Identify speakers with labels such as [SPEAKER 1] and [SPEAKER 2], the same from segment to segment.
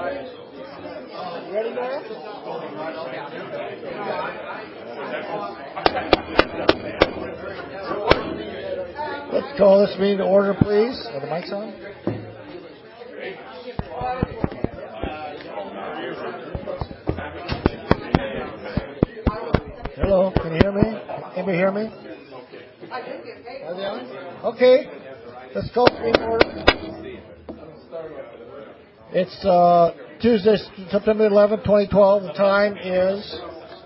[SPEAKER 1] Ready, Mayor? Let's call this meeting to order, please. Are the mics on? Hello, can you hear me? Anybody hear me? Are they on? Okay, let's call this meeting to order. It's Tuesday, September 11th, 2012. The time is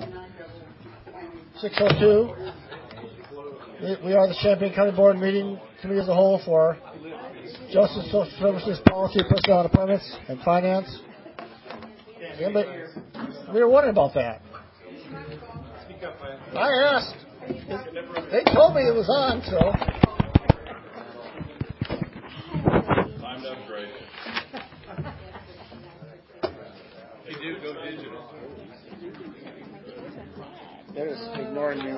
[SPEAKER 1] 6:02. We are the Champaign County Board meeting committee as a whole for Justice, Social Services, Policy, Personnel and Appointments, and Finance. We were wondering about that. I asked. They told me it was on, so.
[SPEAKER 2] Timed up great. They did go digital.
[SPEAKER 1] They're just ignoring you.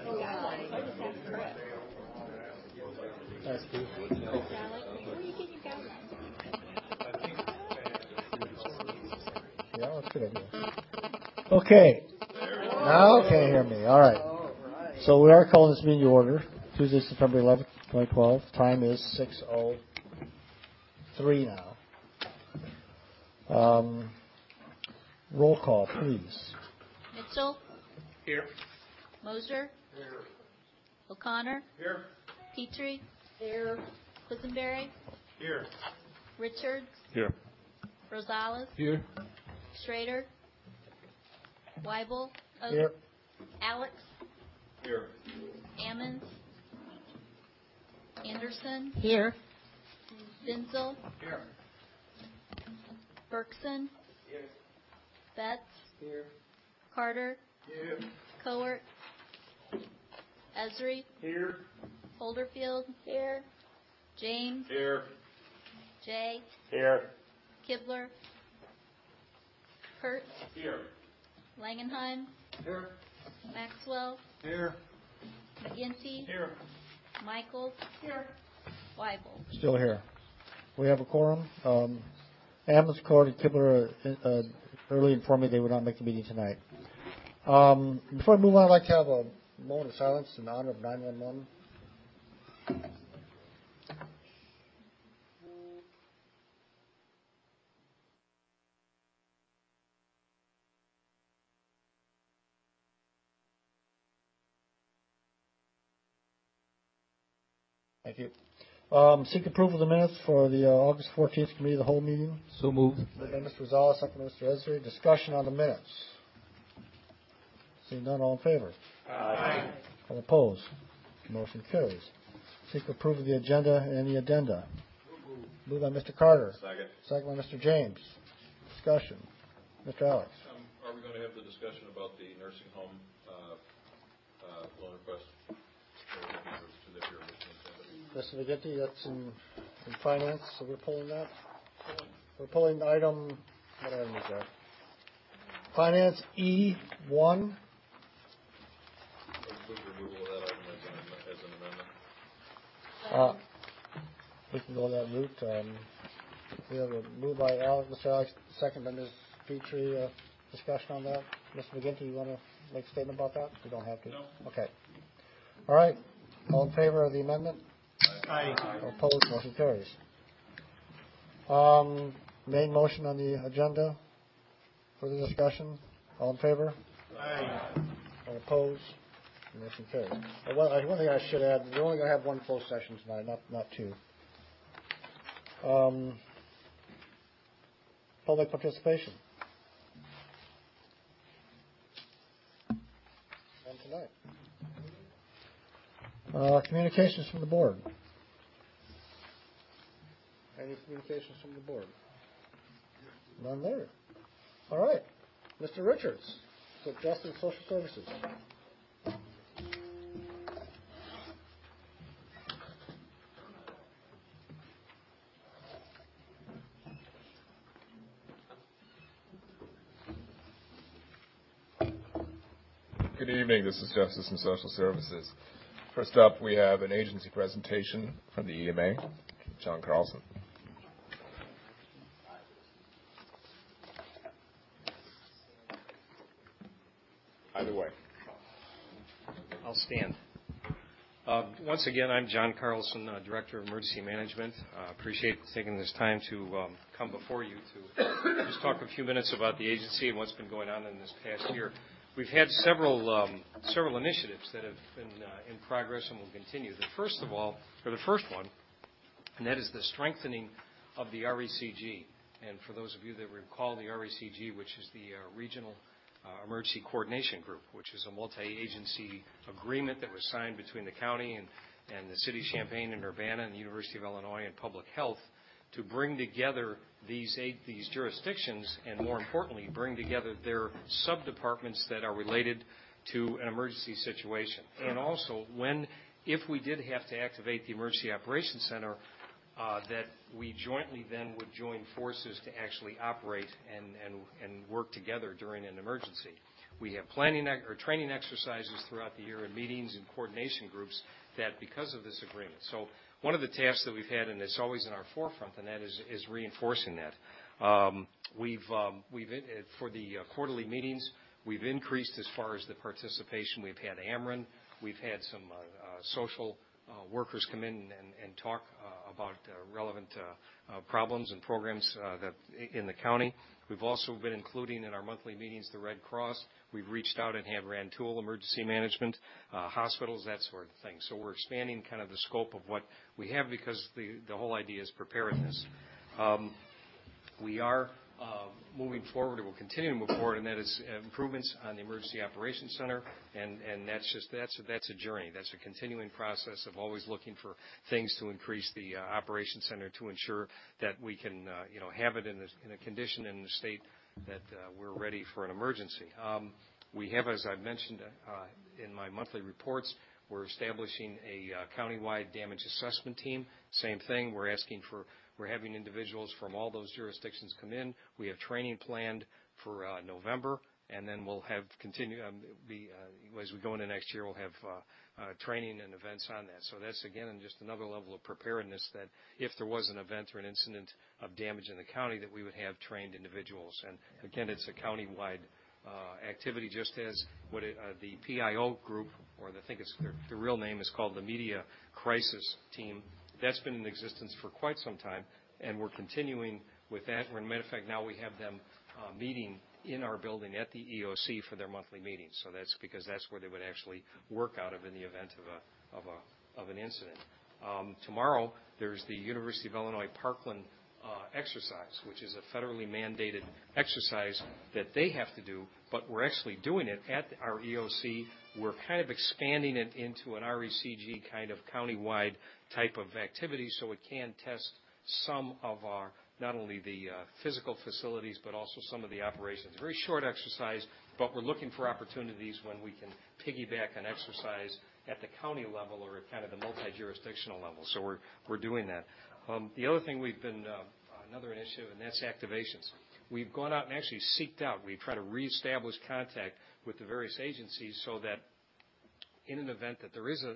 [SPEAKER 1] That's good. Yeah, that's a good idea. Okay. Now can you hear me? All right. So we are calling this meeting to order. Tuesday, September 11th, 2012. Time is 6:03 now. Roll call, please.
[SPEAKER 3] Mitchell?
[SPEAKER 2] Here.
[SPEAKER 3] Moser?
[SPEAKER 2] Here.
[SPEAKER 3] O'Connor?
[SPEAKER 2] Here.
[SPEAKER 3] Petrie? Here. Quisenberry?
[SPEAKER 2] Here.
[SPEAKER 3] Richards?
[SPEAKER 2] Here.
[SPEAKER 3] Rosales?
[SPEAKER 2] Here.
[SPEAKER 3] Schrader? Weibel?
[SPEAKER 1] Here.
[SPEAKER 3] Alex?
[SPEAKER 2] Here.
[SPEAKER 3] Ammons? Anderson?
[SPEAKER 4] Here.
[SPEAKER 3] Binzel?
[SPEAKER 2] Here.
[SPEAKER 3] Berkson?
[SPEAKER 2] Here.
[SPEAKER 3] Betts?
[SPEAKER 2] Here.
[SPEAKER 3] Carter?
[SPEAKER 2] Here.
[SPEAKER 3] Cowart? Esri?
[SPEAKER 2] Here.
[SPEAKER 3] Holderfield? Here. James?
[SPEAKER 2] Here.
[SPEAKER 3] Jay?
[SPEAKER 2] Here.
[SPEAKER 3] Kibler? Kurtz?
[SPEAKER 2] Here.
[SPEAKER 3] Langenheim?
[SPEAKER 2] Here.
[SPEAKER 3] Maxwell?
[SPEAKER 2] Here.
[SPEAKER 3] McGinty?
[SPEAKER 2] Here.
[SPEAKER 3] Michaels? Here. Weibel?
[SPEAKER 1] Still here. We have a quorum. Ammons, Court, and Kibler early informed me they would not make the meeting tonight. Before we move on, I'd like to have a moment of silence in honor of 911. Thank you. Seek approval of the minutes for the August 14th Committee of the Whole meeting.
[SPEAKER 2] So moved.
[SPEAKER 1] Moved by Mr. Rosales, second by Mr. Esri. Discussion on the minutes. Seeing none, all in favor?
[SPEAKER 2] Aye.
[SPEAKER 1] All opposed? Motion carries. Seek approval of the agenda and any addenda. Moved by Mr. Carter.
[SPEAKER 2] Second.
[SPEAKER 1] Second by Mr. James. Discussion. Mr. Alex.
[SPEAKER 2] Are we going to have the discussion about the nursing home loan request?
[SPEAKER 1] Mr. McGinty, that's in finance, so we're pulling that. We're pulling item, what item is that? Finance E1.
[SPEAKER 2] Removal of that item as an amendment.
[SPEAKER 1] We can go that route. We have a move by Mr. Alex, second by Ms. Petrie. Discussion on that. Mr. McGinty, you want to make a statement about that? We don't have to.
[SPEAKER 2] No.
[SPEAKER 1] Okay. All right. All in favor of the amendment?
[SPEAKER 2] Aye.
[SPEAKER 1] All opposed? Motion carries. Main motion on the agenda for the discussion. All in favor?
[SPEAKER 2] Aye.
[SPEAKER 1] All opposed? Motion carries. One thing I should add: we're only going to have one closed session tonight, not two. Public participation. And tonight. Communications from the board. Any communications from the board? None there. All right. Mr. Richards, Justice and Social Services.
[SPEAKER 5] Good evening. This is Justice and Social Services. First up, we have an agency presentation from the EMA, John Carlson. Either way.
[SPEAKER 4] I'll stand. Once again, I'm John Carlson, Director of Emergency Management. Appreciate taking this time to come before you to just talk a few minutes about the agency and what's been going on in this past year. We've had several initiatives that have been in progress and will continue. The first one, and that is the strengthening of the RECG. And for those of you that recall the RECG, which is the Regional Emergency Coordination Group, which is a multi-agency agreement that was signed between the county and the City of Champaign and Urbana and the University of Illinois and Public Health to bring together these jurisdictions and, more importantly, bring together their sub-departments that are related to an emergency situation. And also, if we did have to activate the Emergency Operations Center, that we jointly then would join forces to actually operate and work together during an emergency. We have training exercises throughout the year and meetings and coordination groups that because of this agreement. So one of the tasks that we've had, and it's always in our forefront, and that is reinforcing that. For the quarterly meetings, we've increased as far as the participation. We've had AMRIN. We've had some social workers come in and talk about relevant problems and programs that in the county. We've also been including in our monthly meetings the Red Cross. We've reached out and had Rantoul Emergency Management, hospitals, that sort of thing. So we're expanding kind of the scope of what we have because the whole idea is preparedness. We are moving forward, or will continue to move forward, and that is improvements on the Emergency Operations Center, and that's a journey. That's a continuing process of always looking for things to increase the Operations Center to ensure that we can have it in a condition and in a state that we're ready for an emergency. We have, as I've mentioned in my monthly reports, we're establishing a countywide damage assessment team. Same thing. We're having individuals from all those jurisdictions come in. We have training planned for November, and then we'll have as we go into next year, we'll have training and events on that. So that's, again, just another level of preparedness that if there was an event or an incident of damage in the county, that we would have trained individuals. And, again, it's a countywide activity, just as the PIO group, or I think the real name is called the Media Crisis Team. That's been in existence for quite some time, and we're continuing with that. As a matter of fact, now we have them meeting in our building at the EOC for their monthly meetings. So that's because that's where they would actually work out of in the event of an incident. Tomorrow, there's the University of Illinois Parkland exercise, which is a federally mandated exercise that they have to do, but we're actually doing it at our EOC. We're kind of expanding it into an RECG kind of countywide type of activity so it can test some of our, not only the physical facilities, but also some of the operations. Very short exercise, but we're looking for opportunities when we can piggyback an exercise at the county level or at kind of the multi-jurisdictional level. So we're doing that. The other thing we've been, another initiative, and that's activations. We've gone out and actually seeked out. We've tried to reestablish contact with the various agencies so that in an event that there is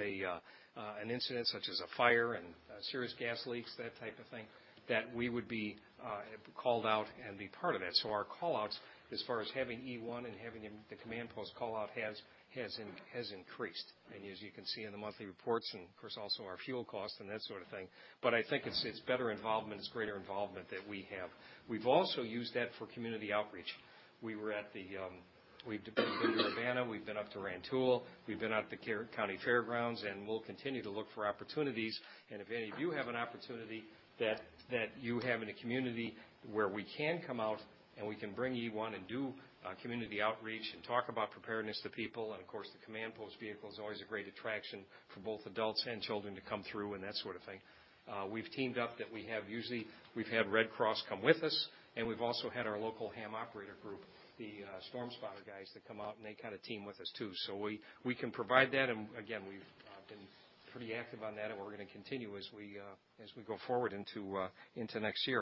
[SPEAKER 4] an incident such as a fire and serious gas leaks, that type of thing, that we would be called out and be part of that. So our call-outs, as far as having E1 and having the command post call-out has increased. And as you can see in the monthly reports, and, of course, also our fuel costs and that sort of thing. But I think it's better involvement, it's greater involvement that we have. We've also used that for community outreach. We were at we've been to Urbana, we've been up to Rantoul, we've been out to the county fairgrounds, and we'll continue to look for opportunities. And if any of you have an opportunity that you have in a community where we can come out and we can bring E1 and do community outreach and talk about preparedness to people, and, of course, the command post vehicle is always a great attraction for both adults and children to come through and that sort of thing. We've teamed up that we've had Red Cross come with us, and we've also had our local ham operator group, the Storm Spotter guys, that come out, and they kind of team with us too. So we can provide that, and again, we've been pretty active on that, and we're going to continue as we go forward into next year.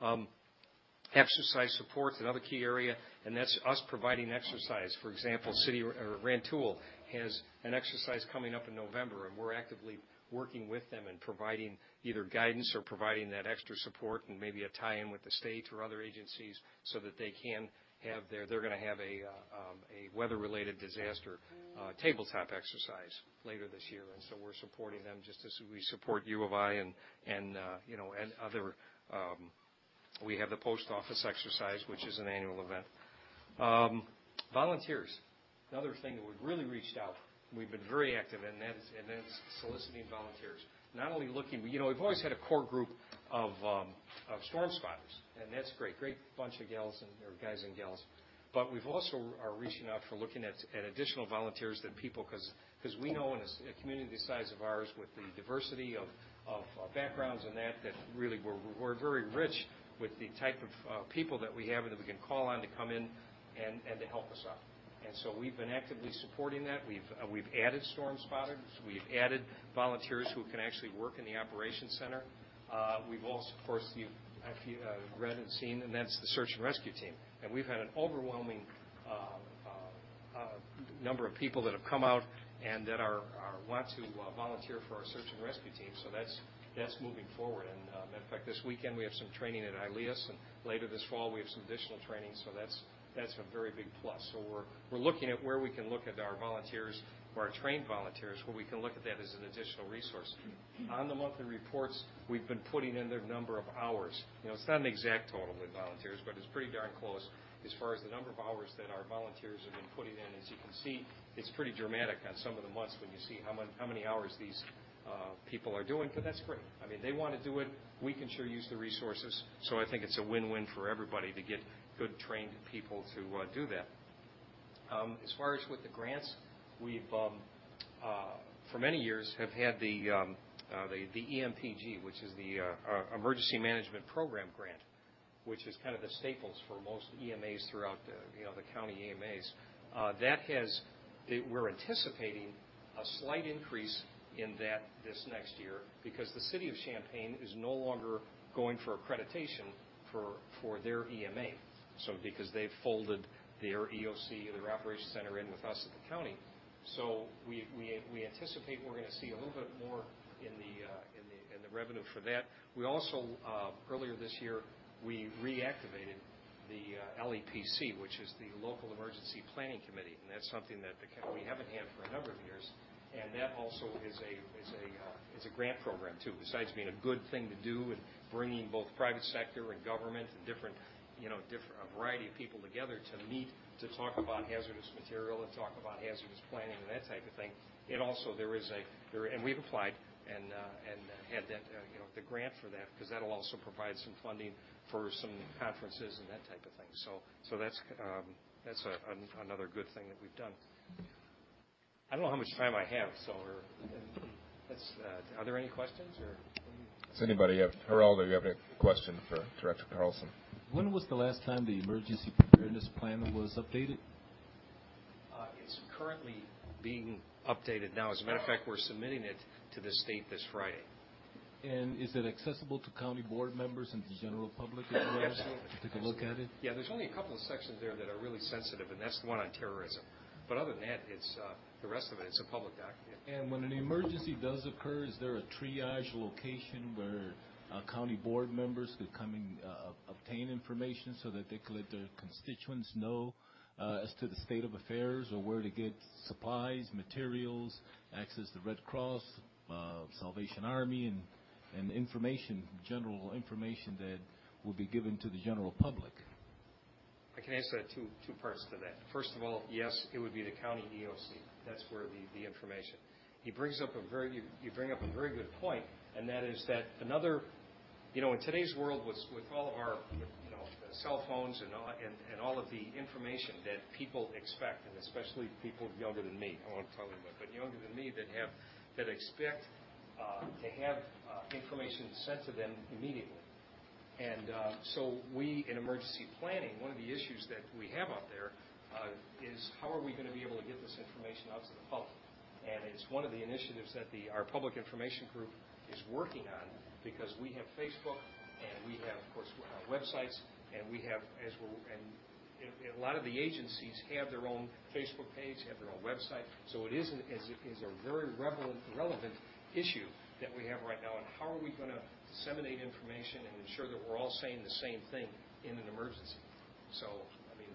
[SPEAKER 4] Exercise support is another key area, and that's us providing exercise. For example, Rantoul has an exercise coming up in November, and we're actively working with them and providing either guidance or providing that extra support and maybe a tie-in with the state or other agencies so that they can they're going to have a weather-related disaster tabletop exercise later this year, and so we're supporting them just as we support U of I and other. We have the post office exercise, which is an annual event. Volunteers, another thing that we've really reached out. We've been very active, and that's soliciting volunteers. Not only looking, we've always had a core group of storm spotters, and that's great bunch of guys and gals. But we've also are reaching out for looking at additional volunteers that people, because we know in a community the size of ours, with the diversity of backgrounds and that really we're very rich with the type of people that we have and that we can call on to come in and to help us out. And so we've been actively supporting that. We've added storm spotters. We've added volunteers who can actually work in the operations center. We've also, of course, you've read and seen, and that's the search and rescue team. And we've had an overwhelming number of people that have come out and that want to volunteer for our search and rescue team. So that's moving forward. And matter of fact, this weekend we have some training at ILEAS, and later this fall we have some additional training. So that's a very big plus. So we're looking at where we can look at our volunteers, or our trained volunteers, where we can look at that as an additional resource. On the monthly reports, we've been putting in their number of hours. It's not an exact total with volunteers, but it's pretty darn close as far as the number of hours that our volunteers have been putting in. As you can see, it's pretty dramatic on some of the months when you see how many hours these people are doing, but that's great. I mean, they want to do it. We can sure use the resources. So I think it's a win-win for everybody to get good trained people to do that. As far as with the grants, we've for many years have had the EMPG, which is the Emergency Management Program grant, which is kind of the staples for most EMAs throughout the county EMAs. We're anticipating a slight increase in that this next year because the city of Champaign is no longer going for accreditation for their EMA. So because they've folded their EOC, their operations center, in with us at the county, so we anticipate we're going to see a little bit more in the revenue for that. We also earlier this year we reactivated the LEPC, which is the Local Emergency Planning Committee, and that's something that we haven't had for a number of years. And that also is a grant program too. Besides being a good thing to do and bringing both private sector and government and different a variety of people together to meet to talk about hazardous material and talk about hazardous planning and that type of thing. It also and we've applied and had that the grant for that because that'll also provide some funding for some conferences and that type of thing. So that's another good thing that we've done. I don't know how much time I have, so are there any questions? Or
[SPEAKER 5] does anybody have, Geraldo, you have any question for Director Carlson?
[SPEAKER 6] When was the last time the emergency preparedness plan was updated?
[SPEAKER 4] It's currently being updated now. As a matter of fact, we're submitting it to the state this Friday.
[SPEAKER 6] And is it accessible to county board members and the general public as well?
[SPEAKER 4] Absolutely.
[SPEAKER 6] Take a look at it?
[SPEAKER 4] Yeah, there's only a couple of sections there that are really sensitive, and that's the one on terrorism. But other than that, it's the rest of it. It's a public document.
[SPEAKER 6] And when an emergency does occur, is there a triage location where county board members could come and obtain information so that they could let their constituents know as to the state of affairs or where to get supplies, materials, access the Red Cross, Salvation Army, and information, general information that will be given to the general public?
[SPEAKER 4] I can answer that two parts to that. First of all, yes, it would be the county EOC. That's where the information. You bring up a very good point, and that is that another, in today's world with all of our cell phones and all of the information that people expect, and especially people younger than me, I won't tell them that, but younger than me that expect to have information sent to them immediately. And so we, in emergency planning, one of the issues that we have out there is how are we going to be able to get this information out to the public? And it's one of the initiatives that our public information group is working on because we have Facebook and we have, of course, websites, and we have, a lot of the agencies have their own Facebook page, have their own website. So it is a very relevant issue that we have right now. And how are we going to disseminate information and ensure that we're all saying the same thing in an emergency? So, I mean,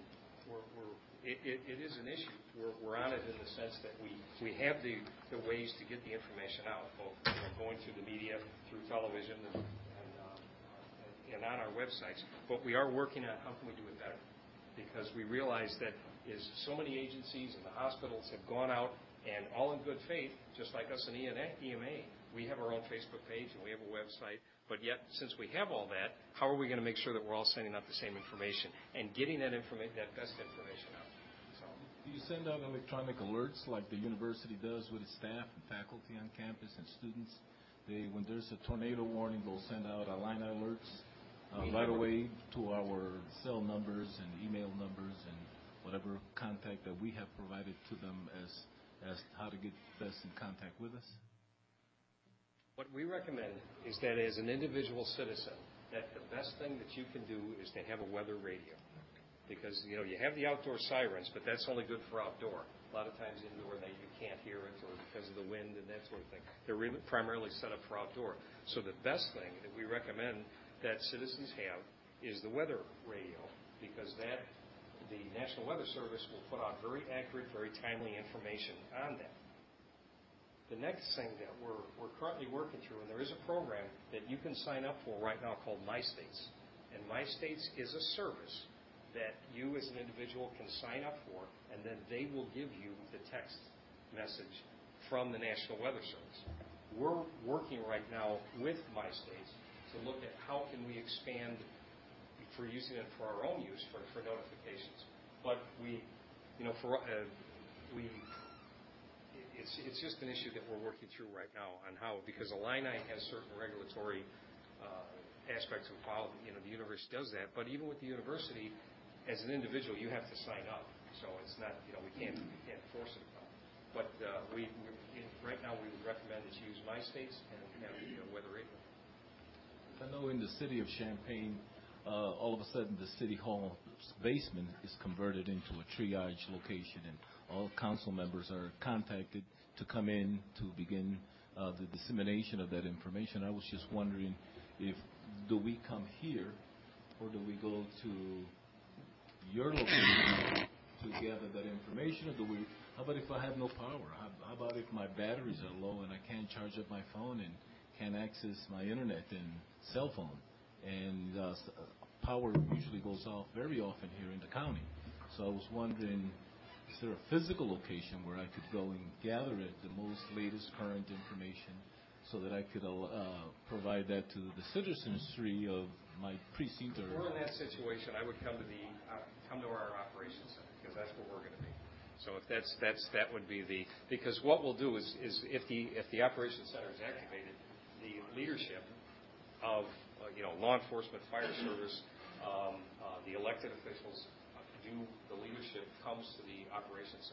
[SPEAKER 4] it is an issue. We're on it in the sense that we have the ways to get the information out, both going through the media, through television, and on our websites. But we are working on how can we do it better, because we realize that so many agencies and the hospitals have gone out and all in good faith, just like us in EMA, we have our own Facebook page and we have a website. But yet, since we have all that, how are we going to make sure that we're all sending out the same information and getting that best information out? So,
[SPEAKER 6] do you send out electronic alerts like the university does with its staff and faculty on campus and students? When there's a tornado warning, they'll send out Illini alerts right away to our cell numbers and email numbers and whatever contact that we have provided to them as how to get best in contact with us?
[SPEAKER 4] What we recommend is that as an individual citizen, that the best thing that you can do is to have a weather radio. Because, you have the outdoor sirens, but that's only good for outdoor. A lot of times indoor you can't hear it or because of the wind and that sort of thing. They're really primarily set up for outdoor. So the best thing that we recommend that citizens have is the weather radio, because the National Weather Service will put out very accurate, very timely information on that. The next thing that we're currently working through, and there is a program that you can sign up for right now called MyStates. And MyStates is a service that you as an individual can sign up for, and then they will give you the text message from the National Weather Service. We're working right now with MyStates to look at how can we expand for using it for our own use for notifications. But it's just an issue that we're working through right now on how, because Illini has certain regulatory aspects of how the university does that. But even with the university, as an individual, you have to sign up. So it's not, we can't force it upon. But right now we would recommend that you use MyStates and have the weather radio.
[SPEAKER 6] I know in the city of Champaign, all of a sudden the city hall basement is converted into a triage location, and all council members are contacted to come in to begin the dissemination of that information. I was just wondering do we come here or do we go to your location to gather that information, or how about if I have no power? How about if my batteries are low and I can't charge up my phone and can't access my internet and cell phone? And power usually goes off very often here in the county. So I was wondering, is there a physical location where I could go and gather the most latest current information so that I could provide that to the citizenry of my precinct?
[SPEAKER 4] If we're in that situation, I would come to our operations center, because that's where we're going to be. So if that would be because what we'll do is if the operations center is activated, the leadership of law enforcement, fire service, the elected officials the leadership comes to the operations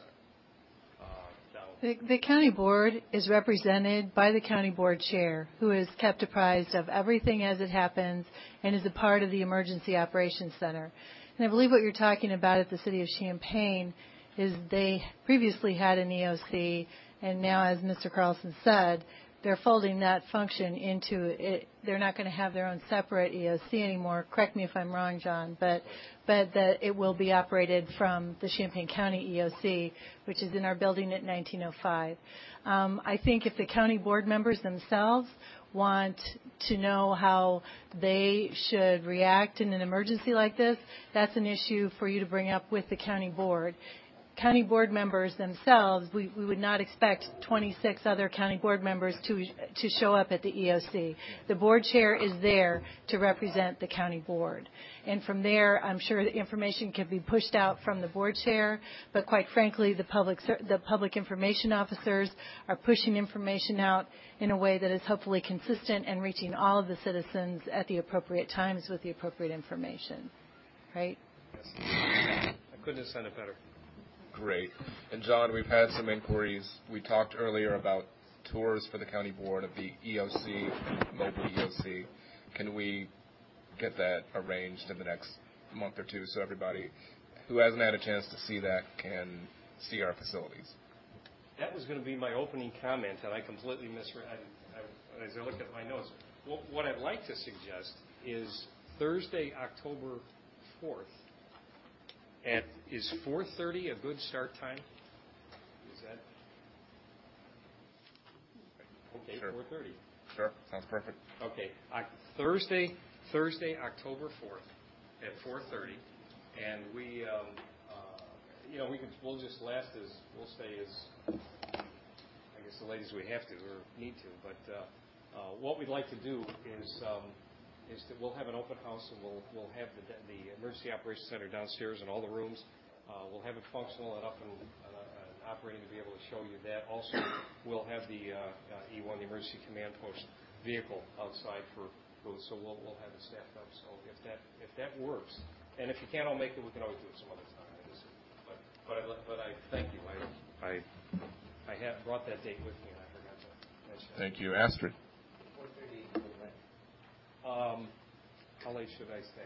[SPEAKER 4] center.
[SPEAKER 7] The county board is represented by the county board chair, who is kept apprised of everything as it happens and is a part of the emergency operations center. And I believe what you're talking about at the city of Champaign is they previously had an EOC, and now, as Mr. Carlson said, they're folding that function into it. They're not going to have their own separate EOC anymore. Correct me if I'm wrong, John, but that it will be operated from the Champaign County EOC, which is in our building at 1905. I think if the county board members themselves want to know how they should react in an emergency like this, that's an issue for you to bring up with the county board. County board members themselves, we would not expect 26 other county board members to show up at the EOC. The board chair is there to represent the county board. And from there, I'm sure the information can be pushed out from the board chair, but quite frankly, the public information officers are pushing information out in a way that is hopefully consistent and reaching all of the citizens at the appropriate times with the appropriate information. Right?
[SPEAKER 4] Yes. I couldn't have said it better.
[SPEAKER 5] Great. And John, we've had some inquiries. We talked earlier about tours for the county board of the EOC, mobile EOC. Can we get that arranged in the next month or two so everybody who hasn't had a chance to see that can see our facilities?
[SPEAKER 4] That was going to be my opening comment, and I completely misread. As I look at my notes, what I'd like to suggest is Thursday, October 4th, Is 4:30 a good start time? Is that? Okay,
[SPEAKER 5] Sure.
[SPEAKER 4] 4:30.
[SPEAKER 5] Sure, sounds perfect.
[SPEAKER 4] Okay, Thursday, October 4th at 4:30, and we'll just we'll stay as, I guess, the late as we have to or need to. But what we'd like to do is that we'll have an open house, and we'll have the Emergency Operations Center downstairs in all the rooms. We'll have it functional and up and operating to be able to show you that. Also, we'll have the E1, the Emergency Command Post vehicle outside for booths, so we'll have it staffed up. So if that works, and if you can't all make it, we can always do it some other time. But I thank you. I have brought that date with me, and I forgot to mention it.
[SPEAKER 5] Thank you. Astrid.
[SPEAKER 4] 4:30. How late should I stay?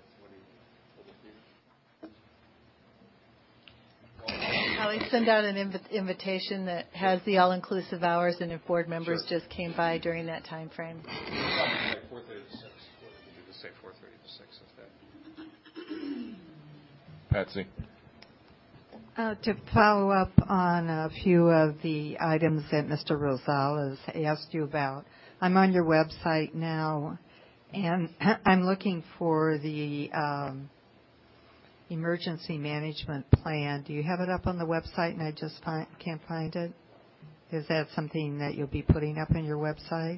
[SPEAKER 7] I'll send out an invitation that has the all-inclusive hours, and if board members just came by during that time frame.
[SPEAKER 4] 4:30 to 6. You could say 4:30 to 6 if that.
[SPEAKER 5] Patsy.
[SPEAKER 8] To follow up on a few of the items that Mr. Rosales asked you about, I'm on your website now, and I'm looking for the emergency management plan. Do you have it up on the website and I just can't find it? Is that something that you'll be putting up on your website?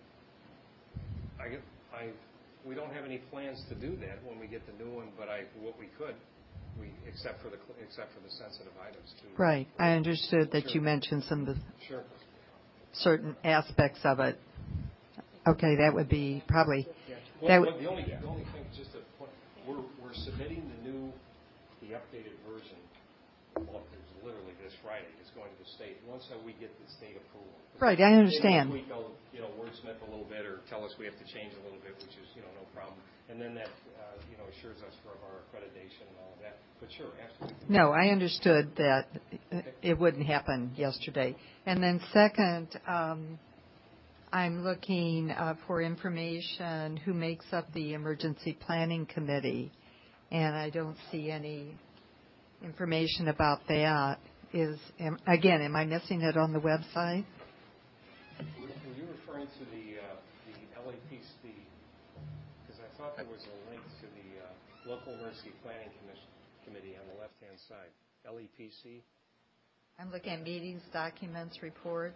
[SPEAKER 4] We don't have any plans to do that when we get the new one, but what we could, except for the sensitive items too.
[SPEAKER 8] Right. I understood that you mentioned some of the certain aspects of it. Okay, that would be probably.
[SPEAKER 4] Well, the only thing, just to point, we're submitting the updated version. Well, it's literally this Friday. It's going to the state. Once we get the state approval.
[SPEAKER 8] Right, I understand.
[SPEAKER 4] Next week they'll, wordsmith a little bit or tell us we have to change a little bit, which is, no problem. And then that, assures us for our accreditation and all of that. But sure, absolutely.
[SPEAKER 8] No, I understood that it wouldn't happen yesterday. And then second, I'm looking for information who makes up the Emergency Planning Committee, and I don't see any information about that. Am I missing it on the website?
[SPEAKER 4] Were you referring to the LAPC? Because I thought there was a link to the Local Emergency Planning Committee on the left-hand side. LEPC?
[SPEAKER 8] I'm looking at meetings, documents, reports.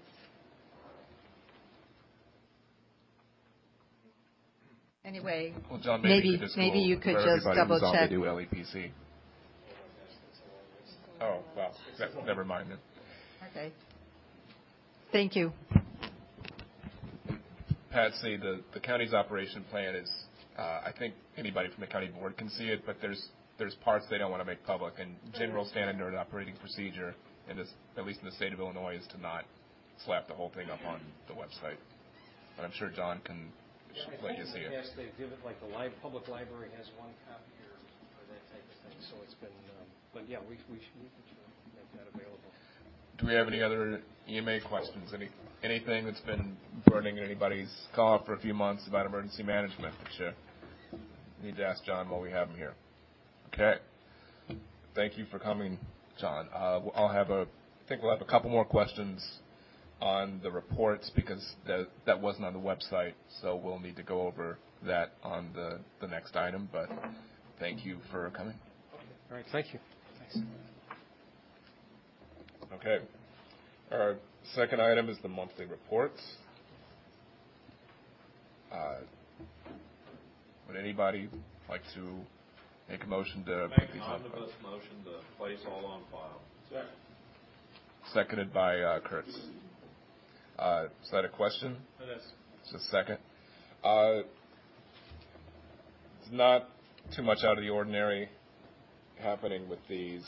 [SPEAKER 8] Anyway,
[SPEAKER 5] well, John,
[SPEAKER 8] maybe you could just double check.
[SPEAKER 5] They do LEPC. Oh, well, never mind then.
[SPEAKER 8] Okay. Thank you.
[SPEAKER 5] Patsy, the county's operation plan is, I think anybody from the county board can see it, but there's parts they don't want to make public. And general standard operating procedure, at least in the state of Illinois, is to not slap the whole thing up on the website. But I'm sure John can let you see it.
[SPEAKER 4] Yes, they give it like the public library has one copy or that type of thing. So it's been, but yeah, we can make that available.
[SPEAKER 5] Do we have any other EMA questions? Anything that's been burning in anybody's car for a few months about emergency management that you need to ask John while we have him here? Okay. Thank you for coming, John. I think we'll have a couple more questions on the reports because that wasn't on the website, so we'll need to go over that on the next item. But thank you for coming.
[SPEAKER 4] All right. Thank you. Thanks.
[SPEAKER 5] Okay. Our second item is the monthly reports. Would anybody like to make a motion to put these on?
[SPEAKER 2] Omnibus motion to place all on file. Second.
[SPEAKER 5] Seconded by Kurtz. Is that a question?
[SPEAKER 2] It is.
[SPEAKER 5] It's a second. It's not too much out of the ordinary happening with these.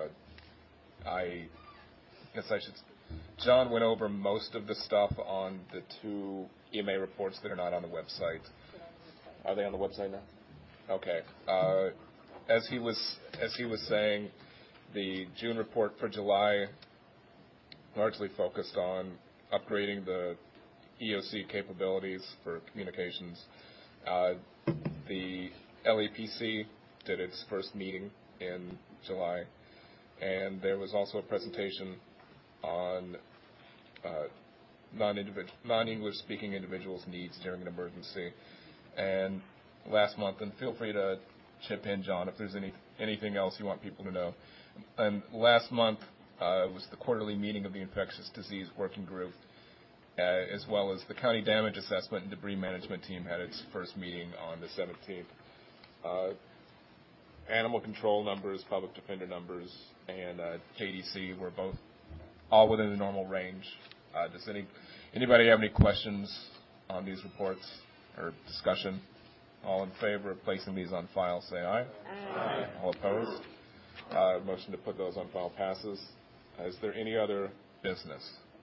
[SPEAKER 5] I guess John went over most of the stuff on the two EMA reports that are not on the website. Are they on the website now? Okay. As he was saying, the June report for July largely focused on upgrading the EOC capabilities for communications. The LEPC did its first meeting in July. And there was also a presentation on non-English speaking individuals' needs during an emergency. And last month, and feel free to chip in, John, if there's anything else you want people to know. And last month was the quarterly meeting of the Infectious Disease Working Group, as well as the County Damage Assessment and Debris Management Team had its first meeting on the 17th. Animal control numbers, public defender numbers, and KDC were both all within the normal range. Does anybody have any questions on these reports or discussion? All in favor of placing these on file, say aye. Aye. All opposed? Motion to put those on file passes. Is there any other business?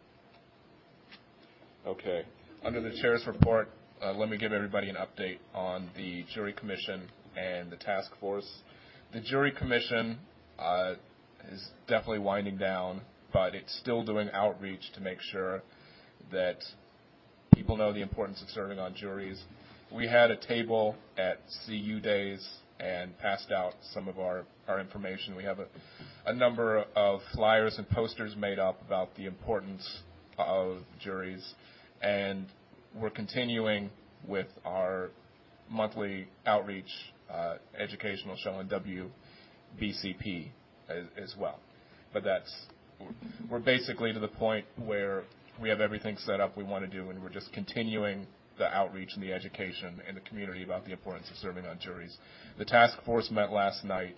[SPEAKER 5] Okay. Under the chair's report, let me give everybody an update on the jury commission and the task force. The jury commission is definitely winding down, but it's still doing outreach to make sure that people know the importance of serving on juries. We had a table at CU Days and passed out some of our information. We have a number of flyers and posters made up about the importance of juries, and we're continuing with our monthly outreach educational show on WBCP as well. But we're basically to the point where we have everything set up we want to do, and we're just continuing the outreach and the education in the community about the importance of serving on juries. The task force met last night.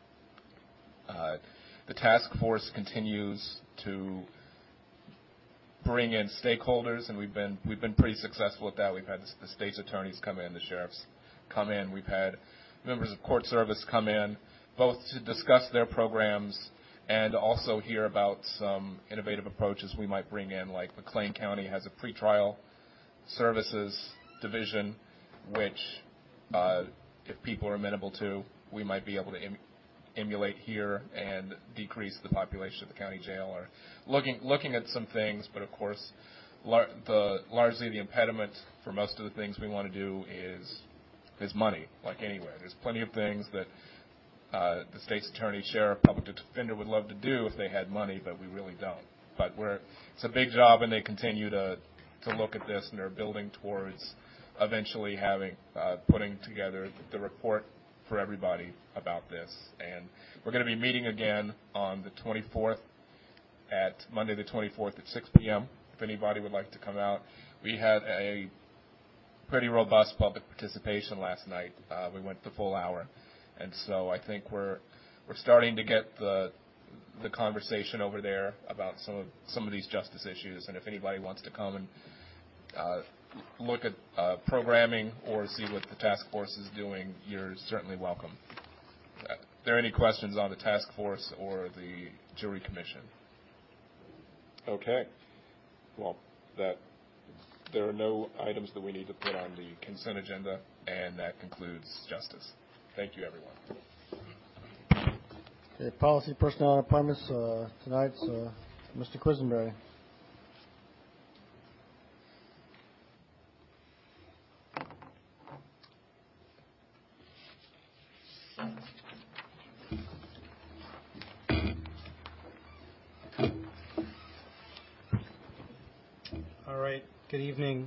[SPEAKER 5] The task force continues to bring in stakeholders, and we've been pretty successful at that. We've had the state's attorneys come in, the sheriffs come in. We've had members of court service come in, both to discuss their programs and also hear about some innovative approaches we might bring in, like McLean County has a pretrial services division, which if people are amenable to, we might be able to emulate here and decrease the population of the county jail, or looking at some things. But of course, largely the impediment for most of the things we want to do is money, like anywhere. There's plenty of things that the state's attorney, sheriff, public defender would love to do if they had money, but we really don't. But it's a big job, and they continue to look at this, and they're building towards eventually putting together the report for everybody about this. And we're going to be meeting again on the 24th, Monday the 24th at 6 p.m. If anybody would like to come out. We had a pretty robust public participation last night. We went the full hour. And so I think we're starting to get the conversation over there about some of these justice issues. And if anybody wants to come and look at programming or see what the task force is doing, you're certainly welcome. Are there any questions on the task force or the jury commission? Okay. Well, there are no items that we need to put on the consent agenda, and that concludes justice. Thank you, everyone.
[SPEAKER 1] Okay, policy, personnel, and appointments. Tonight's Mr. Quisenberry.
[SPEAKER 9] All right. Good evening.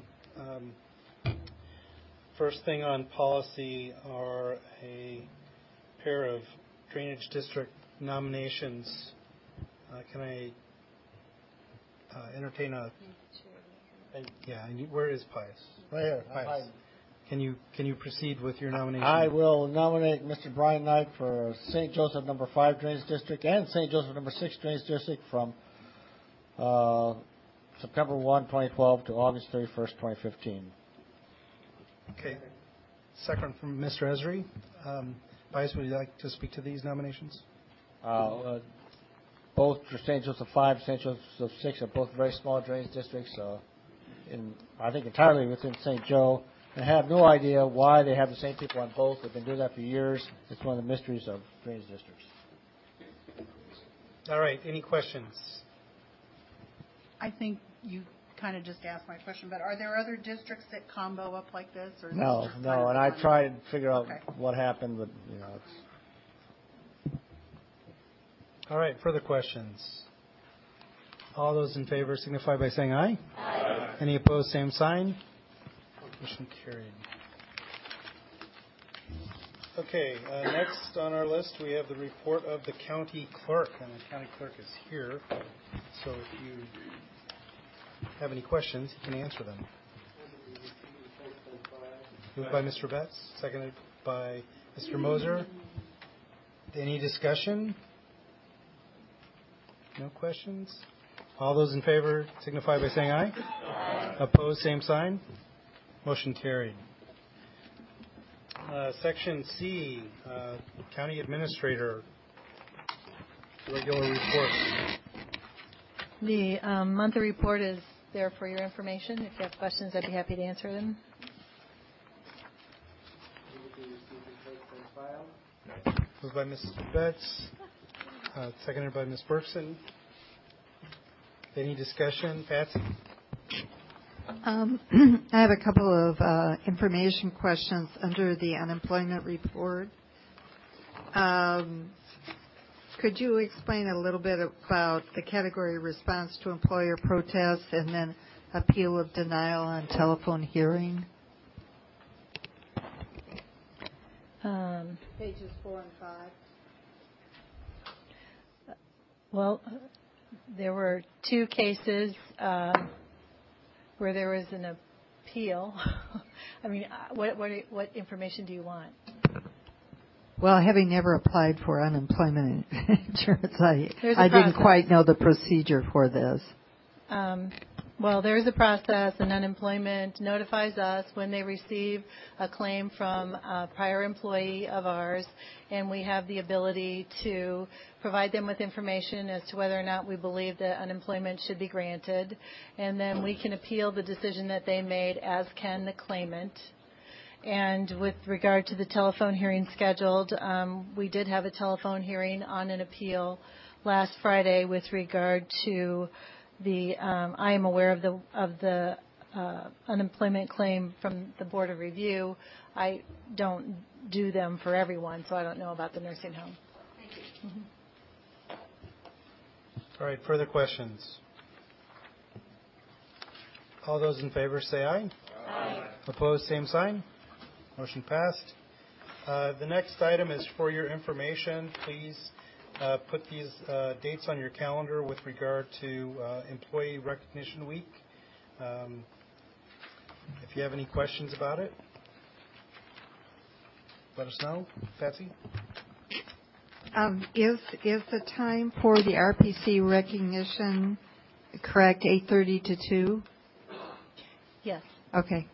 [SPEAKER 9] First thing on policy are a pair of drainage district nominations. Can I entertain yeah, where is Pius?
[SPEAKER 1] Right here.
[SPEAKER 9] Pius. Can you proceed with your nomination?
[SPEAKER 1] I will nominate Mr. Brian Knight for St. Joseph number 5 Drainage District and St. Joseph number 6 Drainage District from September 1, 2012 to August 31st, 2015.
[SPEAKER 9] Okay. Second from Mr. Esri. Pius, would you like to speak to these nominations?
[SPEAKER 1] Both St. Joseph 5 and St. Joseph 6 are both very small drainage districts, I think entirely within St. Joe. I have no idea why they have the same people on both. They've been doing that for years. It's one of the mysteries of drainage districts.
[SPEAKER 9] All right. Any questions?
[SPEAKER 10] I think you kind of just asked my question, but are there other districts that combo up like this? Or
[SPEAKER 1] No. And I tried to figure out what happened, but
[SPEAKER 9] All right, further questions? All those in favor signify by saying aye.
[SPEAKER 2] Aye.
[SPEAKER 9] Any opposed, same sign. Motion carried. Okay, next on our list we have the report of the county clerk, and the county clerk is here. So if you have any questions, you can answer them. Moved by Mr. Betts, seconded by Mr. Moser. Any discussion? No questions? All those in favor signify by saying aye. Aye. Opposed, same sign. Motion carried. Section C, County Administrator, regular report.
[SPEAKER 7] The monthly report is there for your information. If you have questions, I'd be happy to answer them.
[SPEAKER 9] Moved by Mr. Betts, seconded by Ms. Berkson. Any discussion? Patsy?
[SPEAKER 8] I have a couple of information questions under the unemployment report. Could you explain a little bit about the category response to employer protests and then appeal of denial on telephone hearing? Pages 4 and 5.
[SPEAKER 7] Well, there were two cases where there was an appeal. I mean, what information do you want?
[SPEAKER 8] Well, having never applied for unemployment insurance, I didn't quite know the procedure for this.
[SPEAKER 7] Well, there is a process, and unemployment notifies us when they receive a claim from a prior employee of ours, and we have the ability to provide them with information as to whether or not we believe that unemployment should be granted, and then we can appeal the decision that they made, as can the claimant. And with regard to the telephone hearing scheduled, we did have a telephone hearing on an appeal last Friday with regard to the I am aware of the unemployment claim from the Board of Review. I don't do them for everyone, so I don't know about the nursing home.
[SPEAKER 3] Thank you.
[SPEAKER 7] Mm-hmm.
[SPEAKER 9] All right, further questions? All those in favor say aye. Aye. Opposed, same sign. Motion passed. The next item is for your information. Please put these dates on your calendar with regard to Employee Recognition Week. If you have any questions about it, let us know. Patsy?
[SPEAKER 8] Is the time for the RPC recognition correct, 8:30 to 2?
[SPEAKER 7] Yes.
[SPEAKER 8] Okay.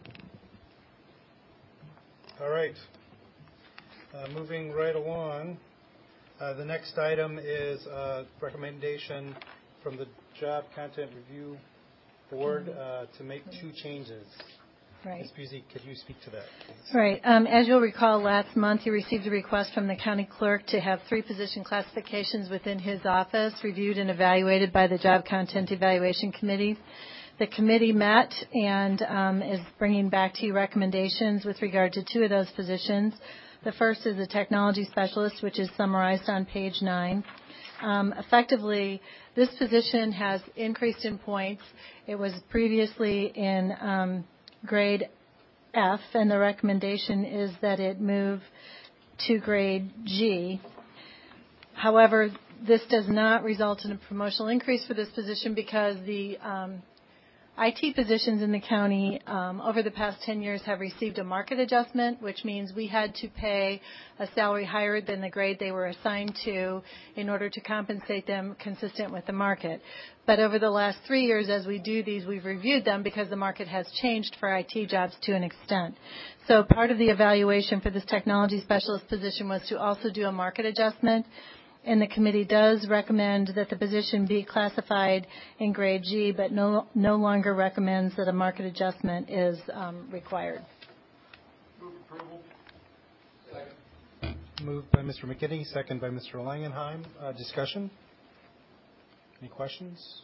[SPEAKER 9] All right. Moving right along, the next item is a recommendation from the Job Content Review Board to make two changes.
[SPEAKER 7] Right.
[SPEAKER 9] Ms. Busey, could you speak to that, please?
[SPEAKER 7] Right. As you'll recall, last month you received a request from the county clerk to have 3 position classifications within his office reviewed and evaluated by the Job Content Evaluation Committee. The committee met and is bringing back to you recommendations with regard to 2 of those positions. The first is a technology specialist, which is summarized on page 9. Effectively, this position has increased in points. It was previously in grade F, and the recommendation is that it move to grade G. However, this does not result in a promotional increase for this position because the IT positions in the county over the past 10 years have received a market adjustment, which means we had to pay a salary higher than the grade they were assigned to in order to compensate them consistent with the market. But over the last 3 years, as we do these, we've reviewed them because the market has changed for IT jobs to an extent. So part of the evaluation for this technology specialist position was to also do a market adjustment. And the committee does recommend that the position be classified in grade G, but no longer recommends that a market adjustment is required.
[SPEAKER 2] Move approval. Second.
[SPEAKER 9] Moved by Mr. McKinney, second by Mr. Langenheim. Discussion? Any questions?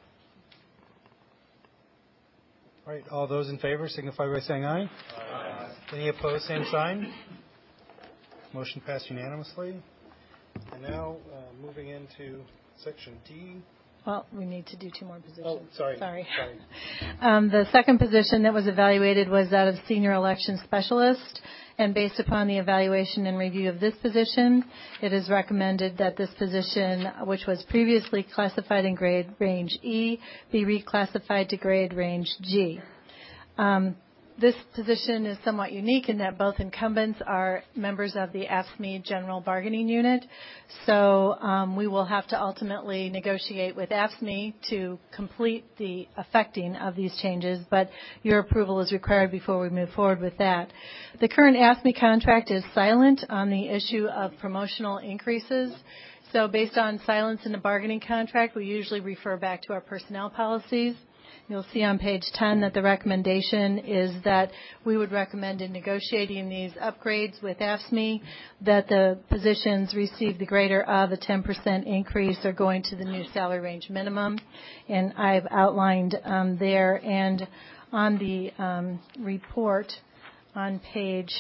[SPEAKER 9] All right, all those in favor signify by saying aye. Aye. Any opposed, same sign. Motion passed unanimously. The now moving into section D.
[SPEAKER 7] Well, we need to do two more positions.
[SPEAKER 9] Oh, sorry.
[SPEAKER 7] The second position that was evaluated was that of Senior Election Specialist, and based upon the evaluation and review of this position, it is recommended that this position, which was previously classified in grade range E, be reclassified to grade range G. This position is somewhat unique in that both incumbents are members of the AFSCME General Bargaining Unit. So we will have to ultimately negotiate with AFSCME to complete the effecting of these changes, but your approval is required before we move forward with that. The current AFSCME contract is silent on the issue of promotional increases. So based on silence in the bargaining contract, we usually refer back to our personnel policies. You'll see on page 10 that the recommendation is that we would recommend in negotiating these upgrades with AFSCME that the positions receive the greater of a 10% increase or going to the new salary range minimum. And I've outlined there and on the report on page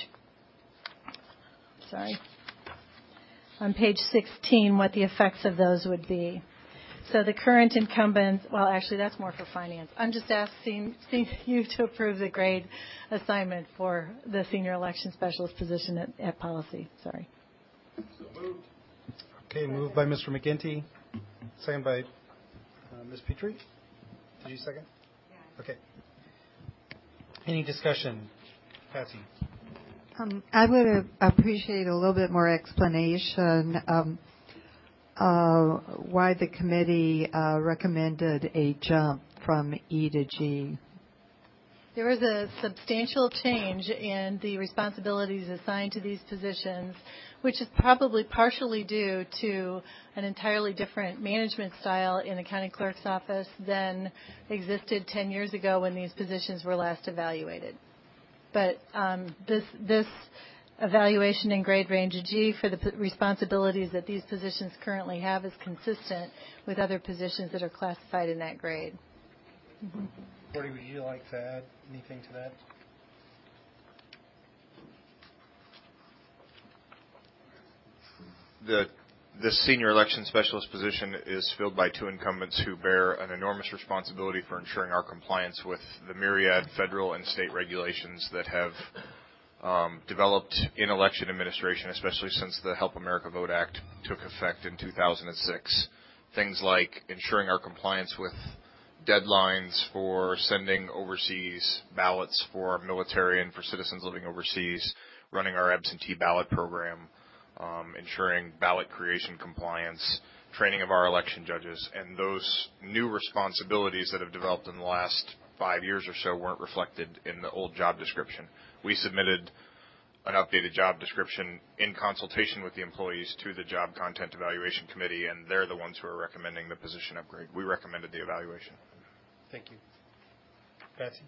[SPEAKER 7] 16 what the effects of those would be. So the current incumbents, well, actually, that's more for finance. I'm just asking you to approve the grade assignment for the Senior Election Specialist position at policy. Sorry.
[SPEAKER 2] So moved.
[SPEAKER 9] Okay, moved by Mr. McGinty, second by Ms. Petrie. Did you second? Yeah. Okay. Any discussion? Patsy.
[SPEAKER 8] I would appreciate a little bit more explanation why the committee recommended a jump from E to G.
[SPEAKER 7] There was a substantial change in the responsibilities assigned to these positions, which is probably partially due to an entirely different management style in the county clerk's office than existed 10 years ago when these positions were last evaluated. But this evaluation in grade range G for the responsibilities that these positions currently have is consistent with other positions that are classified in that grade. Mm-hmm.
[SPEAKER 9] Gordy, would you like to add anything to that?
[SPEAKER 11] The senior election specialist position is filled by two incumbents who bear an enormous responsibility for ensuring our compliance with the myriad federal and state regulations that have developed in election administration, especially since the Help America Vote Act took effect in 2006. Things like ensuring our compliance with deadlines for sending overseas ballots for our military and for citizens living overseas, running our absentee ballot program, ensuring ballot creation compliance, training of our election judges, and those new responsibilities that have developed in the last 5 years or so weren't reflected in the old job description. We submitted an updated job description in consultation with the employees to the Job Content Evaluation Committee, and they're the ones who are recommending the position upgrade. We recommended the evaluation.
[SPEAKER 9] Thank you. Betsy?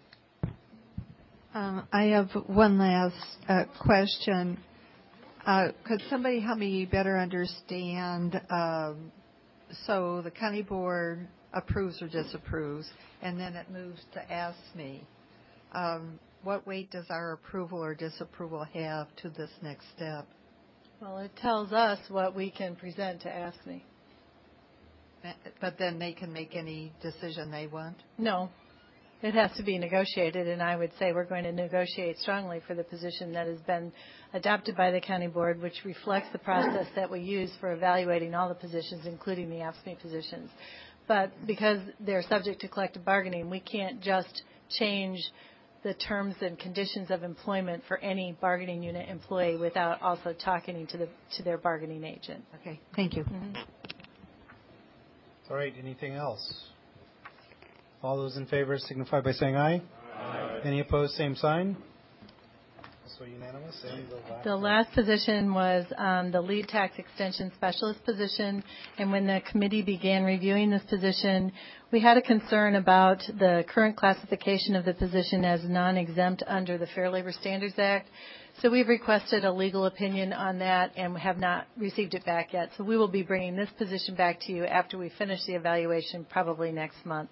[SPEAKER 8] I have one last question. Could somebody help me better understand? So the county board approves or disapproves, and then it moves to AFSCME. What weight does our approval or disapproval have to this next step?
[SPEAKER 7] Well, it tells us what we can present to AFSCME.
[SPEAKER 8] But then they can make any decision they want?
[SPEAKER 7] No. It has to be negotiated, and I would say we're going to negotiate strongly for the position that has been adopted by the county board, which reflects the process that we use for evaluating all the positions, including the AFSCME positions. But because they're subject to collective bargaining, we can't just change the terms and conditions of employment for any bargaining unit employee without also talking to their bargaining agent.
[SPEAKER 8] Okay, thank you.
[SPEAKER 7] Mm-hmm.
[SPEAKER 9] All right, anything else? All those in favor signify by saying aye. Aye. Any opposed, same sign. So unanimous. And
[SPEAKER 7] the last position was the lead tax extension specialist position, and when the committee began reviewing this position, we had a concern about the current classification of the position as non-exempt under the Fair Labor Standards Act. So we've requested a legal opinion on that and have not received it back yet. So we will be bringing this position back to you after we finish the evaluation, probably next month.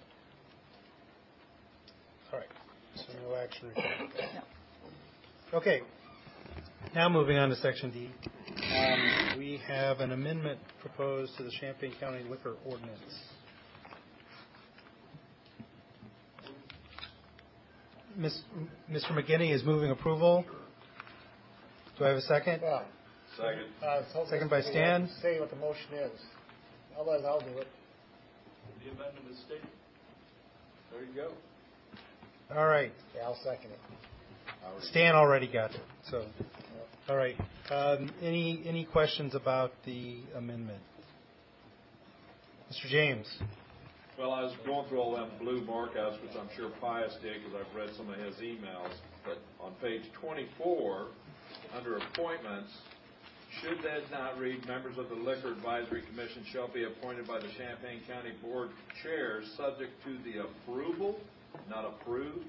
[SPEAKER 9] All right. So no action required. No. Okay. Now moving on to Section D. We have an amendment proposed to the Champaign County Liquor Ordinance. Mr. McGinney is moving approval. Do I have a second?
[SPEAKER 1] Yeah.
[SPEAKER 2] Second.
[SPEAKER 9] Second by Stan.
[SPEAKER 1] Say what the motion is. Otherwise, I'll do it.
[SPEAKER 2] The amendment is stated. There you go.
[SPEAKER 9] All right.
[SPEAKER 1] Yeah, I'll second it.
[SPEAKER 9] Stan already got it. So, all right. Any questions about the amendment? Mr. James.
[SPEAKER 2] Well, I was going through all them blue markouts, which I'm sure Pius did because I've read some of his emails. But on page 24, under appointments, should that not read, members of the Liquor Advisory Commission shall be appointed by the Champaign County Board Chair subject to the approval, not approved?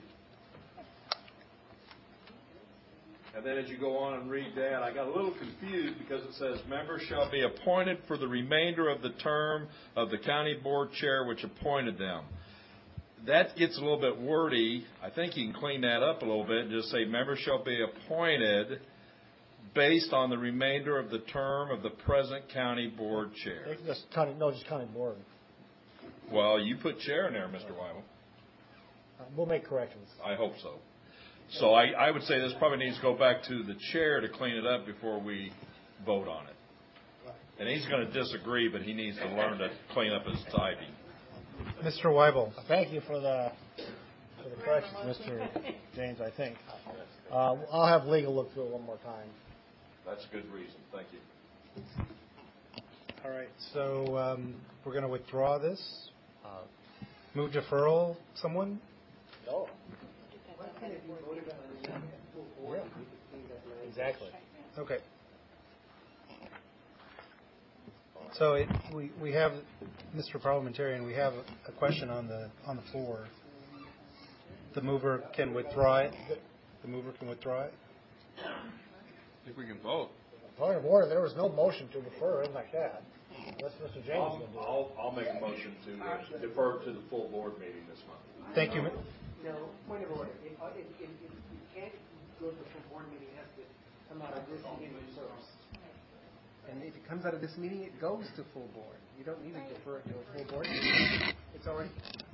[SPEAKER 2] And then as you go on and read that, I got a little confused because it says members shall be appointed for the remainder of the term of the county board chair which appointed them. That gets a little bit wordy. I think you can clean that up a little bit and just say members shall be appointed based on the remainder of the term of the present county board chair.
[SPEAKER 1] Just county board.
[SPEAKER 2] Well, you put chair in there, Mr. Weibel.
[SPEAKER 1] We'll make corrections.
[SPEAKER 2] I hope so. So I would say this probably needs to go back to the chair to clean it up before we vote on it. And he's going to disagree, but he needs to learn to clean up his typing.
[SPEAKER 9] Mr. Weibel.
[SPEAKER 1] Thank you for the corrections, Mr. James, I think. I'll have legal look through it one more time.
[SPEAKER 2] That's a good reason. Thank you.
[SPEAKER 9] All right. So we're going to withdraw this. Move deferral. Someone?
[SPEAKER 1] No. Yeah. Exactly.
[SPEAKER 9] Okay. So we have, Mr. Parliamentarian, we have a question on the floor. The mover can withdraw it. The mover can withdraw it.
[SPEAKER 2] I think we can vote.
[SPEAKER 1] Point of order, there was no motion to defer or anything like that. Unless Mr. James will do it.
[SPEAKER 2] I'll make a motion to defer to the full board meeting this month.
[SPEAKER 9] Thank you.
[SPEAKER 12] No, point of order. If you can't go to the full board meeting, it has to come out of this meeting first. And if it comes out of this meeting, it goes to full board. You don't need to defer it to a full board meeting. It's already.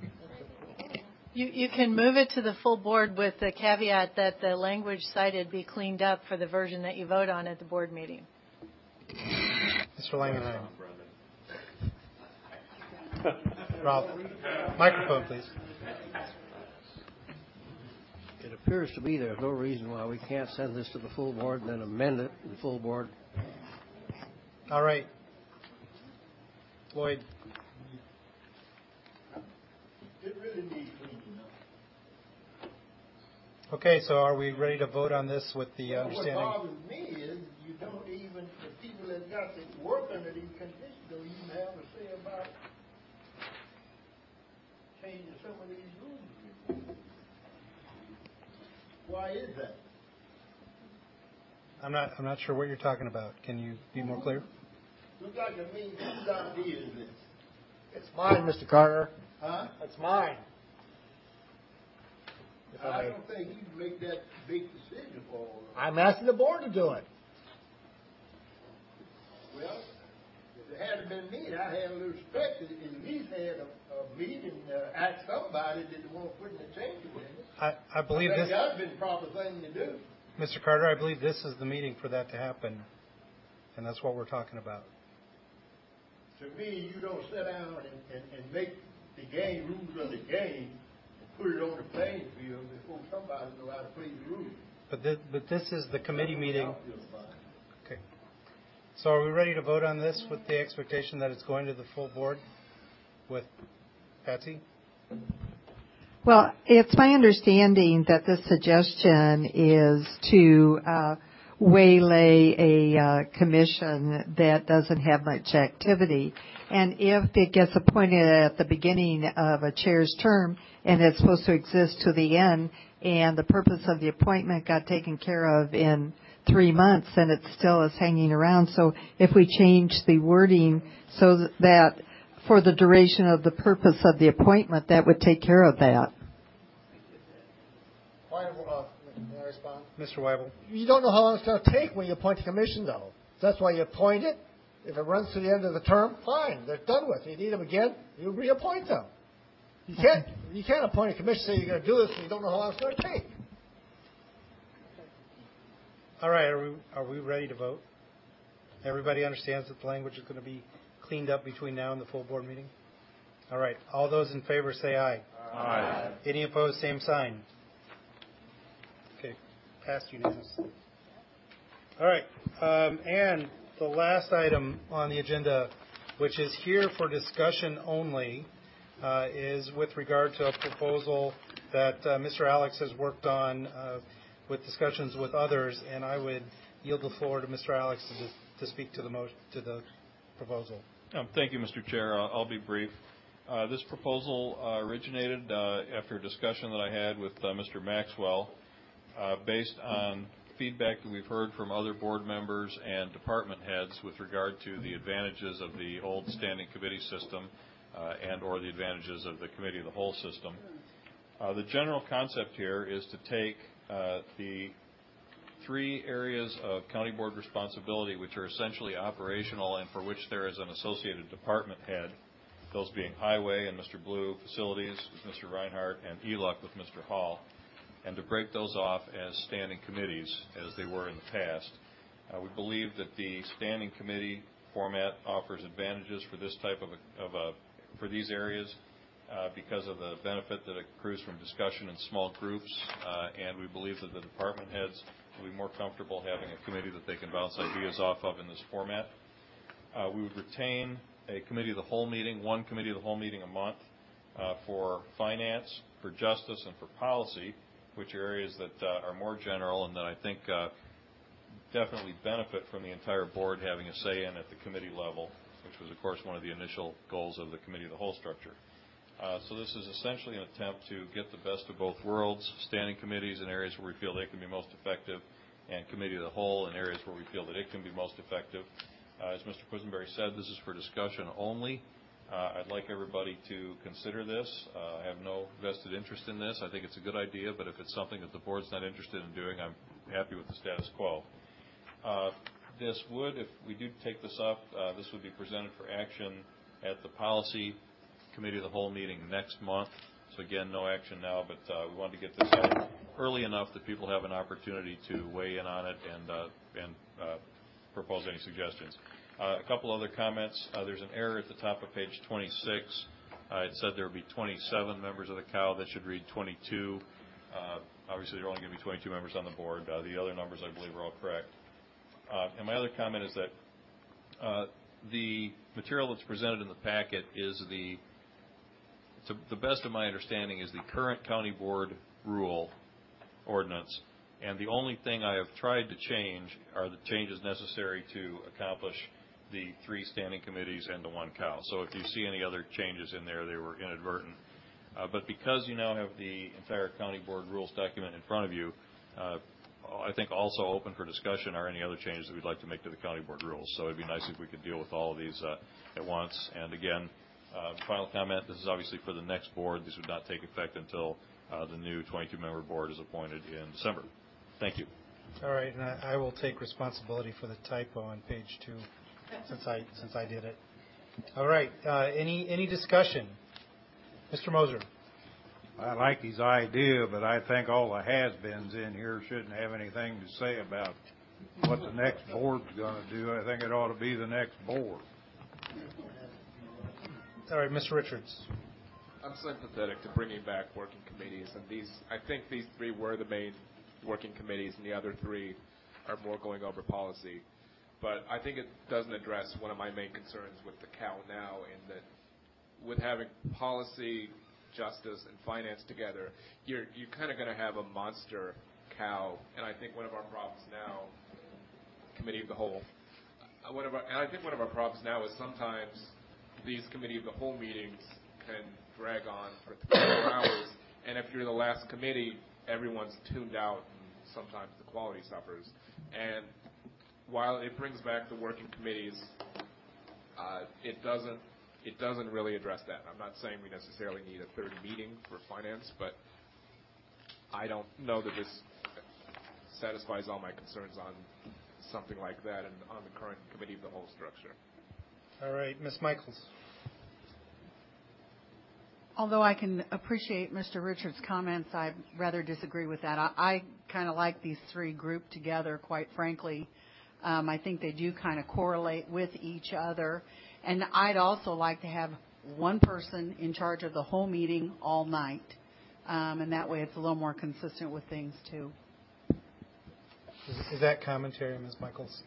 [SPEAKER 7] You can move it to the full board with the caveat that the language cited be cleaned up for the version that you vote on at the board meeting.
[SPEAKER 9] Mr. Langenheim. Ralph, microphone, please.
[SPEAKER 13] It appears to me there's no reason why we can't send this to the full board and then amend it to the full board.
[SPEAKER 9] All right. Lloyd.
[SPEAKER 14] It really needs cleaning up.
[SPEAKER 9] Okay, so are we ready to vote on this with the understanding?
[SPEAKER 14] What bothers me is you don't even, the people that got to work under these conditions don't even have a say about changing some of these rules. Why is that?
[SPEAKER 9] I'm not sure what you're talking about. Can you be more clear?
[SPEAKER 14] Looks like to me, whose idea is this?
[SPEAKER 1] It's mine, Mr. Carter.
[SPEAKER 14] Huh?
[SPEAKER 1] It's mine.
[SPEAKER 14] I don't think you can make that big decision for all of us.
[SPEAKER 1] I'm asking the board to do it.
[SPEAKER 14] Well, if it hadn't been me, I had a little respect. At least had a meeting, ask somebody that want to put in a change in it.
[SPEAKER 9] I believe this.
[SPEAKER 14] That's been the proper thing to do.
[SPEAKER 9] Mr. Carter, I believe this is the meeting for that to happen, and that's what we're talking about.
[SPEAKER 14] To me, you don't sit down and make the game rules of the game and put it on the playing field before somebody knows how to play the rules.
[SPEAKER 9] But this is the committee meeting. Okay. So are we ready to vote on this with the expectation that it's going to the full board with Patsy?
[SPEAKER 8] Well, it's my understanding that this suggestion is to waylay a commission that doesn't have much activity. And if it gets appointed at the beginning of a chair's term and it's supposed to exist to the end and the purpose of the appointment got taken care of in 3 months, then it still is hanging around. So if we change the wording so that for the duration of the purpose of the appointment, that would take care of that.
[SPEAKER 1] May I respond?
[SPEAKER 9] Mr. Weibel.
[SPEAKER 1] You don't know how long it's going to take when you appoint a commission, though. That's why you appoint it, If it runs to the end of the term, fine, they're done with. You need them again, you reappoint them. You can't appoint a commission and say you're going to do this and you don't know how long it's going to take.
[SPEAKER 9] All right, are we ready to vote? Everybody understands that the language is going to be cleaned up between now and the full board meeting? All right, all those in favor say aye.
[SPEAKER 2] Aye.
[SPEAKER 9] Any opposed, same sign. Okay, passed unanimously. All right, and the last item on the agenda, which is here for discussion only, is with regard to a proposal that Mr. Alex has worked on with discussions with others, and I would yield the floor to Mr. Alex to speak to the proposal.
[SPEAKER 2] Thank you, Mr. Chair. I'll be brief. This proposal originated after a discussion that I had with Mr. Maxwell based on feedback that we've heard from other board members and department heads with regard to the advantages of the old standing committee system and or the advantages of the committee of the whole system. The general concept here is to take the 3 areas of county board responsibility which are essentially operational and for which there is an associated department head, those being highway and Mr. Blue, facilities with Mr. Reinhardt, and ELUC with Mr. Hall, and to break those off as standing committees as they were in the past. We believe that the standing committee format offers advantages for this type for these areas because of the benefit that accrues from discussion in small groups, and we believe that the department heads will be more comfortable having a committee that they can bounce ideas off of in this format. We would retain a committee of the whole meeting, one committee of the whole meeting a month for finance, for justice, and for policy, which are areas that are more general and that I think definitely benefit from the entire board having a say in at the committee level, which was, of course, one of the initial goals of the committee of the whole structure. So this is essentially an attempt to get the best of both worlds, standing committees in areas where we feel they can be most effective, and committee of the whole in areas where we feel that it can be most effective. As Mr. Quisenberry said, this is for discussion only. I'd like everybody to consider this. I have no vested interest in this. I think it's a good idea, but if it's something that the board's not interested in doing, I'm happy with the status quo. This would, if we do take this up, this would be presented for action at the policy committee of the whole meeting next month. So again, no action now, but we wanted to get this out early enough that people have an opportunity to weigh in on it and propose any suggestions. A couple other comments. There's an error at the top of page 26. It said there would be 27 members of the COW. That should read 22. Obviously, there are only going to be 22 members on the board. The other numbers, I believe, are all correct. And my other comment is that the material that's presented in the packet is to the best of my understanding, is the current county board rule ordinance. And the only thing I have tried to change are the changes necessary to accomplish the 3 standing committees and the 1 COW. So if you see any other changes in there, they were inadvertent. But because you now have the entire county board rules document in front of you, I think also open for discussion are any other changes that we'd like to make to the county board rules. So it'd be nice if we could deal with all of these at once. And again, final comment, this is obviously for the next board. This would not take effect until the new 22-member board is appointed in December. Thank you.
[SPEAKER 9] All right, and I will take responsibility for the typo on page 2 since I did it. All right, any discussion? Mr. Moser.
[SPEAKER 15] I like his idea, but I think all the has-beens in here shouldn't have anything to say about what the next board's going to do. I think it ought to be the next board.
[SPEAKER 9] All right, Mr. Richards.
[SPEAKER 5] I'm sympathetic to bringing back working committees, and I think these 3 were the main working committees, and the other 3 are more going over policy. But I think it doesn't address one of my main concerns with the COW now, in that with having policy, justice, and finance together, you're kind of going to have a monster COW. And I think one of our problems now, committee of the whole, I think one of our problems now is sometimes these committee of the whole meetings can drag on for 3 or 4 hours, and if you're the last committee, everyone's tuned out, and sometimes the quality suffers. And while it brings back the working committees, it doesn't really address that. I'm not saying we necessarily need a 3rd meeting for finance, but I don't know that this satisfies all my concerns on something like that on the current committee of the whole structure.
[SPEAKER 9] All right, Ms. Michaels.
[SPEAKER 10] Although I can appreciate Mr. Richards' comments, I rather disagree with that. I kind of like these three grouped together, quite frankly. I think they do kind of correlate with each other. And I'd also like to have one person in charge of the whole meeting all night. And that way it's a little more consistent with things, too.
[SPEAKER 9] Is that commentary, Ms. Michaels?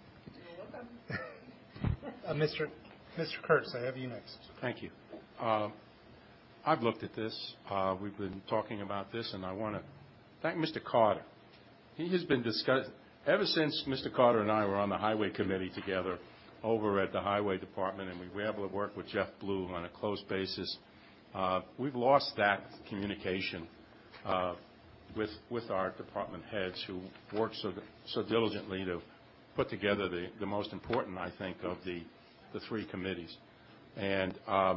[SPEAKER 9] Mr. Kurtz, I have you next.
[SPEAKER 16] Thank you. I've looked at this. We've been talking about this, and I want to thank Mr. Carter. He has been discussed ever since Mr. Carter and I were on the Highway Committee together over at the Highway Department, and we were able to work with Jeff Blue on a close basis. We've lost that communication with our department heads who worked so diligently to put together the most important, I think, of the three committees. And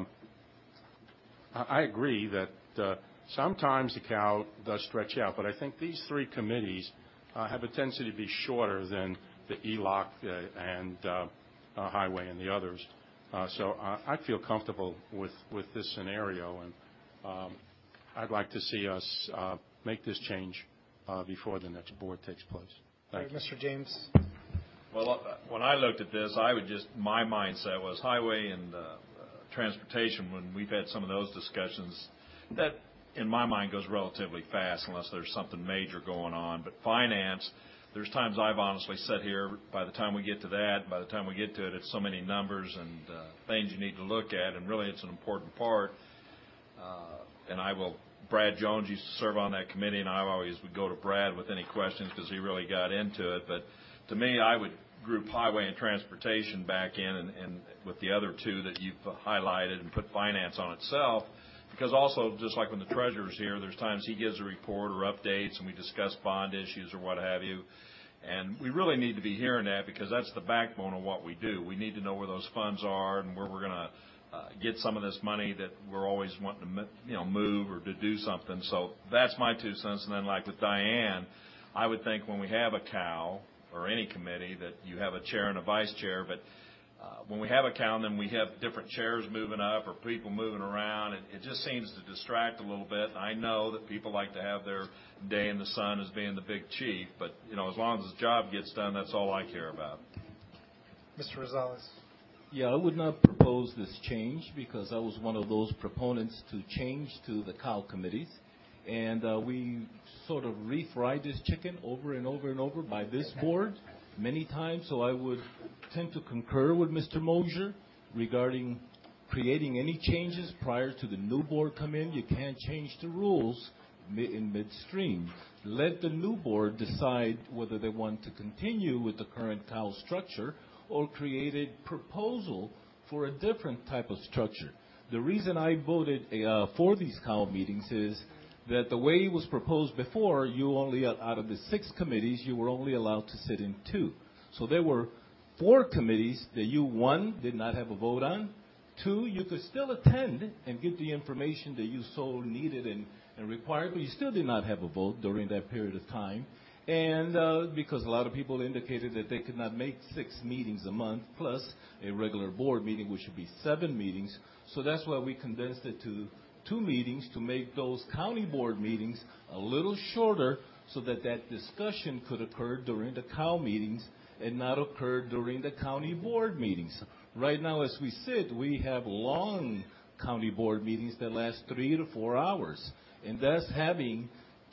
[SPEAKER 16] I agree that sometimes the cow does stretch out, but I think these three committees have a tendency to be shorter than the ELOC and Highway and the others. So I feel comfortable with this scenario, and I'd like to see us make this change before the next board takes place. Thank you.
[SPEAKER 9] Mr. James.
[SPEAKER 2] Well, when I looked at this, my mindset was Highway and Transportation. When we've had some of those discussions, that in my mind goes relatively fast unless there's something major going on. But Finance, there's times I've honestly sat here, by the time we get to that, by the time we get to it, it's so many numbers and things you need to look at, and really it's an important part. And Brad Jones used to serve on that committee, and I always would go to Brad with any questions because he really got into it. But to me, I would group Highway and Transportation back in and with the other two that you've highlighted and put Finance on itself. Because also, just like when the treasurer's here, there's times he gives a report or updates and we discuss bond issues or what have you. And we really need to be hearing that because that's the backbone of what we do. We need to know where those funds are and where we're going to get some of this money that we're always wanting to move or to do something. So that's my 2 cents. And then like with Diane, I would think when we have a cow or any committee that you have a chair and a vice chair, but when we have a cow, then we have different chairs moving up or people moving around. It just seems to distract a little bit. I know that people like to have their day in the sun as being the big chief, but as long as the job gets done, that's all I care about.
[SPEAKER 9] Mr. Rosales.
[SPEAKER 6] Yeah, I would not propose this change because I was one of those proponents to change to the cow committees. And we sort of refried this chicken over and over and over by this board many times. So I would tend to concur with Mr. Mosier regarding creating any changes prior to the new board come in. You can't change the rules in midstream. Let the new board decide whether they want to continue with the current cow structure or create a proposal for a different type of structure. The reason I voted for these cow meetings is that the way it was proposed before, you only, out of the 6 committees, you were only allowed to sit in 2. So there were 4 committees that you, 1, did not have a vote on. 2, you could still attend and get the information that you so needed and required, but you still did not have a vote during that period of time. And because a lot of people indicated that they could not make 6 meetings a month, plus a regular board meeting, which would be 7 meetings. So that's why we condensed it to 2 meetings to make those county board meetings a little shorter so that discussion could occur during the cow meetings and not occur during the county board meetings. Right now, as we sit, we have long county board meetings that last 3 to 4 hours. And that's having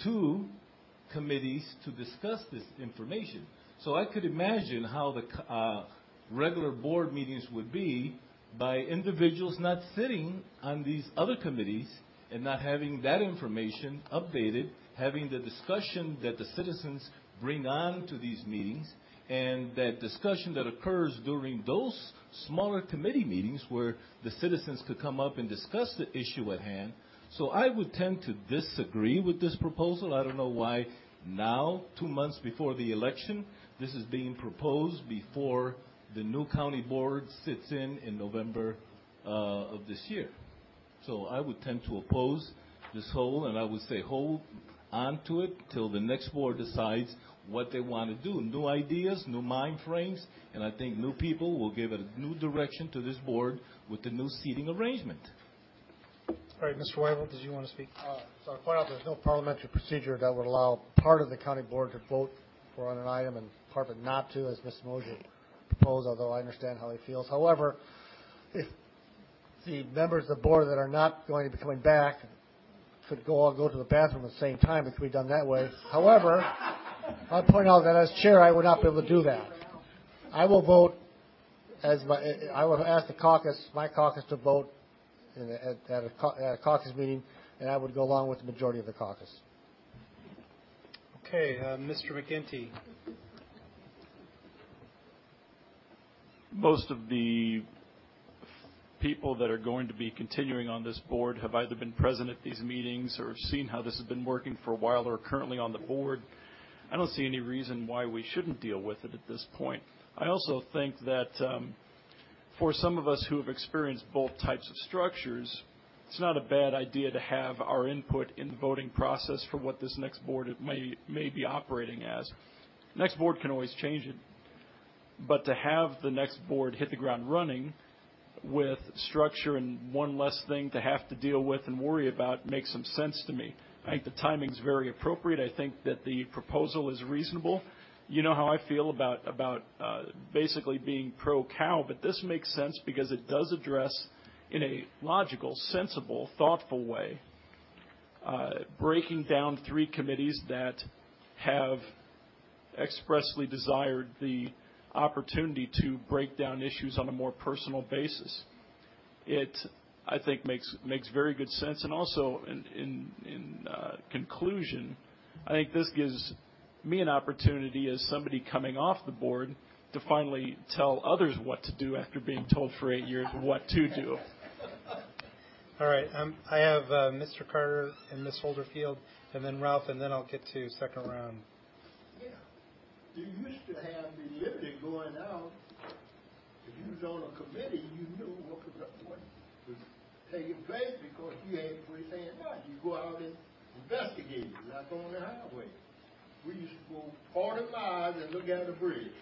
[SPEAKER 6] 2 committees to discuss this information. So I could imagine how the regular board meetings would be by individuals not sitting on these other committees and not having that information updated, having the discussion that the citizens bring on to these meetings, and that discussion that occurs during those smaller committee meetings where the citizens could come up and discuss the issue at hand. So I would tend to disagree with this proposal. I don't know why now, 2 months before the election, this is being proposed before the new county board sits in November of this year. So I would tend to oppose this whole, and I would say hold on to it till the next board decides what they want to do. New ideas, new mind frames, and I think new people will give a new direction to this board with the new seating arrangement.
[SPEAKER 9] All right, Mr. Weibel, did you want to speak?
[SPEAKER 1] So I point out there's no parliamentary procedure that would allow part of the county board to vote for on an item and part of it not to, as Mr. Mosier proposed, although I understand how he feels. However, if the members of the board that are not going to be coming back could all go to the bathroom at the same time, it could be done that way. However, I'll point out that as chair, I would not be able to do that. I will vote I will ask the caucus, my caucus, to vote at a caucus meeting, and I would go along with the majority of the caucus.
[SPEAKER 9] Okay, Mr. McGinty.
[SPEAKER 17] Most of the people that are going to be continuing on this board have either been present at these meetings or have seen how this has been working for a while or are currently on the board. I don't see any reason why we shouldn't deal with it at this point. I also think that for some of us who have experienced both types of structures, it's not a bad idea to have our input in the voting process for what this next board may be operating as. Next board can always change it, but to have the next board hit the ground running with structure and one less thing to have to deal with and worry about makes some sense to me. I think the timing's very appropriate. I think that the proposal is reasonable. You know how I feel about basically being pro-cow, but this makes sense because it does address, in a logical, sensible, thoughtful way, breaking down 3 committees that have expressly desired the opportunity to break down issues on a more personal basis. It, I think, makes very good sense. And also, in conclusion, I think this gives me an opportunity as somebody coming off the board to finally tell others what to do after being told for 8 years what to do.
[SPEAKER 9] All right. I have Mr. Carter and Ms. Holderfield, and then Ralph, and then I'll get to second round.
[SPEAKER 14] Yeah. You used to have the liberty going out. If you was on a committee, you knew what was taking place because you had first-hand knowledge. You go out and investigate it, like on the highway. We used to go 40 miles and look at a bridge.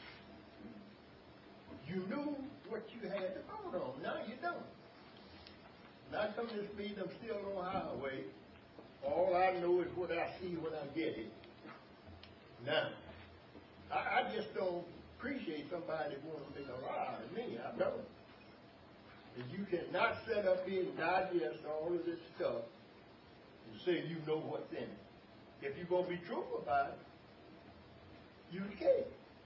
[SPEAKER 14] You knew what you had to vote on. Now you don't. Now come this meeting, I'm still on the highway. All I know is what I see when I get it. Now, I just don't appreciate somebody wanting to make a lie to me. I don't. And you cannot sit up here and digest all of this stuff and say you know what's in it. If you're going to be truthful about it, you can't.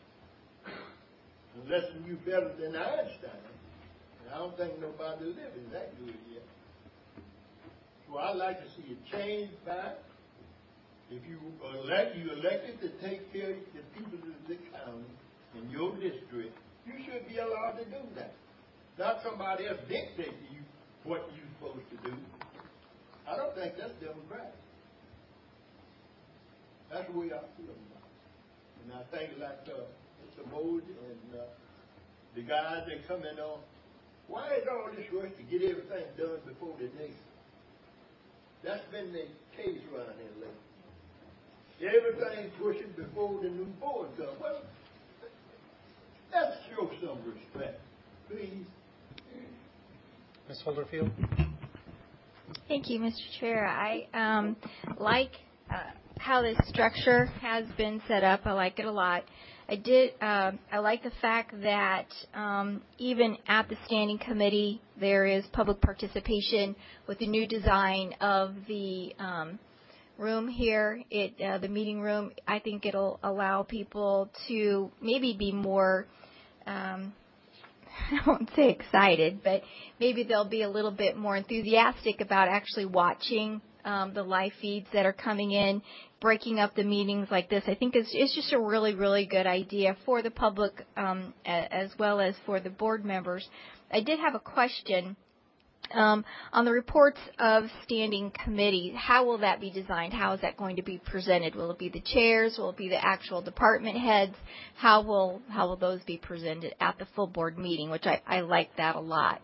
[SPEAKER 14] Unless you're better than Einstein. And I don't think nobody living that good yet. So I'd like to see it change back. If you elected to take care of the people of the county in your district, you should be allowed to do that. Not somebody else dictate to you what you're supposed to do. I don't think that's democratic. That's the way I feel about it. And I think like Mr. Moses and the guys that come in on, why is all this rush to get everything done before the day? That's been the case around here lately. Everything's pushing before the new board comes. Well, let's show some respect, please.
[SPEAKER 9] Ms. Holderfield.
[SPEAKER 18] Thank you, Mr. Chair. I like how this structure has been set up. I like it a lot. I like the fact that even at the standing committee, there is public participation with the new design of the room here, the meeting room. I think it'll allow people to maybe be more, I won't say excited, but maybe they'll be a little bit more enthusiastic about actually watching the live feeds that are coming in, breaking up the meetings like this. I think it's just a really, really good idea for the public as well as for the board members. I did have a question on the reports of standing committee. How will that be designed? How is that going to be presented? Will it be the chairs? Will it be the actual department heads? How will those be presented at the full board meeting, which I like that a lot.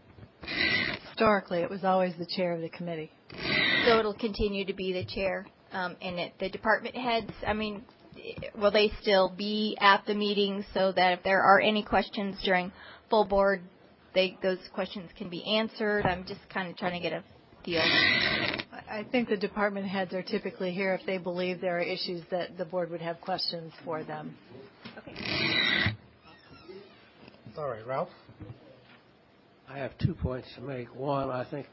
[SPEAKER 7] Historically, it was always the chair of the committee.
[SPEAKER 18] So it'll continue to be the chair the department heads, I mean, will they still be at the meetings so that if there are any questions during full board, those questions can be answered? I'm just kind of trying to get a feel.
[SPEAKER 7] I think the department heads are typically here if they believe there are issues that the board would have questions for them.
[SPEAKER 18] Okay.
[SPEAKER 9] All right, Ralph?
[SPEAKER 13] I have 2 points to make. One, I think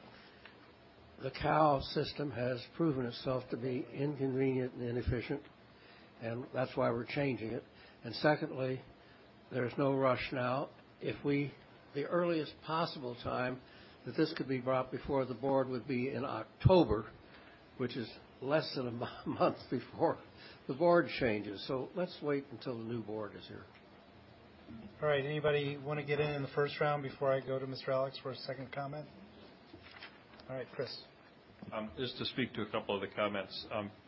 [SPEAKER 13] the cow system has proven itself to be inconvenient and inefficient, and that's why we're changing it. And secondly, there's no rush now. The earliest possible time that this could be brought before the board would be in October, which is less than a month before the board changes. So let's wait until the new board is here.
[SPEAKER 9] All right, anybody want to get in the first round before I go to Mr. Alex for a second comment? All right, Chris.
[SPEAKER 19] Just to speak to a couple of the comments.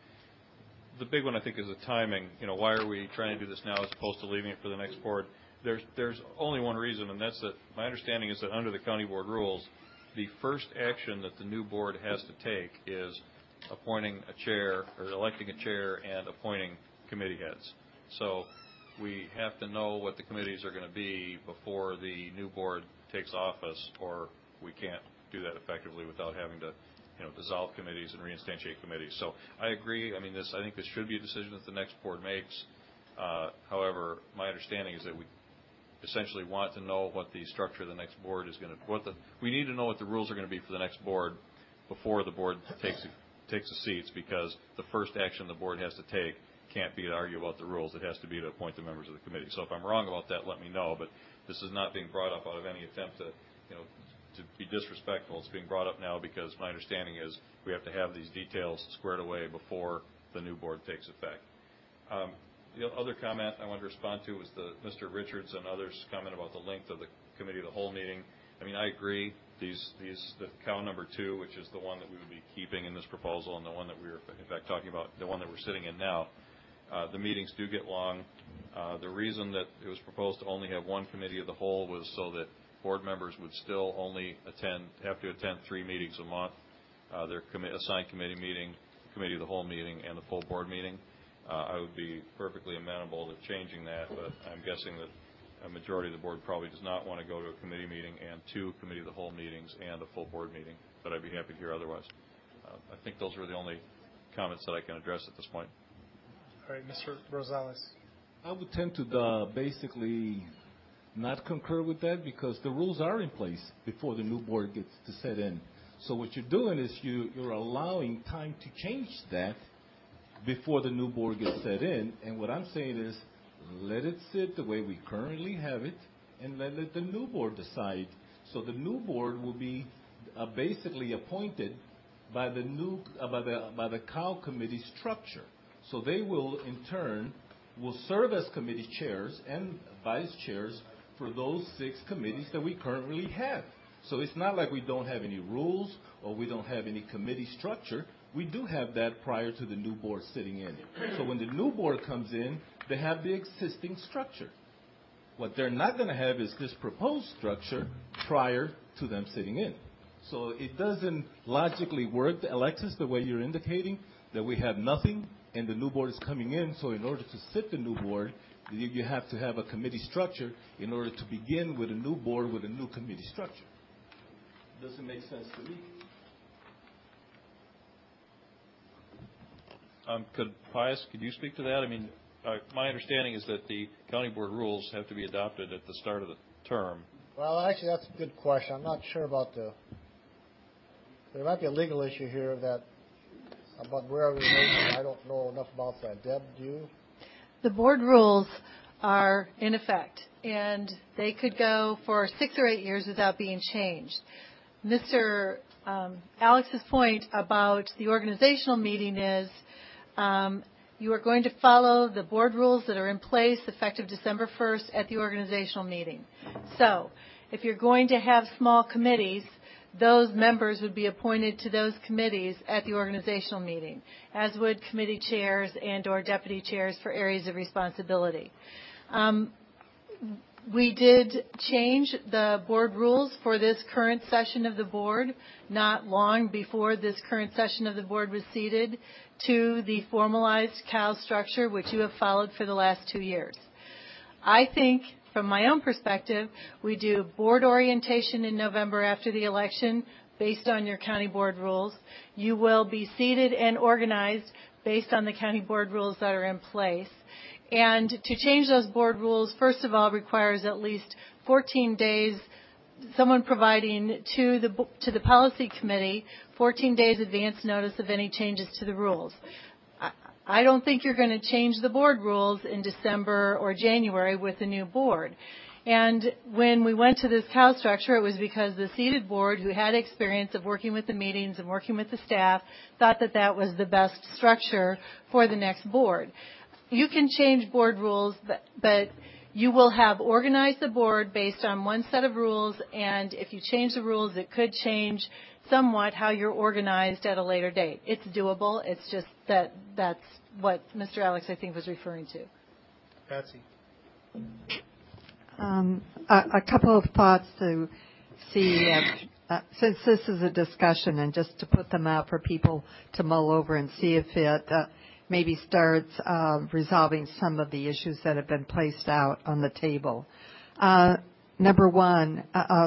[SPEAKER 19] The big one, I think, is the timing. Why are we trying to do this now as opposed to leaving it for the next board? There's only one reason, and that's that my understanding is that under the county board rules, the first action that the new board has to take is appointing a chair or electing a chair and appointing committee heads. So we have to know what the committees are going to be before the new board takes office, or we can't do that effectively without having to dissolve committees and reinstantiate committees. So I agree. I think this should be a decision that the next board makes. However, my understanding is that we essentially want to know what the structure of the next board is going to. We need to know what the rules are going to be for the next board before the board takes the seats, because the first action the board has to take can't be to argue about the rules. It has to be to appoint the members of the committee. So if I'm wrong about that, let me know. But this is not being brought up out of any attempt to be disrespectful. It's being brought up now because my understanding is we have to have these details squared away before the new board takes effect. The other comment I wanted to respond to was Mr. Richards and others' comment about the length of the committee of the whole meeting. I agree. The cow number 2, which is the one that we would be keeping in this proposal, and the one that we were in fact talking about, the one that we're sitting in now, the meetings do get long. The reason that it was proposed to only have one committee of the whole was so that board members would still only have to attend 3 meetings a month, their assigned committee meeting, committee of the whole meeting, and the full board meeting. I would be perfectly amenable to changing that, but I'm guessing that a majority of the board probably does not want to go to a committee meeting and 2 committee of the whole meetings and a full board meeting, but I'd be happy to hear otherwise. I think those are the only comments that I can address at this point.
[SPEAKER 9] All right, Mr. Rosales.
[SPEAKER 6] I would tend to basically not concur with that, because the rules are in place before the new board gets to set in. So what you're doing is you're allowing time to change that before the new board gets set in. And what I'm saying is let it sit the way we currently have it, and let the new board decide. So the new board will be basically appointed by the cow committee structure. So they will in turn serve as committee chairs and vice chairs for those 6 committees that we currently have. So it's not like we don't have any rules or we don't have any committee structure. We do have that prior to the new board sitting in. So when the new board comes in, they have the existing structure. What they're not going to have is this proposed structure prior to them sitting in. So it doesn't logically work, Alexis, the way you're indicating, that we have nothing and the new board is coming in. So in order to sit the new board, you have to have a committee structure in order to begin with a new board with a new committee structure. Doesn't make sense to me.
[SPEAKER 19] Pius, could you speak to that? My understanding is that the county board rules have to be adopted at the start of the term.
[SPEAKER 1] Well, actually, that's a good question. I'm not sure about there might be a legal issue here about where we make. I don't know enough about that. Deb, do you?
[SPEAKER 7] The board rules are in effect, and they could go for 6 or 8 years without being changed. Mr. Alex's point about the organizational meeting is you are going to follow the board rules that are in place effective December 1st at the organizational meeting. So if you're going to have small committees, those members would be appointed to those committees at the organizational meeting, as would committee chairs and or deputy chairs for areas of responsibility. We did change the board rules for this current session of the board, not long before this current session of the board was seated, to the formalized COW structure, which you have followed for the last 2 years. I think, from my own perspective, we do board orientation in November after the election based on your county board rules. You will be seated and organized based on the county board rules that are in place. And to change those board rules, first of all, requires at least 14 days, someone providing to the policy committee 14 days advance notice of any changes to the rules. I don't think you're going to change the board rules in December or January with the new board. And when we went to this COW structure, it was because the seated board, who had experience of working with the meetings and working with the staff, thought that that was the best structure for the next board. You can change board rules, but you will have organized the board based on one set of rules, and if you change the rules, it could change somewhat how you're organized at a later date. It's doable. It's just that's what Mr. Alex, I think, was referring to.
[SPEAKER 9] Patsy.
[SPEAKER 8] A couple of thoughts to see, since this is a discussion, and just to put them out for people to mull over and see if it maybe starts resolving some of the issues that have been placed out on the table. Number one,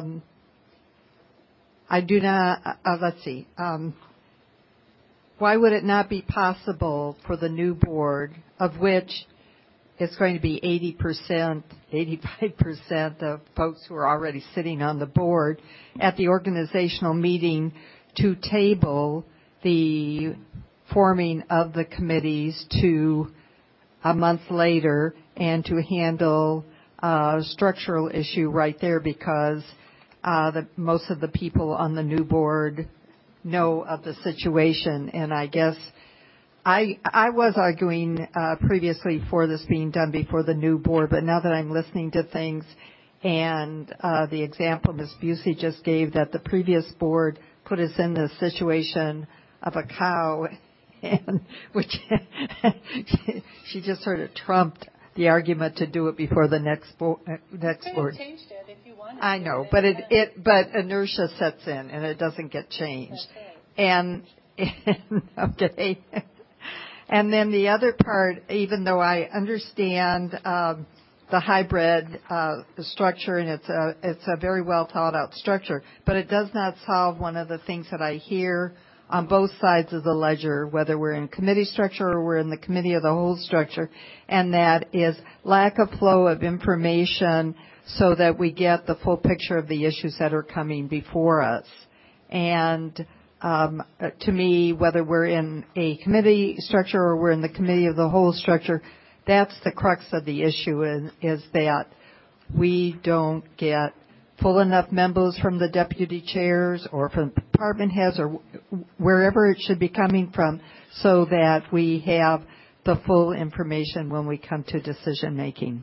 [SPEAKER 8] I do not, let's see, why would it not be possible for the new board, of which it's going to be 80%, 85% of folks who are already sitting on the board at the organizational meeting, to table the forming of the committees to a month later and to handle a structural issue right there, because most of the people on the new board know of the situation. And I guess I was arguing previously for this being done before the new board, but now that I'm listening to things and the example Ms. Busey just gave, that the previous board put us in the situation of a cow, and which she just sort of trumped the argument to do it before the next board.
[SPEAKER 7] You could have changed it if you wanted.
[SPEAKER 8] I know, but but inertia sets in and it doesn't get changed. And okay. And then the other part, even though I understand the hybrid structure, and it's a very well thought out structure, but it does not solve one of the things that I hear on both sides of the ledger, whether we're in committee structure or we're in the committee of the whole structure, and that is lack of flow of information so that we get the full picture of the issues that are coming before us. And to me, whether we're in a committee structure or we're in the committee of the whole structure, that's the crux of the issue, is that we don't get full enough memos from the deputy chairs or from department heads or wherever it should be coming from, so that we have the full information when we come to decision making.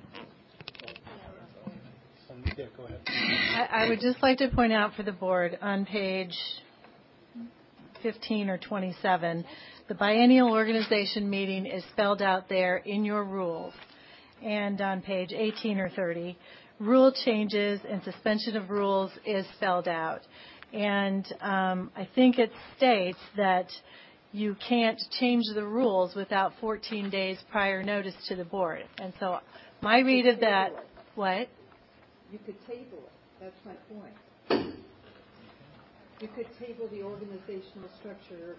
[SPEAKER 9] Yeah, go ahead.
[SPEAKER 7] I would just like to point out for the board on page 15 or 27, the biennial organization meeting is spelled out there in your rules. And on page 18 or 30, rule changes and suspension of rules is spelled out. And I think it states that you can't change the rules without 14 days prior notice to the board. And so my read of that, what?
[SPEAKER 8] You could table it. That's my point. You could table the organizational structure.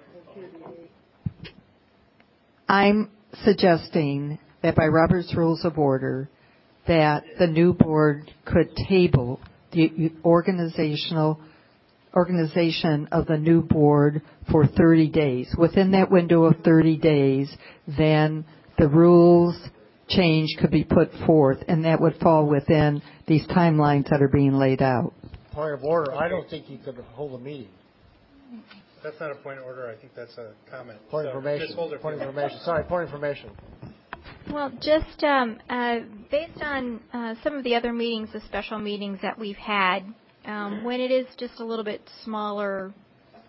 [SPEAKER 8] I'm suggesting that by Robert's Rules of Order, that the new board could table the organization of the new board for 30 days. Within that window of 30 days, then the rules change could be put forth, and that would fall within these timelines that are being laid out.
[SPEAKER 1] Point of order, I don't think you could hold a meeting.
[SPEAKER 9] That's not a point of order. I think that's a comment.
[SPEAKER 1] Point of information. Point of information. Sorry, point of information.
[SPEAKER 18] Well, just based on some of the other meetings, the special meetings that we've had, when it is just a little bit smaller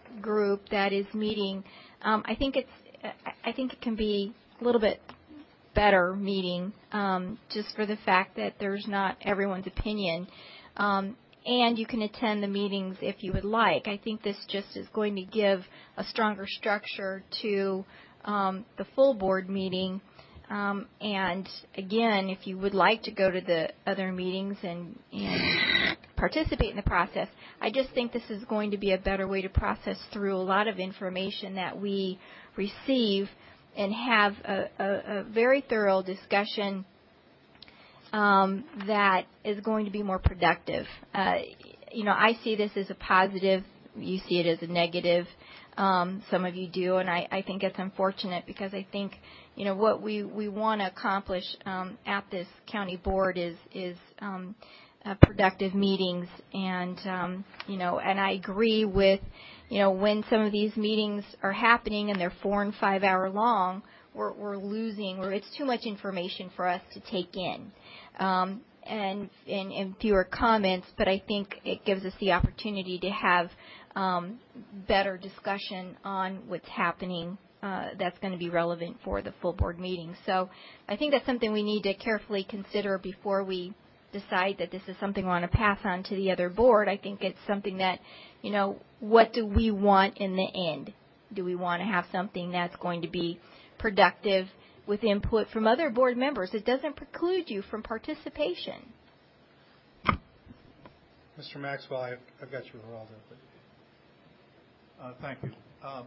[SPEAKER 18] group that is meeting, I think it can be a little bit better meeting, just for the fact that there's not everyone's opinion. And you can attend the meetings if you would like. I think this just is going to give a stronger structure to the full board meeting. And again, if you would like to go to the other meetings and participate in the process, I just think this is going to be a better way to process through a lot of information that we receive and have a very thorough discussion that is going to be more productive. I see this as a positive. You see it as a negative. Some of you do, and I think it's unfortunate because I think, what we want to accomplish at this county board is productive meetings, and and I agree with, when some of these meetings are happening and they're 4 and 5 hour long, we're losing, or it's too much information for us to take in. And fewer comments, but I think it gives us the opportunity to have better discussion on what's happening that's going to be relevant for the full board meeting. So I think that's something we need to carefully consider before we decide that this is something we want to pass on to the other board. I think it's something that, what do we want in the end? Do we want to have something that's going to be productive with input from other board members? It doesn't preclude you from participation.
[SPEAKER 9] Mr. Maxwell, I've got you, Geraldo.
[SPEAKER 20] Thank you.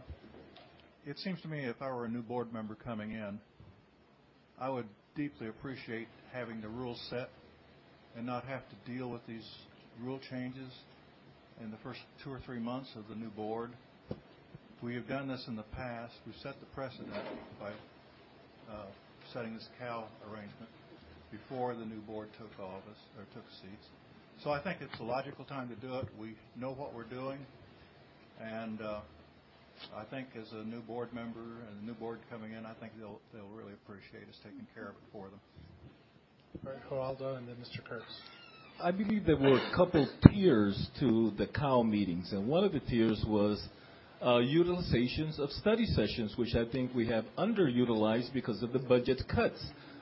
[SPEAKER 20] It seems to me if I were a new board member coming in, I would deeply appreciate having the rules set and not have to deal with these rule changes in the first 2 or 3 months of the new board. We have done this in the past. We've set the precedent by setting this CAL arrangement before the new board took office or took seats. So I think it's a logical time to do it. We know what we're doing, and I think as a new board member and a new board coming in, I think they'll really appreciate us taking care of it for them.
[SPEAKER 9] All right, Geraldo, and then Mr. Kurtz.
[SPEAKER 6] I believe there were a couple tiers to the CAL meetings, and one of the tiers was utilizations of study sessions, which I think we have underutilized because of the budget cuts.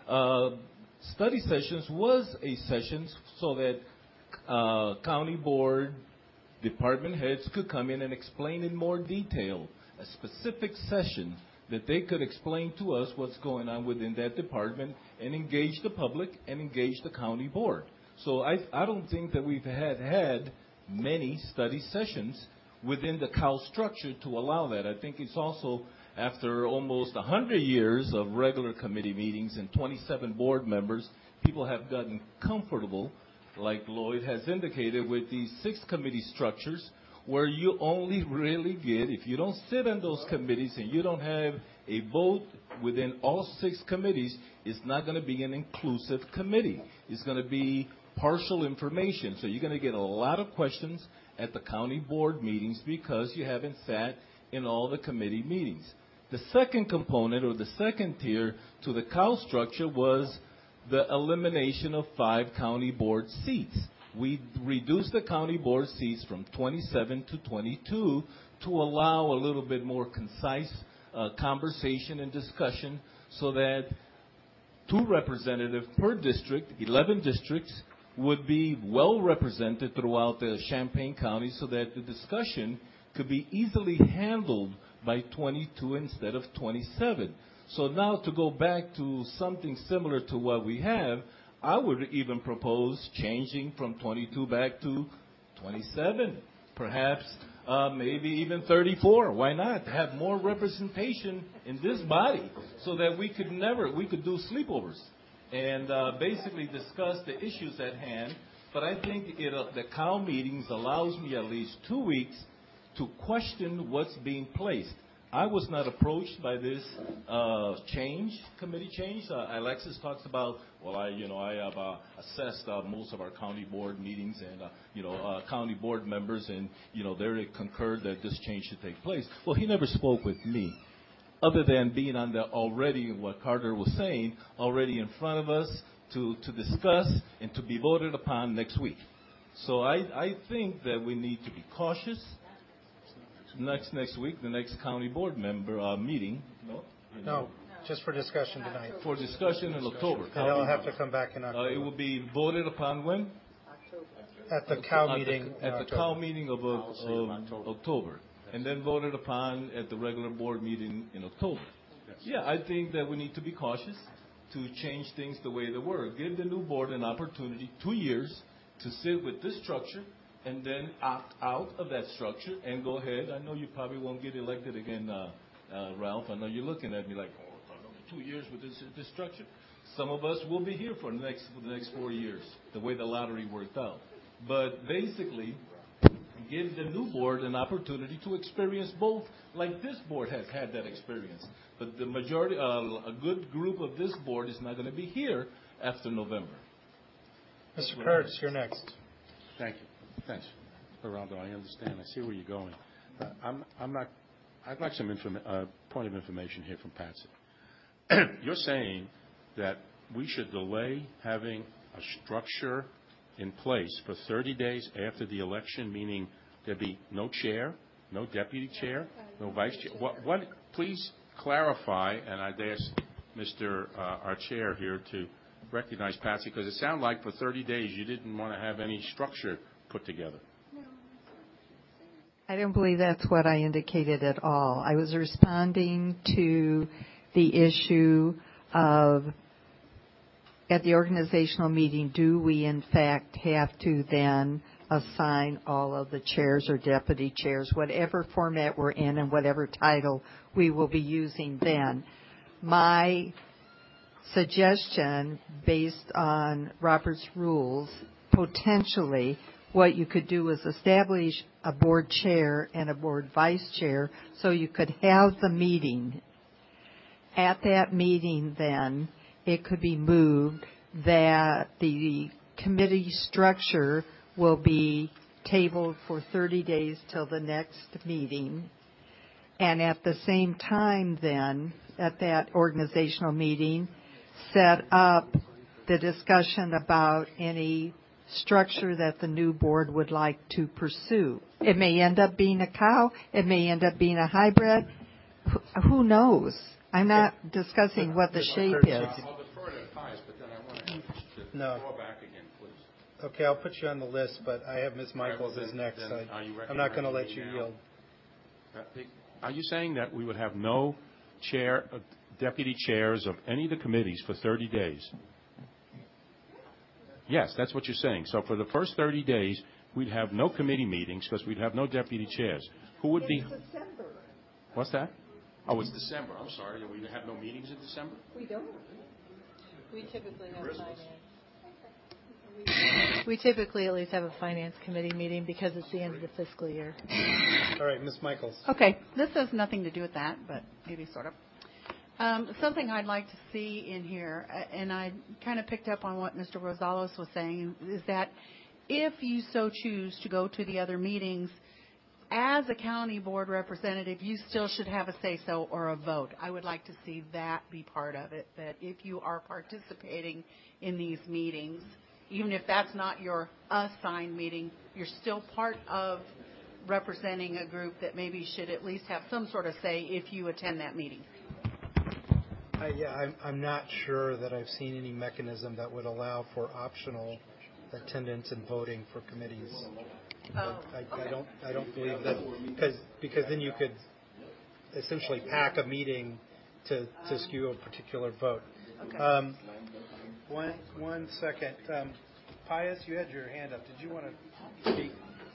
[SPEAKER 6] Study sessions was a session so that county board department heads could come in and explain in more detail a specific session that they could explain to us what's going on within that department and engage the public and engage the county board. So I don't think that we've had many study sessions within the CAL structure to allow that. I think it's also after almost 100 years of regular committee meetings and 27 board members, people have gotten comfortable, like Lloyd has indicated, with these 6 committee structures where you only really get, if you don't sit on those committees and you don't have a vote within all 6 committees, it's not going to be an inclusive committee. It's going to be partial information. So you're going to get a lot of questions at the county board meetings because you haven't sat in all the committee meetings. The second component, or the second tier to the CAL structure, was the elimination of 5 county board seats. We reduced the county board seats from 27 to 22 to allow a little bit more concise conversation and discussion so that 2 representatives per district, 11 districts, would be well represented throughout the Champaign County so that the discussion could be easily handled by 22 instead of 27. So now to go back to something similar to what we have, I would even propose changing from 22 back to 27, perhaps maybe even 34. Why not? Have more representation in this body so that we could do sleepovers and basically discuss the issues at hand. But I think the CAL meetings allows me at least 2 weeks to question what's being placed. I was not approached by this committee change. Alexis talks about, well, I have assessed most of our county board meetings and, county board members, and, they concurred that this change should take place. Well, he never spoke with me, other than being on the already, what Carter was saying, already in front of us to discuss and to be voted upon next week. So I think that we need to be cautious. Next week, the next county board member meeting.
[SPEAKER 9] No. Just for discussion tonight.
[SPEAKER 6] For discussion in October.
[SPEAKER 9] And it'll have to come back in October.
[SPEAKER 6] It will be voted upon when?
[SPEAKER 9] At the COW meeting.
[SPEAKER 6] At the COW meeting of October. And then voted upon at the regular board meeting in October. Yeah, I think that we need to be cautious to change things the way they were. Give the new board an opportunity, 2 years, to sit with this structure and then opt out of that structure and go ahead. I know you probably won't get elected again, Ralph. I know you're looking at me like, 2 years with this structure. Some of us will be here for the next 4 years, the way the lottery worked out. But basically, give the new board an opportunity to experience both, like this board has had that experience. But the majority, a good group of this board is not going to be here after November.
[SPEAKER 9] Mr. Kurtz, you're next.
[SPEAKER 16] Thank you. Thanks, Geraldo. I understand. I see where you're going. I'd like some point of information here from Patsy. You're saying that we should delay having a structure in place for 30 days after the election, meaning there'd be no chair, no deputy chair, no vice chair. What? Please clarify, and I'd ask Mr. Our chair here to recognize Patsy, because it sounded like for 30 days you didn't want to have any structure put together.
[SPEAKER 8] I don't believe that's what I indicated at all. I was responding to the issue of, at the organizational meeting, do we in fact have to then assign all of the chairs or deputy chairs, whatever format we're in and whatever title we will be using then. My suggestion, based on Robert's rules, potentially what you could do is establish a board chair and a board vice chair so you could have the meeting. At that meeting then, it could be moved that the committee structure will be tabled for 30 days till the next meeting. And at the same time then, at that organizational meeting, set up the discussion about any structure that the new board would like to pursue. It may end up being a cow. It may end up being a hybrid. Who knows? I'm not discussing what the shape is.
[SPEAKER 16] I'll defer to Pius, but then I want to go back again, please.
[SPEAKER 9] Okay, I'll put you on the list, but I have Ms. Michaels as next. I'm not going to let you yield.
[SPEAKER 16] Are you saying that we would have no deputy chairs of any of the committees for 30 days? Yes, that's what you're saying. So for the first 30 days, we'd have no committee meetings because we'd have no deputy chairs. Who would be?
[SPEAKER 8] December.
[SPEAKER 16] What's that? Oh, it's December. I'm sorry. We have no meetings in December?
[SPEAKER 8] We don't.
[SPEAKER 7] We typically have finance. We typically at least have a finance committee meeting because it's the end of the fiscal year.
[SPEAKER 9] All right, Ms. Michaels.
[SPEAKER 10] Okay, this has nothing to do with that, but maybe sort of. Something I'd like to see in here, and I kind of picked up on what Mr. Rosales was saying, is that if you so choose to go to the other meetings, as a county board representative, you still should have a say-so or a vote. I would like to see that be part of it, that if you are participating in these meetings, even if that's not your assigned meeting, you're still part of representing a group that maybe should at least have some sort of say if you attend that meeting.
[SPEAKER 9] I'm not sure that I've seen any mechanism that would allow for optional attendance and voting for committees. I don't believe that, because then you could essentially pack a meeting to skew a particular vote.
[SPEAKER 10] Okay.
[SPEAKER 9] One second. Pius, you had your hand up. Did you want to speak?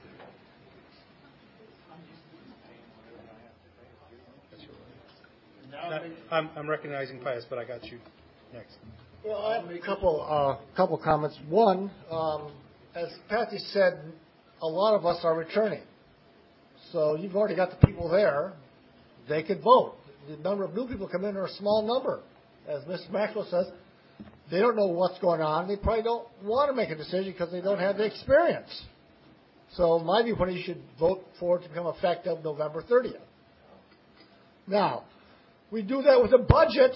[SPEAKER 9] I'm recognizing Pius, but I got you next.
[SPEAKER 1] Well, I have a couple comments. One, as Patsy said, a lot of us are returning. So you've already got the people there. They could vote. The number of new people come in are a small number. As Mr. Maxwell says, they don't know what's going on. They probably don't want to make a decision because they don't have the experience. So my viewpoint is you should vote for it to become effective November 30th. Now, we do that with a budget.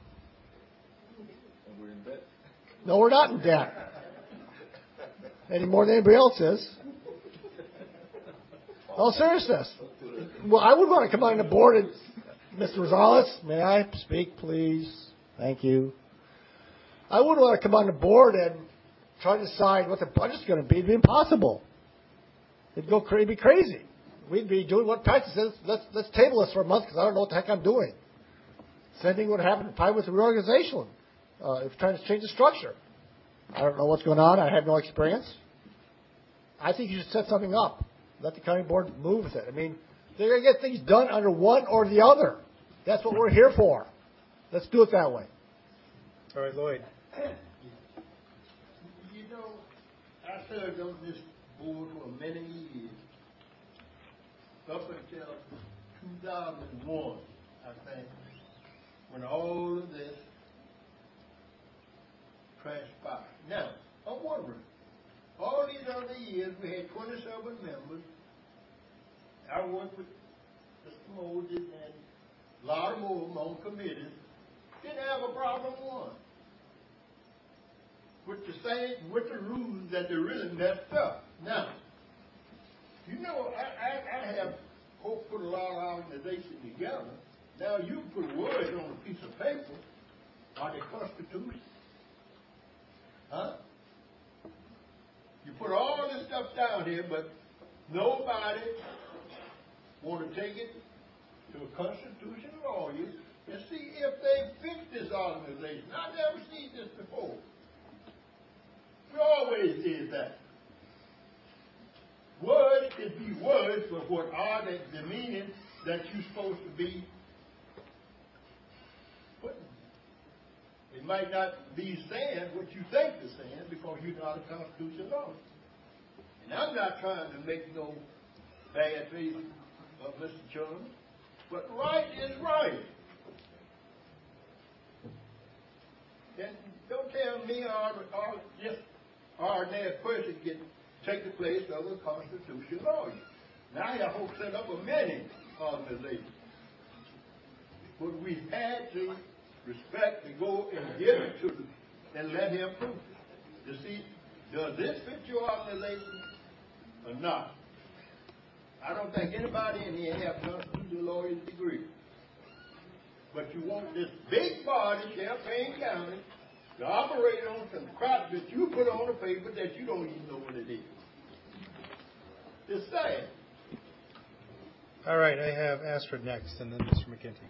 [SPEAKER 2] We're in debt.
[SPEAKER 1] No, we're not in debt. Any more than anybody else is. All seriousness. Well, I would want to come on the board and Mr. Rosales, may I speak, please? Thank you. I wouldn't want to come on the board and try to decide what the budget's going to be. It'd be impossible. It'd be crazy. We'd be doing what Patrick says. Let's table this for a month because I don't know what the heck I'm doing. Same thing would happen probably with the reorganization. If trying to change the structure. I don't know what's going on. I have no experience. I think you should set something up. Let the county board move with it. I mean, they're going to get things done under one or the other. That's what we're here for. Let's do it that way.
[SPEAKER 9] All right, Lloyd.
[SPEAKER 14] You know, I served on this board for many years, up until 2001, I think, when all of this transpired. Now, I'm wondering, all these other years, we had 27 members. I worked with Mr. Moses and a lot of more on committees. Didn't have a problem one. With the rules that they really messed up. Now, you know, I have hoped put a lot of organizations together. Now you put words on a piece of paper. Are they Constitution? Huh? You put all this stuff down here, but nobody want to take it to a Constitution lawyer and see if they fix this organization. I never seen this before. We always did that. Words could be words, but what are the meaning that you're supposed to be putting? It might not be saying what you think they're saying because you're not a constitutional lawyer. And I'm not trying to make no bad face of Mr. Chum, but right is right. And don't tell me just ordinary person can take the place of a constitutional lawyer. Now you hope set up a many organizations. But we had to respect and go and give it to them and let him prove it. To see, does this fit your organization or not? I don't think anybody in here have a constitutional lawyer's degree. But you want this big body, Champaign County, to operate on some crap that you put on a paper that you don't even know what it is. It's sad.
[SPEAKER 9] All right, I have Astrid next, and then Mr. McGinty.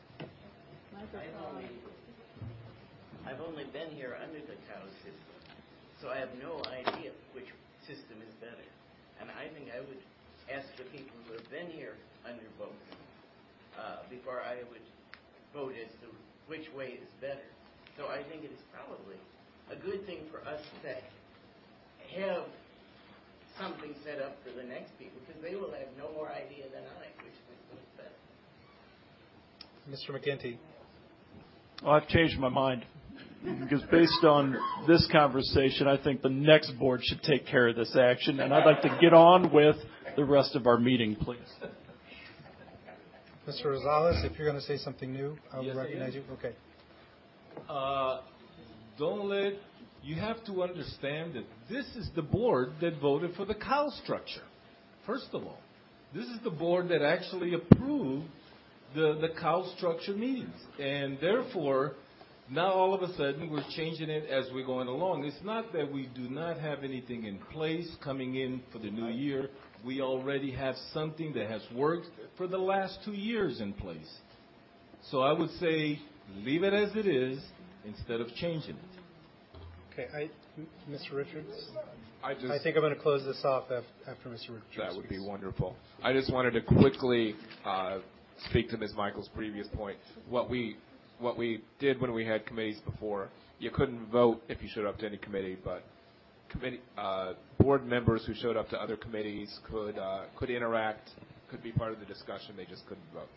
[SPEAKER 21] I've only been here under the cow system, so I have no idea which system is better. And I think I would ask the people who have been here under both before I would vote as to which way is better. So I think it is probably a good thing for us to have something set up for the next people, because they will have no more idea than I which is better.
[SPEAKER 9] Mr. McGinty.
[SPEAKER 17] Well, I've changed my mind. Because based on this conversation, I think the next board should take care of this action, and I'd like to get on with the rest of our meeting, please.
[SPEAKER 9] Mr. Rosales, if you're going to say something new, I'll recognize you. Okay.
[SPEAKER 6] You have to understand that this is the board that voted for the cow structure. First of all, this is the board that actually approved the cow structure meetings. And therefore, now all of a sudden we're changing it as we're going along. It's not that we do not have anything in place coming in for the new year. We already have something that has worked for the last 2 years in place. So I would say leave it as it is instead of changing it.
[SPEAKER 9] Okay, Mr. Richards, I think I'm going to close this off after Mr. Richards.
[SPEAKER 5] That would be wonderful. I just wanted to quickly speak to Ms. Michael's previous point. What we did when we had committees before, you couldn't vote if you showed up to any committee, but board members who showed up to other committees could interact, could be part of the discussion. They just couldn't vote.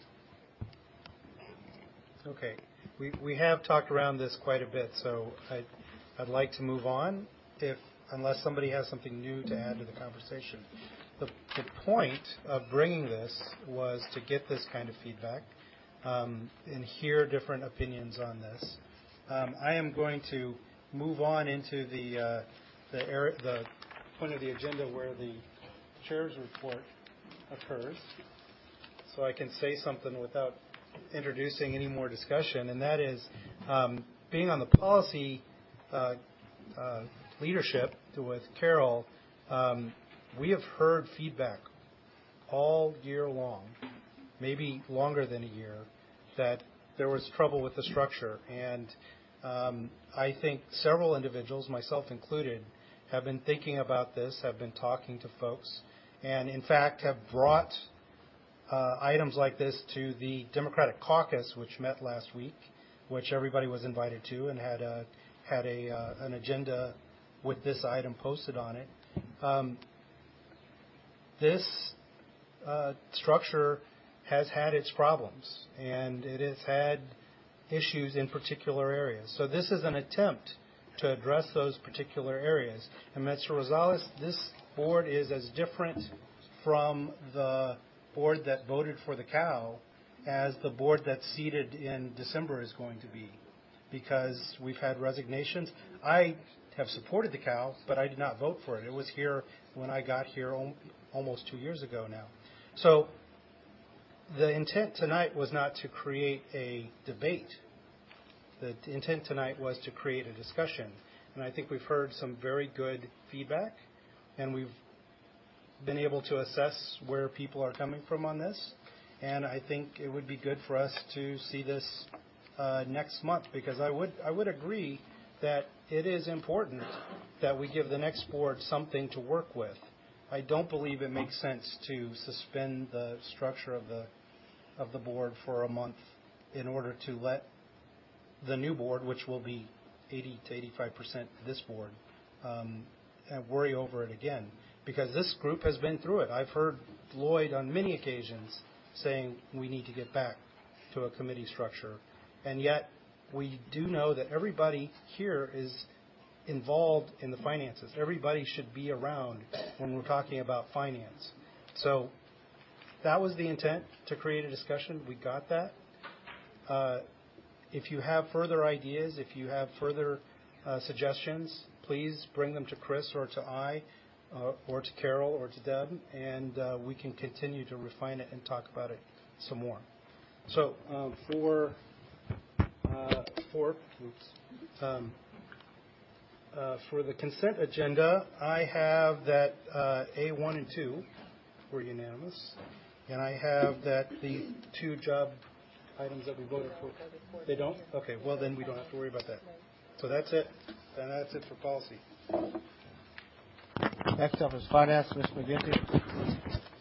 [SPEAKER 9] Okay. We have talked around this quite a bit, so I'd like to move on unless somebody has something new to add to the conversation. The point of bringing this was to get this kind of feedback and hear different opinions on this. I am going to move on into the point of the agenda where the chair's report occurs, so I can say something without introducing any more discussion, and that is being on the policy leadership with Carol. We have heard feedback all year long, maybe longer than a year, that there was trouble with the structure. And I think several individuals, myself included, have been thinking about this, have been talking to folks, and in fact have brought items like this to the Democratic Caucus, which met last week, which everybody was invited to, and had an agenda with this item posted on it. This structure has had its problems, and it has had issues in particular areas. So this is an attempt to address those particular areas. And Mr. Rosales, this board is as different from the board that voted for the cow as the board that's seated in December is going to be, because we've had resignations. I have supported the cow, but I did not vote for it. It was here when I got here almost 2 years ago now. So the intent tonight was not to create a debate. The intent tonight was to create a discussion. And I think we've heard some very good feedback, and we've been able to assess where people are coming from on this. And I think it would be good for us to see this next month, because I would agree that it is important that we give the next board something to work with. I don't believe it makes sense to suspend the structure of the board for a month in order to let the new board, which will be 80 to 85% this board, worry over it again. Because this group has been through it. I've heard Lloyd on many occasions saying we need to get back to a committee structure. And yet we do know that everybody here is involved in the finances. Everybody should be around when we're talking about finance. So that was the intent, to create a discussion. We got that. If you have further ideas, if you have further suggestions, please bring them to Chris or to I, or to Carol or to Deb, and we can continue to refine it and talk about it some more. So for the consent agenda, I have that A1 and 2 were unanimous, and I have that the 2 job items that we voted for. They don't? Okay, well then we don't have to worry about that. So that's it, and that's it for policy.
[SPEAKER 1] Next up is finance, Ms. McGinty.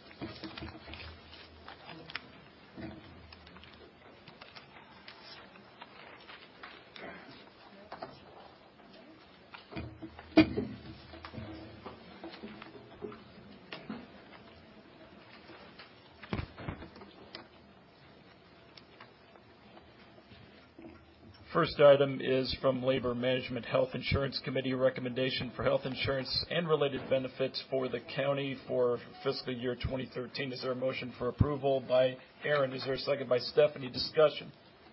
[SPEAKER 17] First item is from Labor Management Health Insurance Committee, recommendation for health insurance and related benefits for the county for fiscal year 2013. Is there a motion for approval by Aaron? Is there a second by Stephanie? Discussion.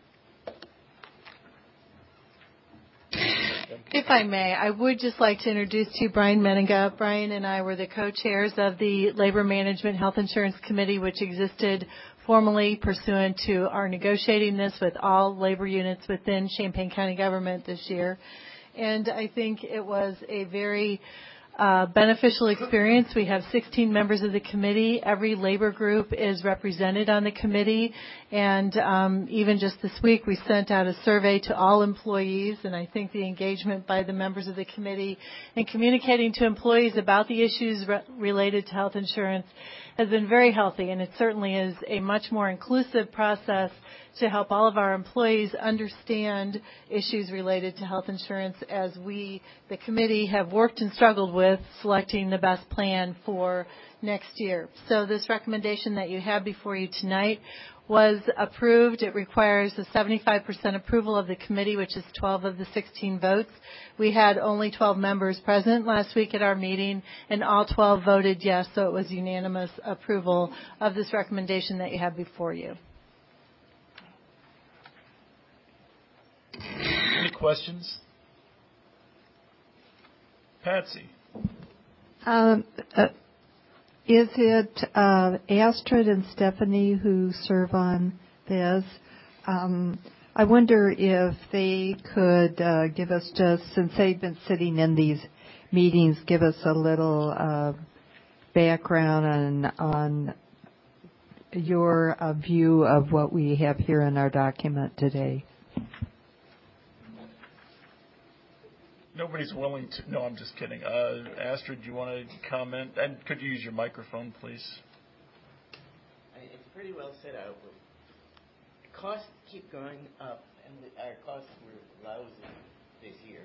[SPEAKER 7] If I may, I would just like to introduce to you Brian Menninga. Brian and I were the co-chairs of the Labor Management Health Insurance Committee, which existed formally pursuant to our negotiating this with all labor units within Champaign County government this year. And I think it was a very beneficial experience. We have 16 members of the committee. Every labor group is represented on the committee. And even just this week, we sent out a survey to all employees. And I think the engagement by the members of the committee in communicating to employees about the issues related to health insurance has been very healthy. And it certainly is a much more inclusive process to help all of our employees understand issues related to health insurance as we, the committee, have worked and struggled with selecting the best plan for next year. So this recommendation that you have before you tonight was approved. It requires a 75% approval of the committee, which is 12 of the 16 votes. We had only 12 members present last week at our meeting, and all 12 voted yes, so it was unanimous approval of this recommendation that you have before you.
[SPEAKER 17] Any questions? Patsy.
[SPEAKER 8] Is it Astrid and Stephanie who serve on this, I wonder if they could give us just, since they've been sitting in these meetings, give us a little background on your view of what we have here in our document today.
[SPEAKER 4] Nobody's willing to. No, I'm just kidding. Astrid, do you want to comment? And could you use your microphone, please?
[SPEAKER 21] It's pretty well set out. Costs keep going up, and our costs were lousy this year.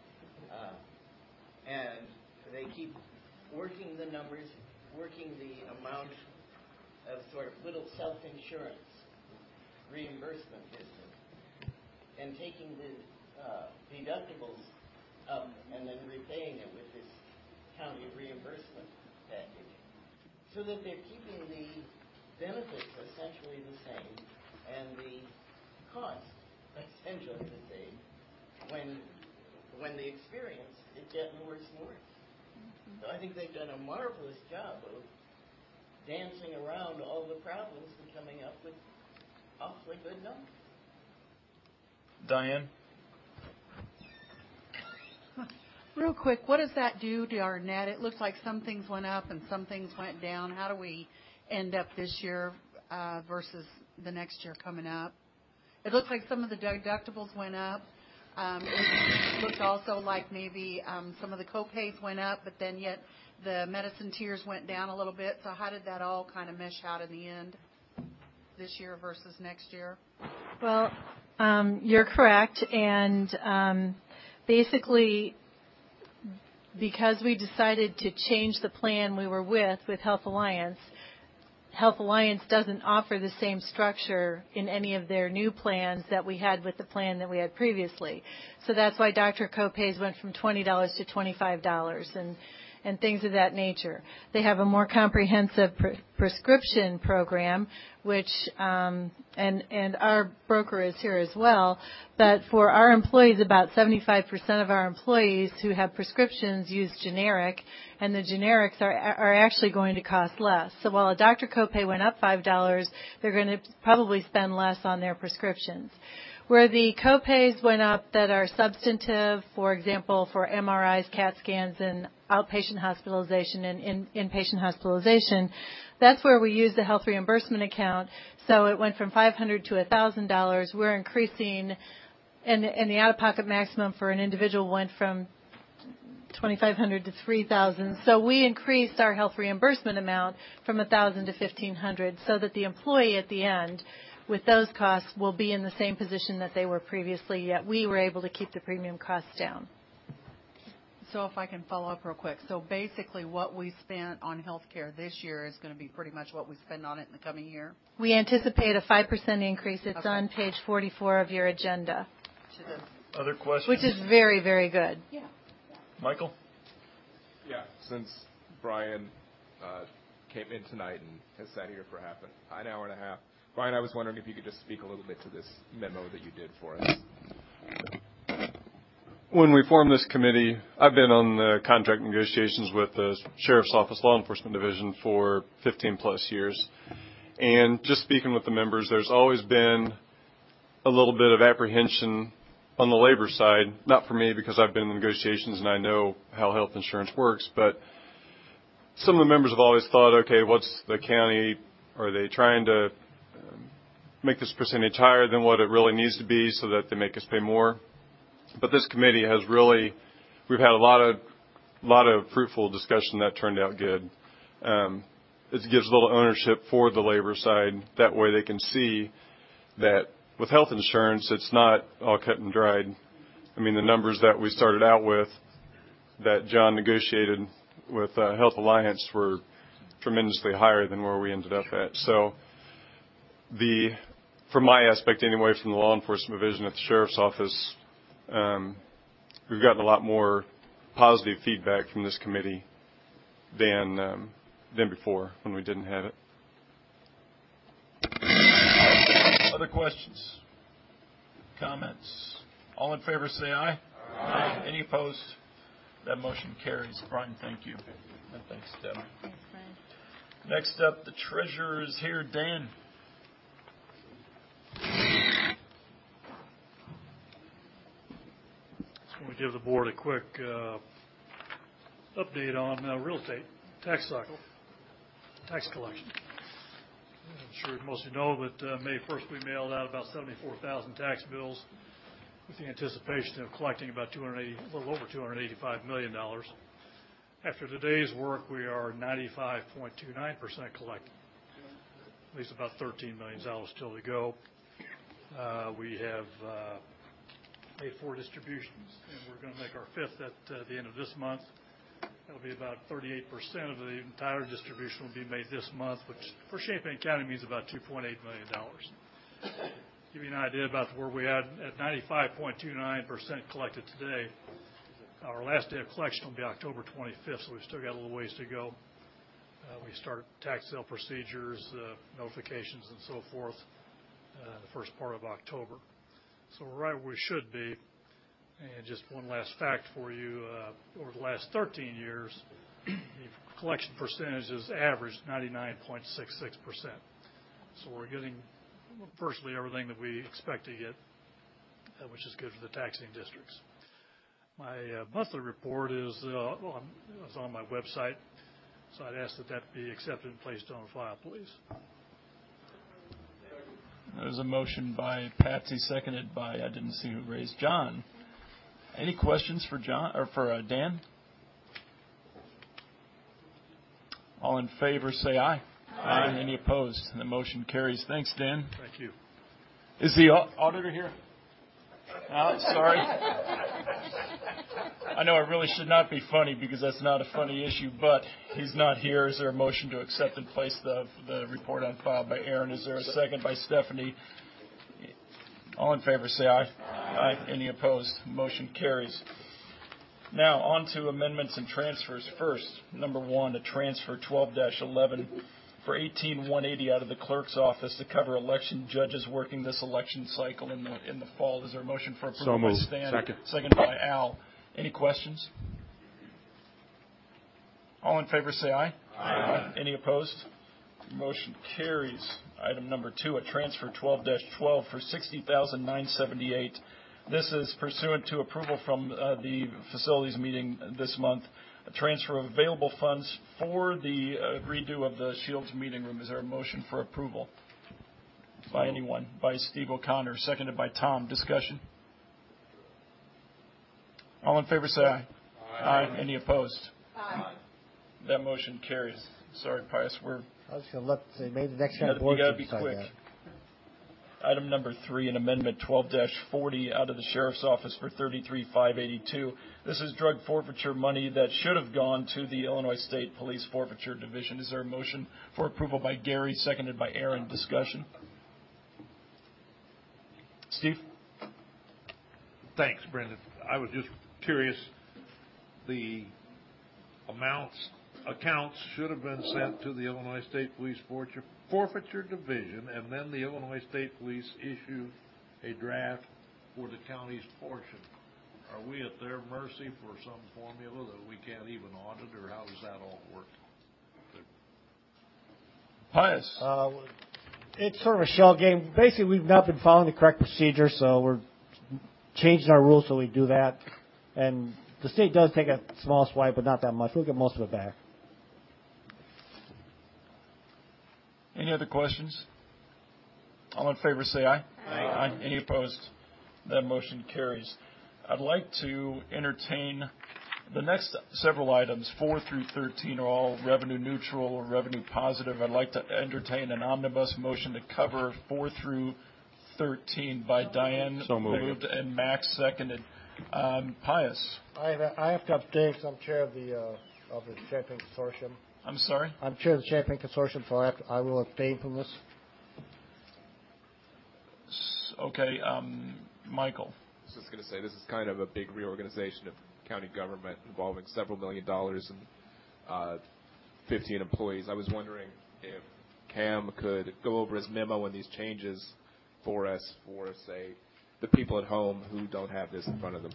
[SPEAKER 21] And they keep working the numbers, working the amount of sort of little self-insurance reimbursement system, and taking the deductibles up and then repaying it with this county reimbursement package, so that they're keeping the benefits essentially the same and the cost essentially the same when the experience is getting worse and worse. So I think they've done a marvelous job of dancing around all the problems and coming up with awfully good numbers.
[SPEAKER 4] Diane?
[SPEAKER 10] Real quick, what does that do to our net? It looks like some things went up and some things went down. How do we end up this year versus the next year coming up? It looks like some of the deductibles went up. It looks also like maybe some of the co-pays went up, but then yet the medicine tiers went down a little bit. So how did that all kind of mesh out in the end this year versus next year?
[SPEAKER 7] Well, you're correct. And basically, because we decided to change the plan we were with Health Alliance doesn't offer the same structure in any of their new plans that we had with the plan that we had previously. So that's why doctor co-pays went from $20 to $25 and things of that nature. They have a more comprehensive prescription program, which and our broker is here as well. But for our employees, about 75% of our employees who have prescriptions use generic, and the generics are actually going to cost less. So while a doctor copay went up $5, they're going to probably spend less on their prescriptions. Where the copays went up that are substantive, for example, for MRIs, CAT scans, and outpatient hospitalization and inpatient hospitalization, that's where we use the health reimbursement account. So it went from $500 to $1,000. We're increasing, and the out-of-pocket maximum for an individual went from $2,500 to $3,000. So we increased our health reimbursement amount from $1,000 to $1,500 so that the employee at the end with those costs will be in the same position that they were previously, yet we were able to keep the premium costs down.
[SPEAKER 10] So if I can follow up real quick. So basically what we spent on health care this year is going to be pretty much what we spend on it in the coming year?
[SPEAKER 7] We anticipate a 5% increase. It's on page 44 of your agenda.
[SPEAKER 4] Other questions?
[SPEAKER 7] Which is very, very good.
[SPEAKER 10] Yeah.
[SPEAKER 4] Michael?
[SPEAKER 5] Yeah, since Brian came in tonight and has sat here for an hour and a half, Brian, I was wondering if you could just speak a little bit to this memo that you did for us.
[SPEAKER 22] When we formed this committee, I've been on the contract negotiations with the Sheriff's Office Law Enforcement Division for 15 plus years. And just speaking with the members, there's always been a little bit of apprehension on the labor side, not for me because I've been in negotiations and I know how health insurance works, but some of the members have always thought, okay, what's the county, are they trying to make this percentage higher than what it really needs to be so that they make us pay more? But this committee has really, we've had a lot of fruitful discussion that turned out good. It gives a little ownership for the labor side. That way they can see that with health insurance, it's not all cut and dried. I mean, the numbers that we started out with that John negotiated with Health Alliance were tremendously higher than where we ended up at. So from my aspect anyway, from the law enforcement division at the Sheriff's Office, we've gotten a lot more positive feedback from this committee than before when we didn't have it.
[SPEAKER 4] Other questions? Comments? All in favor say aye. Aye. Any opposed? That motion carries. Brian, thank you. And thanks, Deb.
[SPEAKER 3] Thanks, Brian.
[SPEAKER 4] Next up, the treasurer is here. Dan.
[SPEAKER 11] give the board a quick update on real estate tax cycle, tax collection. I'm sure most of you know that May 1st we mailed out about 74,000 tax bills with the anticipation of collecting about a little over $285 million. After today's work, we are 95.29% collected. At least about $13 million still to go. We have made 4 distributions, and we're going to make our 5th at the end of this month. That'll be about 38% of the entire distribution will be made this month, which for Champaign County means about $2.8 million. Give you an idea about where we are at 95.29% collected today. Our last day of collection will be October 25th, so we've still got a little ways to go. We start tax sale procedures, notifications, and so forth the first part of October. So we're right where we should be. And just one last fact for you, over the last 13 years, the collection percentage has averaged 99.66%. So we're getting virtually everything that we expect to get, which is good for the taxing districts. My monthly report is on my website, so I'd ask that be accepted and placed on file, please.
[SPEAKER 17] There's a motion by Patsy, seconded by, I didn't see who raised, John. Any questions for John or for Dan? All in favor, say aye. Aye. Any opposed? The motion carries. Thanks, Dan.
[SPEAKER 11] Thank you.
[SPEAKER 17] Is the auditor here? Sorry. I know I really should not be funny because that's not a funny issue, but he's not here. Is there a motion to accept and place the report on file by Aaron? Is there a second by Stephanie? All in favor, say aye. Aye. Any opposed? Motion carries. Now, on to amendments and transfers. First, number 1, a transfer 12-11 for 18,180 out of the clerk's office to cover election judges working this election cycle in the fall. Is there a motion for approval by Stan? Second by Al. Any questions? All in favor, say aye. Aye. Any opposed? Motion carries. Item number 2, a transfer 12-12 for $60,978. This is pursuant to approval from the facilities meeting this month. A transfer of available funds for the redo of the Shields meeting room. Is there a motion for approval? By anyone? By Steve O'Connor, seconded by Tom. Discussion? All in favor, say aye. Aye. Any opposed? Aye. That motion carries. Sorry, Pius,
[SPEAKER 1] I was going to let maybe the next kind of board
[SPEAKER 17] you got to be quick.
[SPEAKER 1] That.
[SPEAKER 17] Item number 3, an amendment 12-40 out of the sheriff's office for $33,582. This is drug forfeiture money that should have gone to the Illinois State Police Forfeiture Division. Is there a motion for approval by Gary, seconded by Aaron? Discussion? Steve?
[SPEAKER 12] Thanks, Brendan. I was just curious. The accounts should have been sent to the Illinois State Police Forfeiture Division, and then the Illinois State Police issue a draft for the county's portion. Are we at their mercy for some formula that we can't even audit, or how does that all work?
[SPEAKER 17] Pius?
[SPEAKER 1] It's sort of a shell game. Basically, we've not been following the correct procedure, so we're changing our rules so we do that. And the state does take a small swipe, but not that much. We'll get most of it back.
[SPEAKER 17] Any other questions? All in favor, say aye.
[SPEAKER 12] Aye.
[SPEAKER 17] Any opposed? That motion carries. I'd like to entertain the next several items. 4 through 13 are all revenue neutral or revenue positive. I'd like to entertain an omnibus motion to cover 4 through 13 by Diane.
[SPEAKER 16] So moved.
[SPEAKER 17] And Max seconded. Pius?
[SPEAKER 1] I have to abstain because I'm chair of the Champaign Consortium.
[SPEAKER 17] I'm sorry?
[SPEAKER 1] I'm chair of the Champaign Consortium, so I will abstain from this.
[SPEAKER 17] Okay, Michael.
[SPEAKER 5] I was just going to say, this is kind of a big reorganization of county government involving several $1 million and 15 employees. I was wondering if Cam could go over his memo and these changes for us, say, the people at home who don't have this in front of them.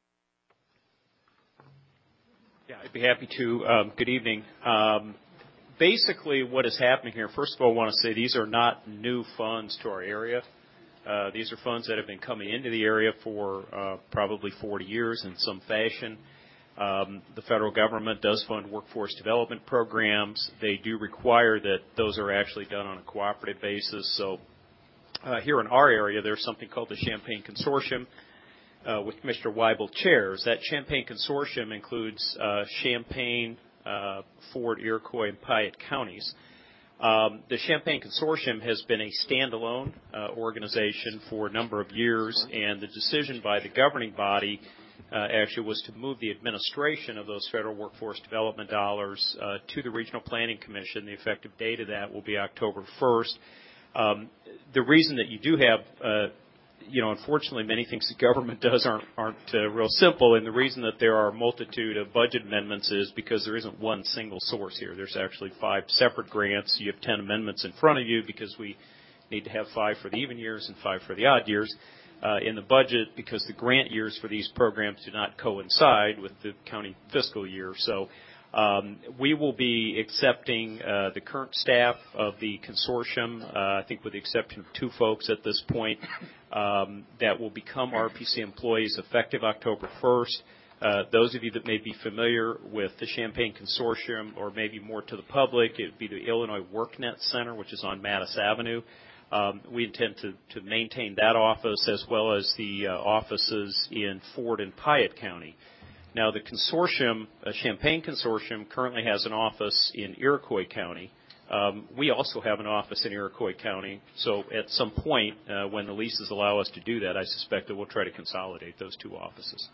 [SPEAKER 23] Yeah, I'd be happy to. Good evening.
[SPEAKER 13] Basically, what is happening here, first of all, I want to say these are not new funds to our area. These are funds that have been coming into the area for probably 40 years in some fashion. The federal government does fund workforce development programs. They do require that those are actually done on a cooperative basis. So here in our area, there's something called the Champaign Consortium, with Commissioner Weibel chairs. That Champaign Consortium includes Champaign, Ford, Iroquois, and Piatt counties. The Champaign Consortium has been a standalone organization for a number of years, and the decision by the governing body actually was to move the administration of those federal workforce development dollars to the Regional Planning Commission. The effective date of that will be October 1st. The reason that you do have unfortunately, many things the government does aren't real simple, and the reason that there are a multitude of budget amendments is because there isn't one single source here. There's actually 5 separate grants. You have 10 amendments in front of you because we need to have 5 for the even years and 5 for the odd years in the budget, because the grant years for these programs do not coincide with the county fiscal year. So we will be accepting the current staff of the consortium, I think with the exception of 2 folks at this point, that will become RPC employees effective October 1st. Those of you that may be familiar with the Champaign Consortium, or maybe more to the public, it would be the Illinois WorkNet Center, which is on Mattis Avenue. We intend to maintain that office as well as the offices in Ford and Piatt County. Now, the consortium, Champaign Consortium, currently has an office in Iroquois County. We also have an office in Iroquois County. So at some point, when the leases allow us to do that, I suspect that we'll try to consolidate those 2 offices.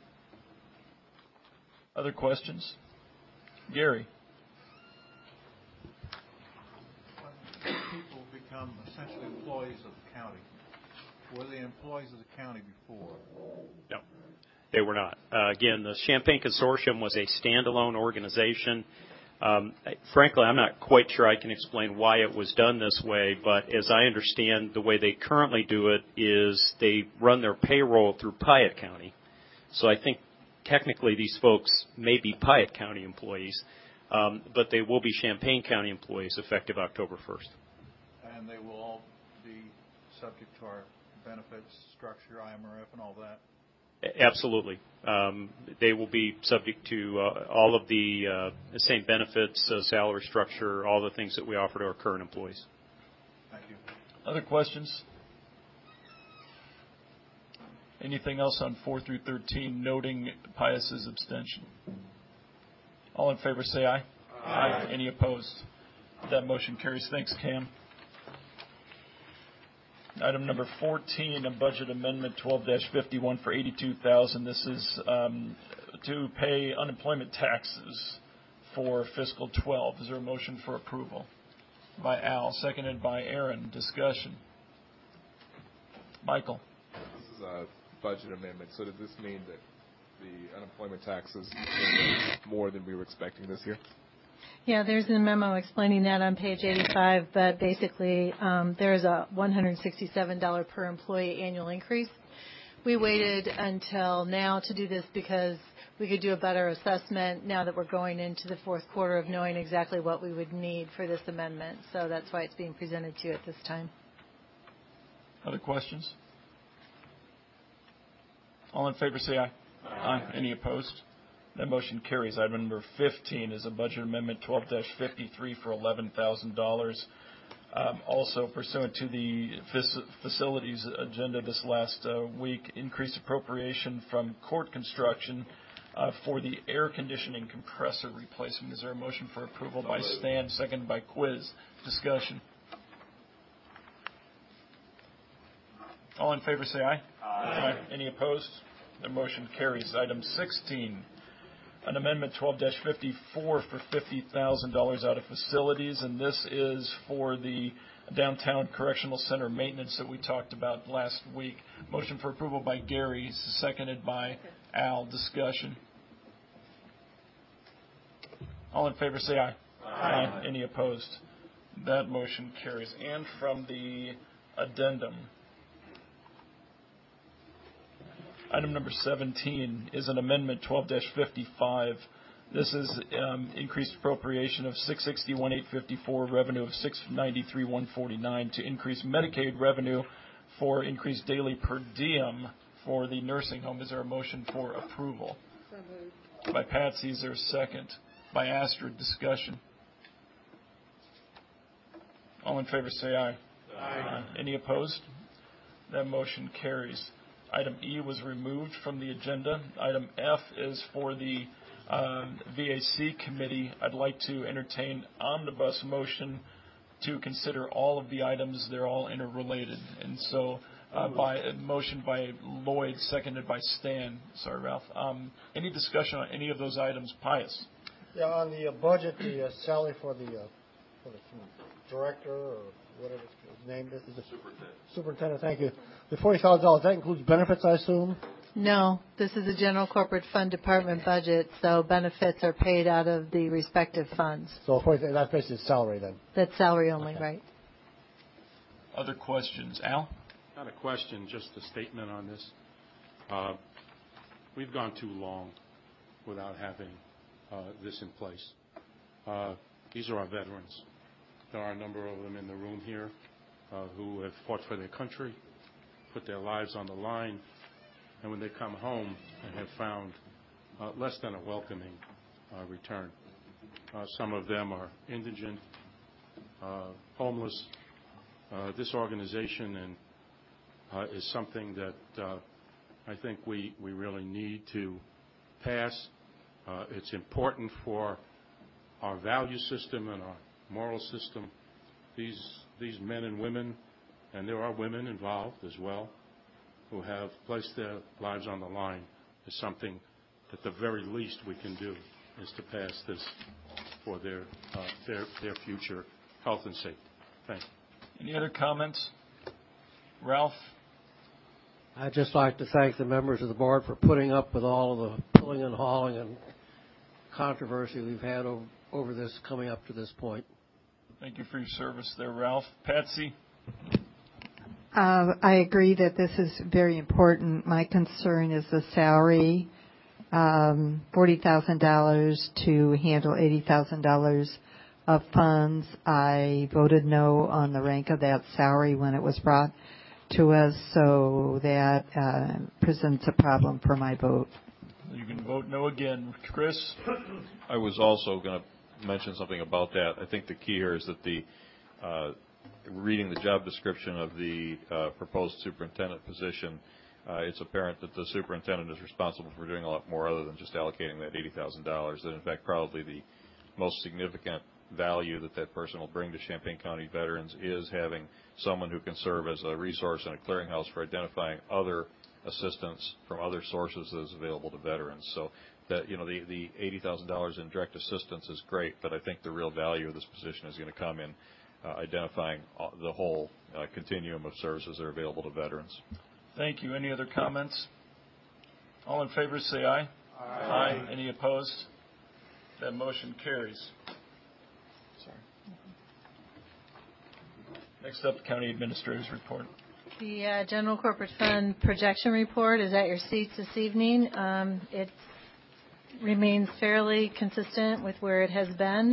[SPEAKER 4] Other questions? Gary.
[SPEAKER 20] When people become essentially employees of the county, were they employees of the county before?
[SPEAKER 13] No. They were not. Again, the Champaign Consortium was a standalone organization. Frankly, I'm not quite sure I can explain why it was done this way, but as I understand, the way they currently do it is they run their payroll through Piatt County. So I think technically these folks may be Piatt County employees, but they will be Champaign County employees effective October 1st.
[SPEAKER 20] And they will all be subject to our benefits structure, IMRF, and all that?
[SPEAKER 13] Absolutely. They will be subject to all of the same benefits, salary structure, all the things that we offer to our current employees.
[SPEAKER 20] Thank you.
[SPEAKER 4] Other questions? Anything else on 4 through 13, noting Pius's abstention? All in favor say aye. Aye. Any opposed? That motion carries. Thanks, Cam. Item number 14, a budget amendment 12-51 for $82,000. This is to pay unemployment taxes for fiscal 12. Is there a motion for approval? By Al, seconded by Aaron. Discussion. Michael.
[SPEAKER 5] This is a budget amendment. So does this mean that the unemployment taxes are more than we were expecting this year?
[SPEAKER 7] Yeah, there's a memo explaining that on page 85, but basically there's a $167 per employee annual increase. We waited until now to do this because we could do a better assessment now that we're going into the 4th quarter of knowing exactly what we would need for this amendment. So that's why it's being presented to you at this time.
[SPEAKER 4] Other questions? All in favor say aye. Aye. Any opposed? That motion carries. Item number 15 is a budget amendment 12-53 for $11,000. Also, pursuant to the facilities agenda this last week, increased appropriation from court construction for the air conditioning compressor replacement. Is there a motion for approval by Stan, seconded by Quiz? Discussion. All in favor say aye. Aye. Any opposed? The motion carries. Item 16. An amendment 12-54 for $50,000 out of facilities, and this is for the downtown correctional center maintenance that we talked about last week. Motion for approval by Gary, seconded by Al. Discussion. All in favor say aye. Aye. Any opposed? That motion carries. And from the addendum, item number 17 is an amendment 12-55
[SPEAKER 17] This is increased appropriation of $661,854, revenue of $693,149 to increase Medicaid revenue for increased daily per diem for the nursing home. Is there a motion for approval?
[SPEAKER 3] So moved.
[SPEAKER 17] By Patsy, is there a second? By Astrid, discussion. All in favor say aye. Aye. Any opposed? That motion carries. Item E was removed from the agenda. Item F is for the VAC committee. I'd like to entertain omnibus motion to consider all of the items. They're all interrelated. And so by a motion by Lloyd, seconded by Stan. Sorry, Ralph. Any discussion on any of those items? Pius?
[SPEAKER 1] Yeah, on the budget, the salary for the director or whatever his name is. Superintendent. Superintendent, thank you. The $40,000, that includes benefits, I assume?
[SPEAKER 7] No, this is a general corporate fund department budget, so benefits are paid out of the respective funds.
[SPEAKER 1] So that's basically salary then?
[SPEAKER 7] That's salary only, okay. Right.
[SPEAKER 17] Other questions? Al?
[SPEAKER 16] Not a question, just a statement on this. We've gone too long without having this in place. These are our veterans. There are a number of them in the room here who have fought for their country, put their lives on the line, and when they come home and have found less than a welcoming return. Some of them are indigent, homeless. This organization is something that I think we really need to pass. It's important for our value system and our moral system. These men and women, and there are women involved as well, who have placed their lives on the line, is something that the very least we can do is to pass this for their future health and safety. Thank you.
[SPEAKER 17] Any other comments? Ralph?
[SPEAKER 15] I'd just like to thank the members of the board for putting up with all of the pulling and hauling and controversy we've had over this coming up to this point.
[SPEAKER 17] Thank you for your service there, Ralph. Patsy?
[SPEAKER 8] I agree that this is very important. My concern is the salary, $40,000 to handle $80,000 of funds. I voted no on the rank of that salary when it was brought to us, so that presents a problem for my vote.
[SPEAKER 17] You can vote no again. Chris?
[SPEAKER 19] I was also going to mention something about that. I think the key here is that the reading the job description of the proposed superintendent position, it's apparent that the superintendent is responsible for doing a lot more other than just allocating that $80,000. That, in fact, probably the most significant value that person will bring to Champaign County veterans is having someone who can serve as a resource and a clearinghouse for identifying other assistance from other sources that is available to veterans. So that, the $80,000 in direct assistance is great, but I think the real value of this position is going to come in identifying the whole continuum of services that are available to veterans.
[SPEAKER 17] Thank you. Any other comments? All in favor say aye. Aye. Any opposed? That motion carries. Sorry. Next up, the County Administrator's Report.
[SPEAKER 7] The General Corporate Fund Projection Report is at your seats this evening. It remains fairly consistent with where it has been.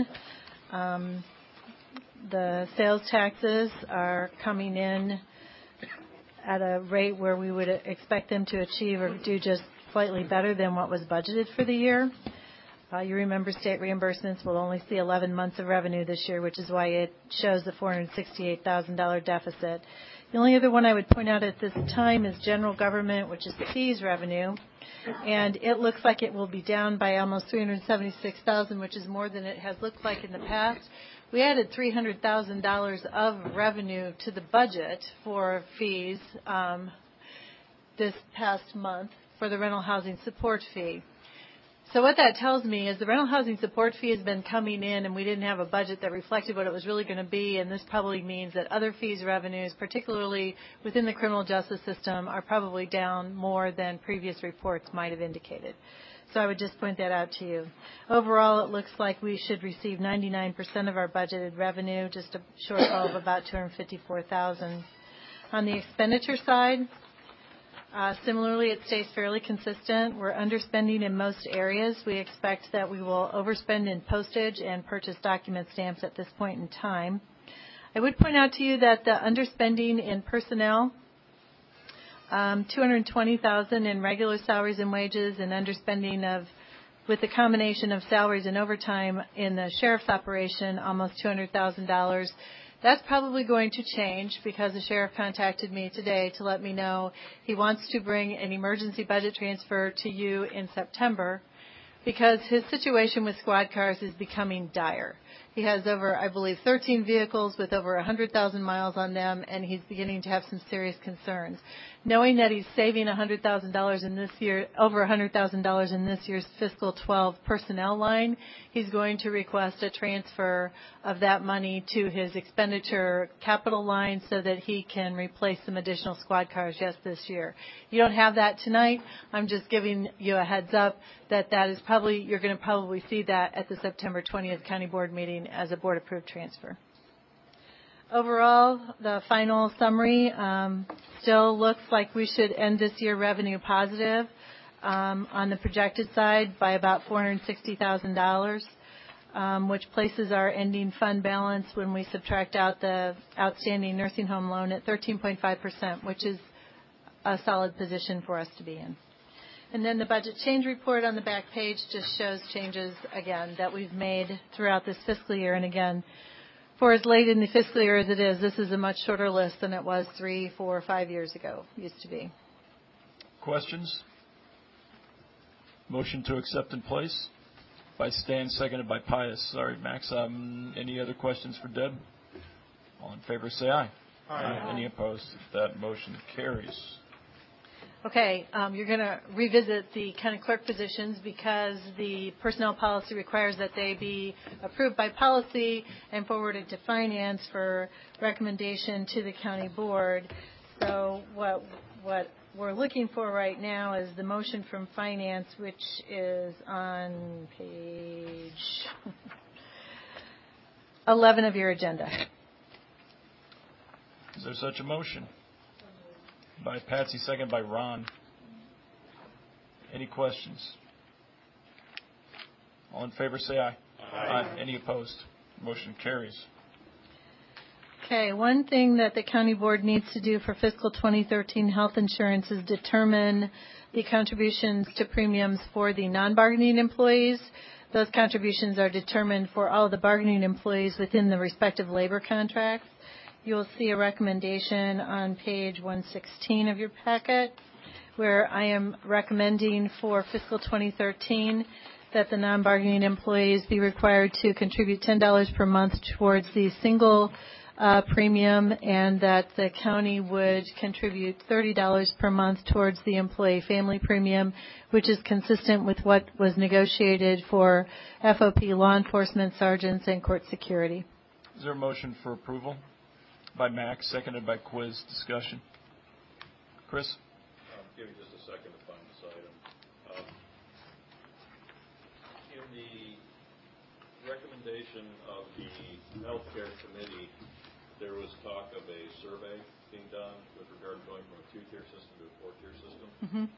[SPEAKER 7] The sales taxes are coming in at a rate where we would expect them to achieve or do just slightly better than what was budgeted for the year. You remember state reimbursements will only see 11 months of revenue this year, which is why it shows the $468,000 deficit. The only other one I would point out at this time is general government, which is the fees revenue, and it looks like it will be down by almost $376,000, which is more than it has looked like in the past. We added $300,000 of revenue to the budget for fees this past month for the rental housing support fee. So what that tells me is the rental housing support fee has been coming in, and we didn't have a budget that reflected what it was really going to be, and this probably means that other fees revenues, particularly within the criminal justice system, are probably down more than previous reports might have indicated. So I would just point that out to you. Overall, it looks like we should receive 99% of our budgeted revenue, just a shortfall of about $254,000. On the expenditure side, Similarly, it stays fairly consistent. We're underspending in most areas. We expect that we will overspend in postage and purchase document stamps at this point in time. I would point out to you that the underspending in personnel, $220,000 in regular salaries and wages, and underspending with the combination of salaries and overtime in the sheriff's operation, almost $200,000. That's probably going to change because the sheriff contacted me today to let me know he wants to bring an emergency budget transfer to you in September because his situation with squad cars is becoming dire. He has over, I believe, 13 vehicles with over 100,000 miles on them, and he's beginning to have some serious concerns. Knowing that he's saving $100,000 in this year, over $100,000 in this year's fiscal 12 personnel line, he's going to request a transfer of that money to his expenditure capital line so that he can replace some additional squad cars just this year. You don't have that tonight. I'm just giving you a heads up that is probably, you're going to probably see that at the September 20th County Board meeting as a board-approved transfer. Overall, the final summary still looks like we should end this year revenue positive on the projected side by about $460,000, which places our ending fund balance when we subtract out the outstanding nursing home loan at 13.5%, which is a solid position for us to be in. And then the budget change report on the back page just shows changes, again, that we've made throughout this fiscal year. And again, for as late in the fiscal year as it is, this is a much shorter list than it was 3, 4, 5 years ago, used to be.
[SPEAKER 17] Questions? Motion to accept in place by Stan, seconded by Pius. Sorry, Max. Any other questions for Deb? All in favor, say aye. Aye. Any opposed? That motion carries.
[SPEAKER 7] Okay, you're going to revisit the county clerk positions because the personnel policy requires that they be approved by policy and forwarded to finance for recommendation to the county board. So what we're looking for right now is the motion from finance, which is on page 11 of your agenda.
[SPEAKER 17] Is there such a motion? By Patsy, second by Ron. Any questions? All in favor, say aye. Aye. Any opposed? Motion carries.
[SPEAKER 7] Okay, one thing that the county board needs to do for fiscal 2013 health insurance is determine the contributions to premiums for the non-bargaining employees. Those contributions are determined for all of the bargaining employees within the respective labor contracts. You'll see a recommendation on page 116 of your packet where I am recommending for fiscal 2013 that the non-bargaining employees be required to contribute $10 per month towards the single premium and that the county would contribute $30 per month towards the employee family premium, which is consistent with what was negotiated for FOP law enforcement sergeants and court security.
[SPEAKER 17] Is there a motion for approval? By Max, seconded by Quiz. Discussion. Chris?
[SPEAKER 19] Give me just a second to find this item. In the recommendation of the Healthcare Committee, there was talk of a survey being done with regard to going from a 2-tier system to a 4-tier system.
[SPEAKER 7] Mm-hmm.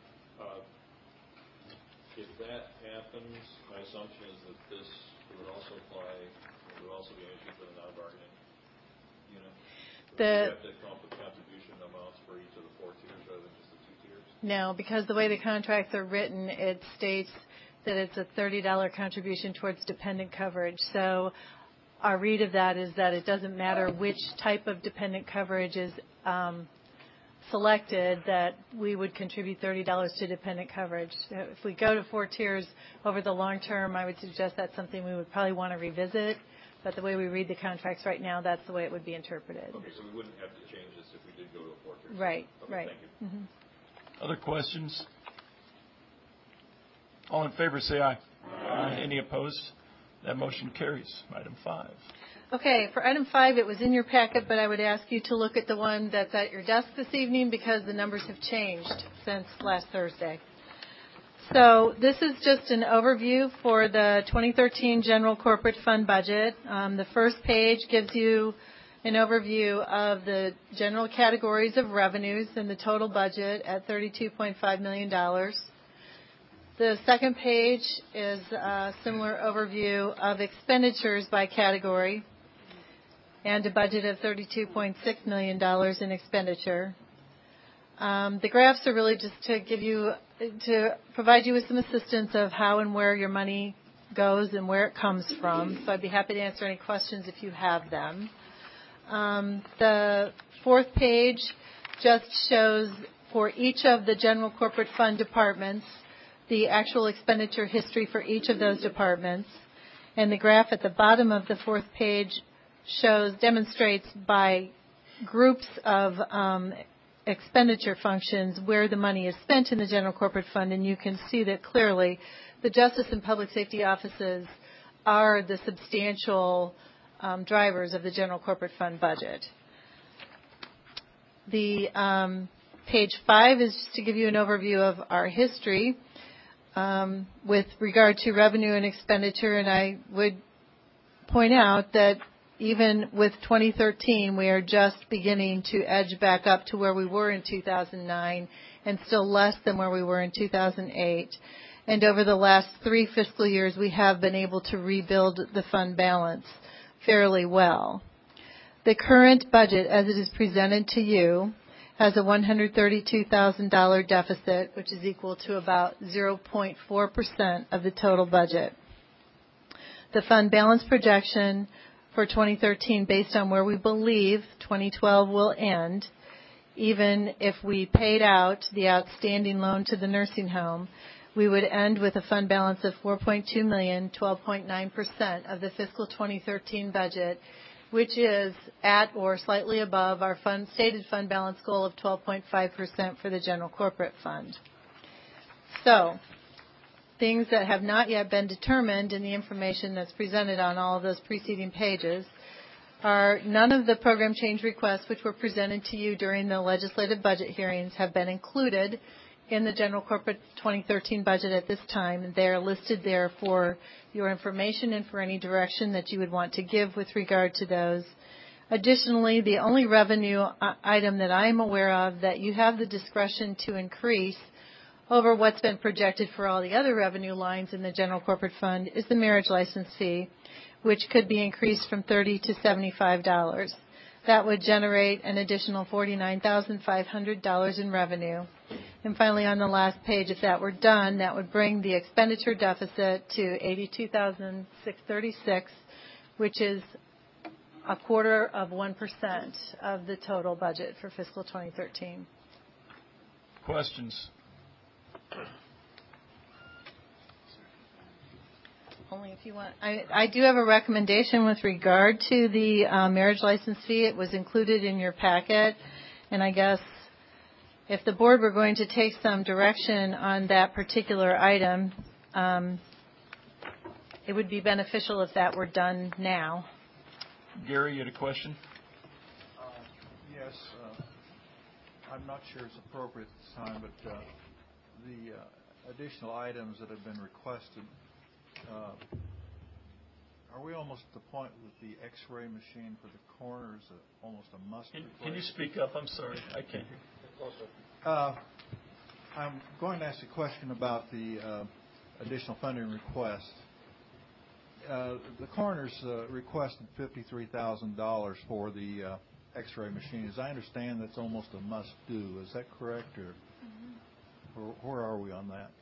[SPEAKER 19] If that happens, my assumption is that this would also apply, it would also be an issue for the non-bargaining unit. Do you have to come up with contribution amounts for each of the 4 tiers rather than just the 2 tiers?
[SPEAKER 7] No, because the way the contracts are written, it states that it's a $30 contribution towards dependent coverage. So our read of that is that it doesn't matter which type of dependent coverage is selected, that we would contribute $30 to dependent coverage. If we go to 4 tiers over the long term, I would suggest that's something we would probably want to revisit. But the way we read the contracts right now, that's the way it would be interpreted.
[SPEAKER 19] Okay, so we wouldn't have to change this if we did go to a 4-tier system.
[SPEAKER 7] Right,
[SPEAKER 19] okay,
[SPEAKER 7] right.
[SPEAKER 19] Thank you.
[SPEAKER 7] Mm-hmm.
[SPEAKER 17] Other questions? All in favor, say aye. Aye. Any opposed? That motion carries. Item 5.
[SPEAKER 7] Okay, for item 5, it was in your packet, but I would ask you to look at the one that's at your desk this evening because the numbers have changed since last Thursday. So this is just an overview for the 2013 General Corporate Fund budget. The first page gives you an overview of the general categories of revenues and the total budget at $32.5 million. The second page is a similar overview of expenditures by category and a budget of $32.6 million in expenditure. The graphs are really just to provide you with some assistance of how and where your money goes and where it comes from. So I'd be happy to answer any questions if you have them. The fourth page just shows for each of the general corporate fund departments the actual expenditure history for each of those departments. And the graph at the bottom of the fourth page demonstrates by groups of expenditure functions where the money is spent in the general corporate fund, and you can see that clearly the Justice and Public Safety offices are the substantial drivers of the general corporate fund budget. The page 5 is just to give you an overview of our history with regard to revenue and expenditure, and I would point out that even with 2013, we are just beginning to edge back up to where we were in 2009 and still less than where we were in 2008. And over the last 3 fiscal years, we have been able to rebuild the fund balance fairly well. The current budget, as it is presented to you, has a $132,000 deficit, which is equal to about 0.4% of the total budget. The fund balance projection for 2013, based on where we believe 2012 will end, even if we paid out the outstanding loan to the nursing home, we would end with a fund balance of $4.2 million, 12.9% of the fiscal 2013 budget, which is at or slightly above our stated fund balance goal of 12.5% for the general corporate fund. So, things that have not yet been determined in the information that's presented on all of those preceding pages are none of the program change requests which were presented to you during the legislative budget hearings have been included in the general corporate 2013 budget at this time. They are listed there for your information and for any direction that you would want to give with regard to those. Additionally, the only revenue item that I'm aware of that you have the discretion to increase over what's been projected for all the other revenue lines in the general corporate fund is the marriage license fee, which could be increased from $30 to $75. That would generate an additional $49,500 in revenue. And finally, on the last page, if that were done, that would bring the expenditure deficit to $82,636, which is 0.25% of the total budget for fiscal 2013.
[SPEAKER 4] Questions?
[SPEAKER 7] Only if you want. I do have a recommendation with regard to the marriage license fee. It was included in your packet, and I guess if the board were going to take some direction on that particular item, it would be beneficial if that were done now.
[SPEAKER 4] Gary, you had a question?
[SPEAKER 20] Yes. I'm not sure it's appropriate at this time, but the additional items that have been requested, are we almost at the point with the X-ray machine for the coroners almost a must?
[SPEAKER 4] Can you speak up? I'm sorry. I can't hear.
[SPEAKER 20] I'm going to ask a question about the additional funding request. The coroners requested $53,000 for the X-ray machine. As I understand, that's almost a must-do. Is that correct, or where are we on that?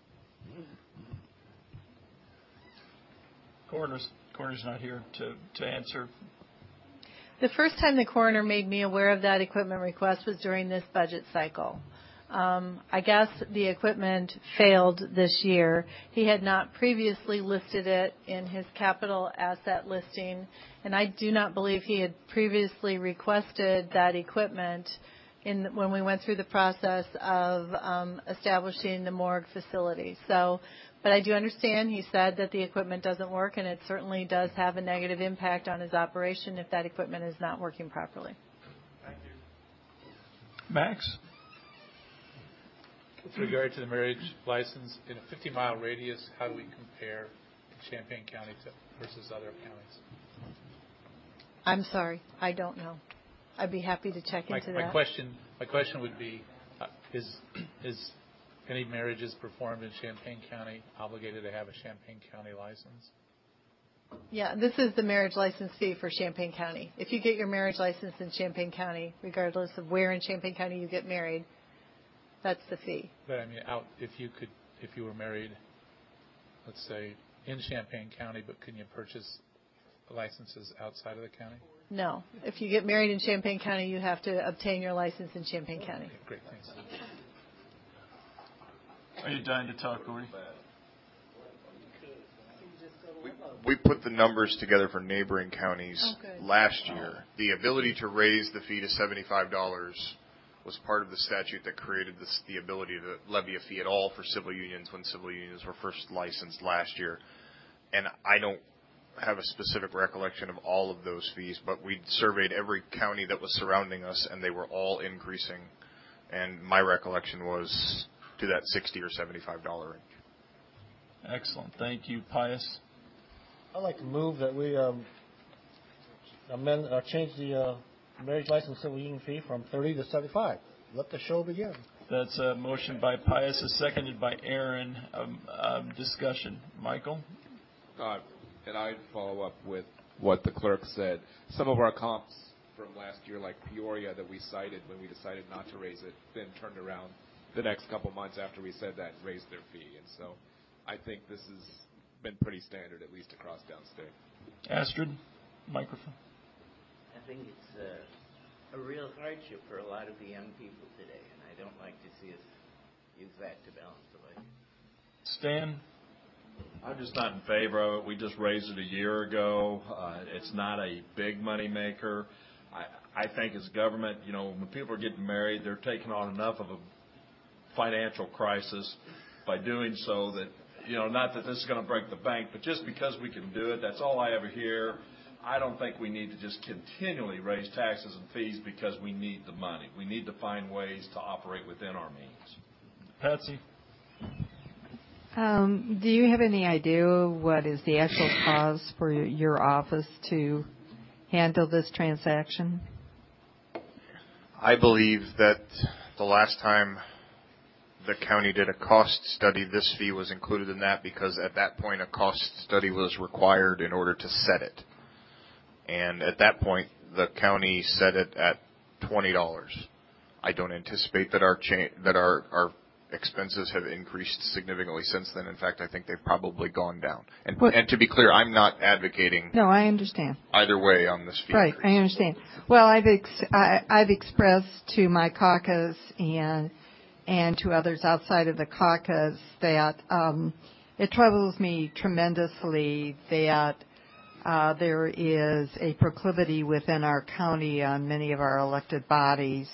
[SPEAKER 4] Coroner's not here to answer.
[SPEAKER 7] The first time the coroner made me aware of that equipment request was during this budget cycle. I guess the equipment failed this year. He had not previously listed it in his capital asset listing, and I do not believe he had previously requested that equipment when we went through the process of establishing the morgue facility. But I do understand he said that the equipment doesn't work, and it certainly does have a negative impact on his operation if that equipment is not working properly.
[SPEAKER 20] Thank you.
[SPEAKER 4] Max?
[SPEAKER 2] With regard to the marriage license, in a 50-mile radius, how do we compare Champaign County versus other counties?
[SPEAKER 7] I'm sorry, I don't know. I'd be happy to check into that.
[SPEAKER 2] My question would be, is any marriages performed in Champaign County obligated to have a Champaign County license?
[SPEAKER 7] Yeah, this is the marriage license fee for Champaign County. If you get your marriage license in Champaign County, regardless of where in Champaign County you get married, that's the fee.
[SPEAKER 2] But I mean, if you were married, let's say in Champaign County, but can you purchase licenses outside of the county?
[SPEAKER 7] No. If you get married in Champaign County, you have to obtain your license in Champaign County.
[SPEAKER 2] Okay, great, thanks.
[SPEAKER 4] Are you dying to talk, Gordy?
[SPEAKER 14] We put the numbers together for neighboring counties last year. The ability to raise the fee to $75 was part of the statute that created the ability to levy a fee at all for civil unions when civil unions were first licensed last year. And I don't have a specific recollection of all of those fees, but we surveyed every county that was surrounding us, and they were all increasing. And my recollection was to that $60 or $75 range.
[SPEAKER 4] Excellent. Thank you. Pius?
[SPEAKER 1] I'd like to move that we change the marriage license civil union fee from $30 to $75. Let the show begin.
[SPEAKER 4] That's a motion by Pius, seconded by Aaron. Discussion. Michael?
[SPEAKER 5] And I'd follow up with what the clerk said. Some of our comps from last year, like Peoria, that we cited when we decided not to raise it, then turned around the next couple months after we said that and raised their fee. And so I think this has been pretty standard, at least across downstate.
[SPEAKER 4] Astrid, microphone.
[SPEAKER 3] I think it's a real hardship for a lot of the young people today, and I don't like to see us use that to balance the budget.
[SPEAKER 4] Stan?
[SPEAKER 19] I'm just not in favor of it. We just raised it a year ago. It's not a big money maker. I think as government, when people are getting married, they're taking on enough of a financial crisis by doing so that, not that this is going to break the bank, but just because we can do it, that's all I ever hear. I don't think we need to just continually raise taxes and fees because we need the money. We need to find ways to operate within our means.
[SPEAKER 4] Patsy?
[SPEAKER 8] Do you have any idea what is the actual cost for your office to handle this transaction?
[SPEAKER 14] I believe that the last time the county did a cost study, this fee was included in that because at that point a cost study was required in order to set it. And at that point, the county set it at $20. I don't anticipate that our expenses have increased significantly since then. In fact, I think they've probably gone down. And to be clear, I'm not advocating.
[SPEAKER 8] No, I understand.
[SPEAKER 14] Either way on this fee.
[SPEAKER 8] Right,
[SPEAKER 14] increase.
[SPEAKER 8] I understand. Well, I've expressed to my caucus and to others outside of the caucus that it troubles me tremendously that there is a proclivity within our county on many of our elected bodies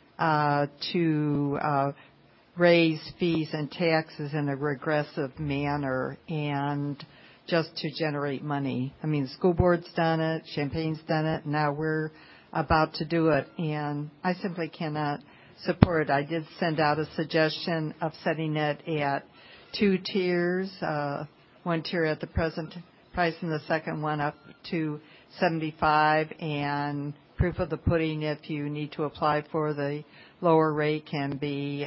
[SPEAKER 8] to raise fees and taxes in a regressive manner and just to generate money. I mean, the school board's done it, Champaign's done it, now we're about to do it, and I simply cannot support it. I did send out a suggestion of setting it at 2 tiers, one tier at the present price and the second one up to $75, and proof of the pudding if you need to apply for the lower rate can be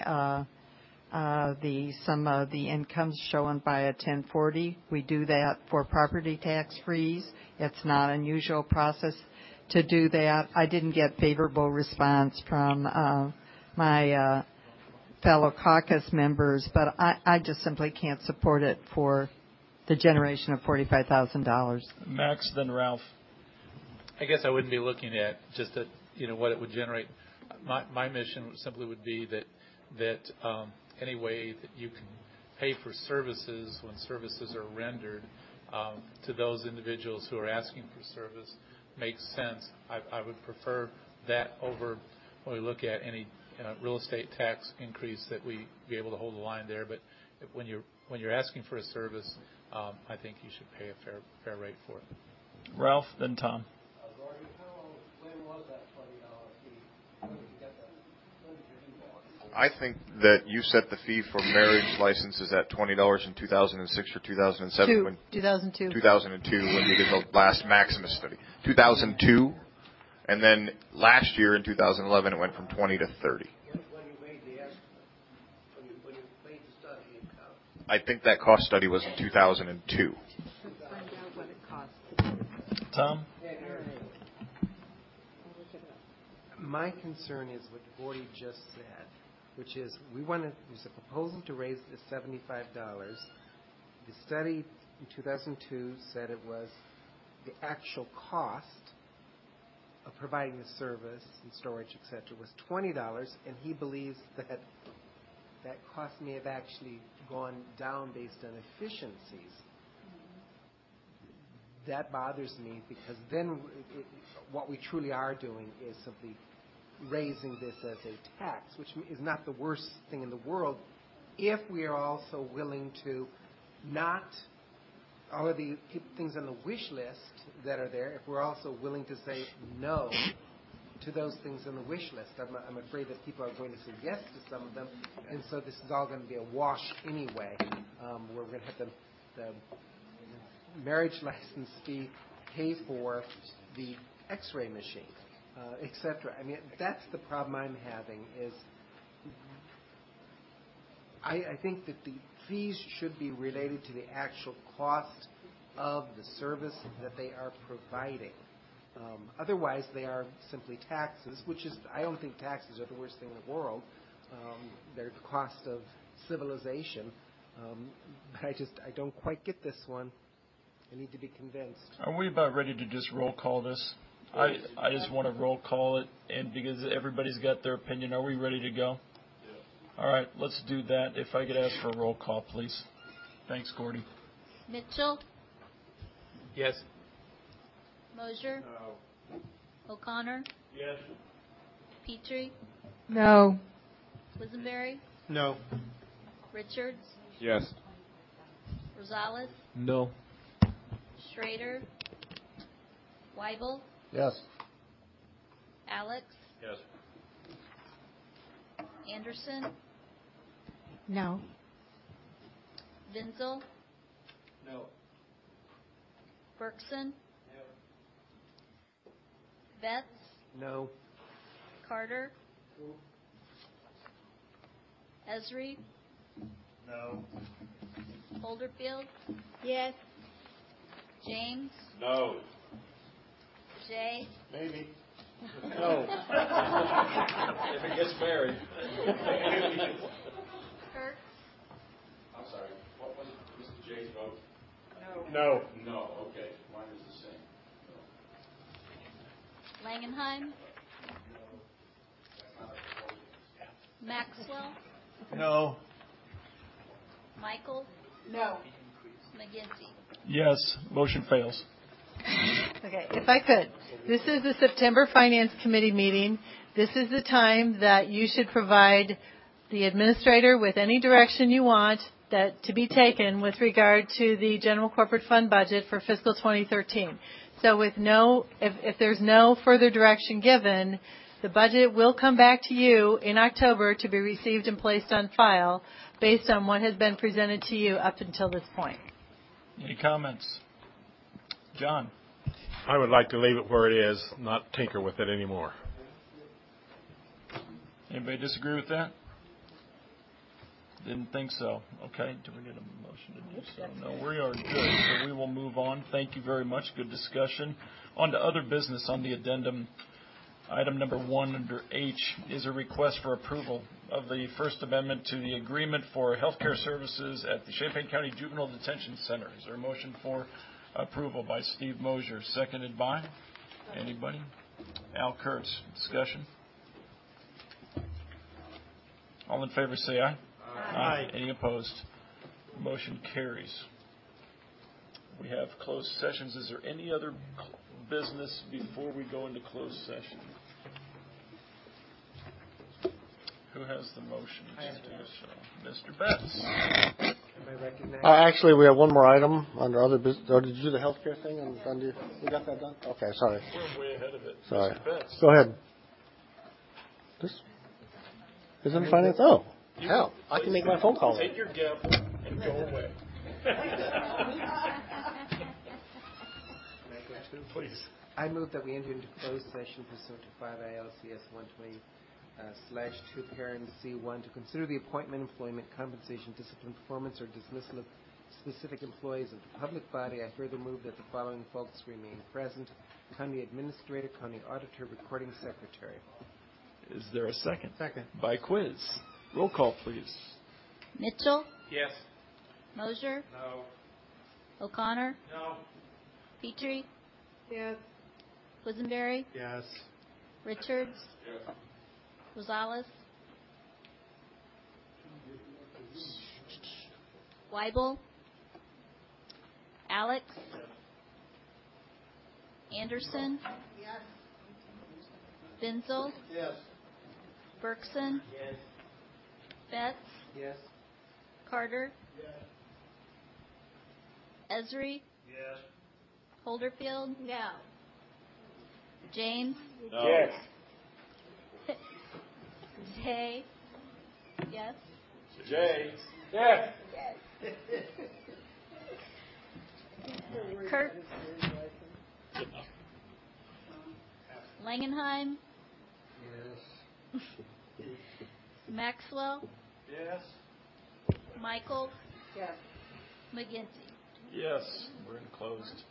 [SPEAKER 8] some of the incomes shown by a 1040. We do that for property tax freeze. It's not an unusual process to do that. I didn't get favorable response from my fellow caucus members, but I just simply can't support it for the generation of $45,000.
[SPEAKER 4] Max, then Ralph.
[SPEAKER 2] I guess I wouldn't be looking at just what it would generate. My mission simply would be that any way that you can pay for services when services are rendered to those individuals who are asking for service makes sense. I would prefer that over when we look at any real estate tax increase that we be able to hold the line there. But when you're asking for a service, I think you should pay a fair rate for it.
[SPEAKER 4] Ralph, then Tom.
[SPEAKER 15] When was that $20 fee? When did you get that? When did you do that?
[SPEAKER 14] I think that you set the fee for marriage licenses at $20 in 2006 or 2007.
[SPEAKER 7] 2002.
[SPEAKER 14] 2002 when we did the last Maximus study. 2002, And then last year in 2011, it went from 20 to 30. I think that cost study was in 2002.
[SPEAKER 4] Tom?
[SPEAKER 6] My concern is what Gordy just said, which is there's a proposal to raise the $75. The study in 2002 said it was the actual cost of providing the service and storage, etc., was $20, and he believes that that cost may have actually gone down based on efficiencies. That bothers me because then what we truly are doing is simply raising this as a tax, which is not the worst thing in the world if we are also willing to not all of the things on the wish list that are there, if we're also willing to say no to those things on the wish list. I'm afraid that people are going to say yes to some of them, and so this is all going to be a wash anyway. We're going to have the marriage license fee pay for the x-ray machine, etc. I mean, that's the problem I'm having is I think that the fees should be related to the actual cost of the service that they are providing. Otherwise, they are simply taxes, which is, I don't think taxes are the worst thing in the world. They're the cost of civilization. But I don't quite get this one. I need to be convinced.
[SPEAKER 4] Are we about ready to just roll call this? I just want to roll call it, and because everybody's got their opinion, are we ready to go? Yeah. All right, let's do that. If I could ask for a roll call, please. Thanks, Gordy.
[SPEAKER 18] Mitchell?
[SPEAKER 2] Yes.
[SPEAKER 18] Mosier?
[SPEAKER 12] No.
[SPEAKER 18] O'Connor?
[SPEAKER 12] Yes.
[SPEAKER 18] Petrie?
[SPEAKER 8] No.
[SPEAKER 18] Quisenberry?
[SPEAKER 9] No.
[SPEAKER 18] Richards?
[SPEAKER 5] Yes.
[SPEAKER 18] Rosales?
[SPEAKER 19] No.
[SPEAKER 18] Schrader? Weibel?
[SPEAKER 1] Yes.
[SPEAKER 18] Alex?
[SPEAKER 19] Yes.
[SPEAKER 18] Anderson?
[SPEAKER 8] No.
[SPEAKER 18] Vinzel?
[SPEAKER 12] No.
[SPEAKER 18] Berkson? Betts?
[SPEAKER 6] No.
[SPEAKER 18] Carter? Esri?
[SPEAKER 12] No.
[SPEAKER 18] Holderfield?
[SPEAKER 23] Yes.
[SPEAKER 18] James?
[SPEAKER 12] No.
[SPEAKER 18] Jay?
[SPEAKER 12] Maybe.
[SPEAKER 19] No. If it gets married.
[SPEAKER 18] Kurt?
[SPEAKER 16] I'm sorry, what was Mr. Jay's vote?
[SPEAKER 12] No.
[SPEAKER 16] No, okay, mine is the same.
[SPEAKER 18] Langenheim? Maxwell?
[SPEAKER 12] No.
[SPEAKER 18] Michael?
[SPEAKER 23] No.
[SPEAKER 18] McGinty?
[SPEAKER 4] Yes. Motion fails.
[SPEAKER 7] Okay, if I could. This is the September Finance Committee meeting. This is the time that you should provide the administrator with any direction you want that to be taken with regard to the general corporate fund budget for fiscal 2013. So with if there's no further direction given, the budget will come back to you in October to be received and placed on file based on what has been presented to you up until this point.
[SPEAKER 4] Any comments? John?
[SPEAKER 12] I would like to leave it where it is, not tinker with it anymore.
[SPEAKER 4] Anybody disagree with that? Didn't think so. Okay. Do we need a motion to do so? No, we are good. So we will move on. Thank you very much. Good discussion. On to other business on the addendum. Item number 1 under H is a request for approval of the First Amendment to the Agreement for Healthcare Services at the Champaign County Juvenile Detention Center. Is there a motion for approval by Steve Mosier? Seconded by? Anybody? Al Kurtz. Discussion? All in favor say aye.
[SPEAKER 9] Aye.
[SPEAKER 4] Any opposed? Motion carries. We have closed sessions. Is there any other business before we go into closed session? Who has the motion to do so? Mr. Betts.
[SPEAKER 6] Am I recognized?
[SPEAKER 1] Actually, we have one more item under other business. Or did you do the healthcare thing? You got that done? Okay, sorry.
[SPEAKER 4] We're way ahead of it.
[SPEAKER 1] Sorry.
[SPEAKER 4] Mr. Betts.
[SPEAKER 1] Go ahead. This is in finance? Oh, hell. I can make my phone call.
[SPEAKER 4] Take your gavel and go away.
[SPEAKER 6] Can I go too?
[SPEAKER 4] Please.
[SPEAKER 6] I move that we enter into closed session pursuant to 5 ILCS 120/2 parent C1 to consider the appointment, employment, compensation, discipline, performance, or dismissal of specific employees of the public body. I further move that the following folks remain present: County Administrator, County Auditor, Recording Secretary.
[SPEAKER 17] Is there a second?
[SPEAKER 9] Second.
[SPEAKER 17] By quiz. Roll call, please.
[SPEAKER 18] Mitchell,
[SPEAKER 2] Yes.
[SPEAKER 18] Mosier,
[SPEAKER 12] No.
[SPEAKER 18] O'Connor,
[SPEAKER 12] No.
[SPEAKER 18] Petrie,
[SPEAKER 8] Yes.
[SPEAKER 18] Quisenberry,
[SPEAKER 9] Yes.
[SPEAKER 18] Richards, Rosales, Weibel, Alex, Anderson, Benzel,
[SPEAKER 15] Yes.
[SPEAKER 18] Bergson,
[SPEAKER 15] Yes.
[SPEAKER 18] Betts,
[SPEAKER 6] Yes.
[SPEAKER 18] Carter, Esri,
[SPEAKER 12] Yes.
[SPEAKER 18] Holderfield, no. James,
[SPEAKER 12] No. Yes.
[SPEAKER 18] Jay, yes.
[SPEAKER 12] Jay. Yes.
[SPEAKER 18] Kurt, Langenheim,
[SPEAKER 15] Yes.
[SPEAKER 18] Maxwell,
[SPEAKER 12] Yes.
[SPEAKER 18] Michael,
[SPEAKER 8] Yes.
[SPEAKER 18] McGinty.
[SPEAKER 17] Yes, we're in closed.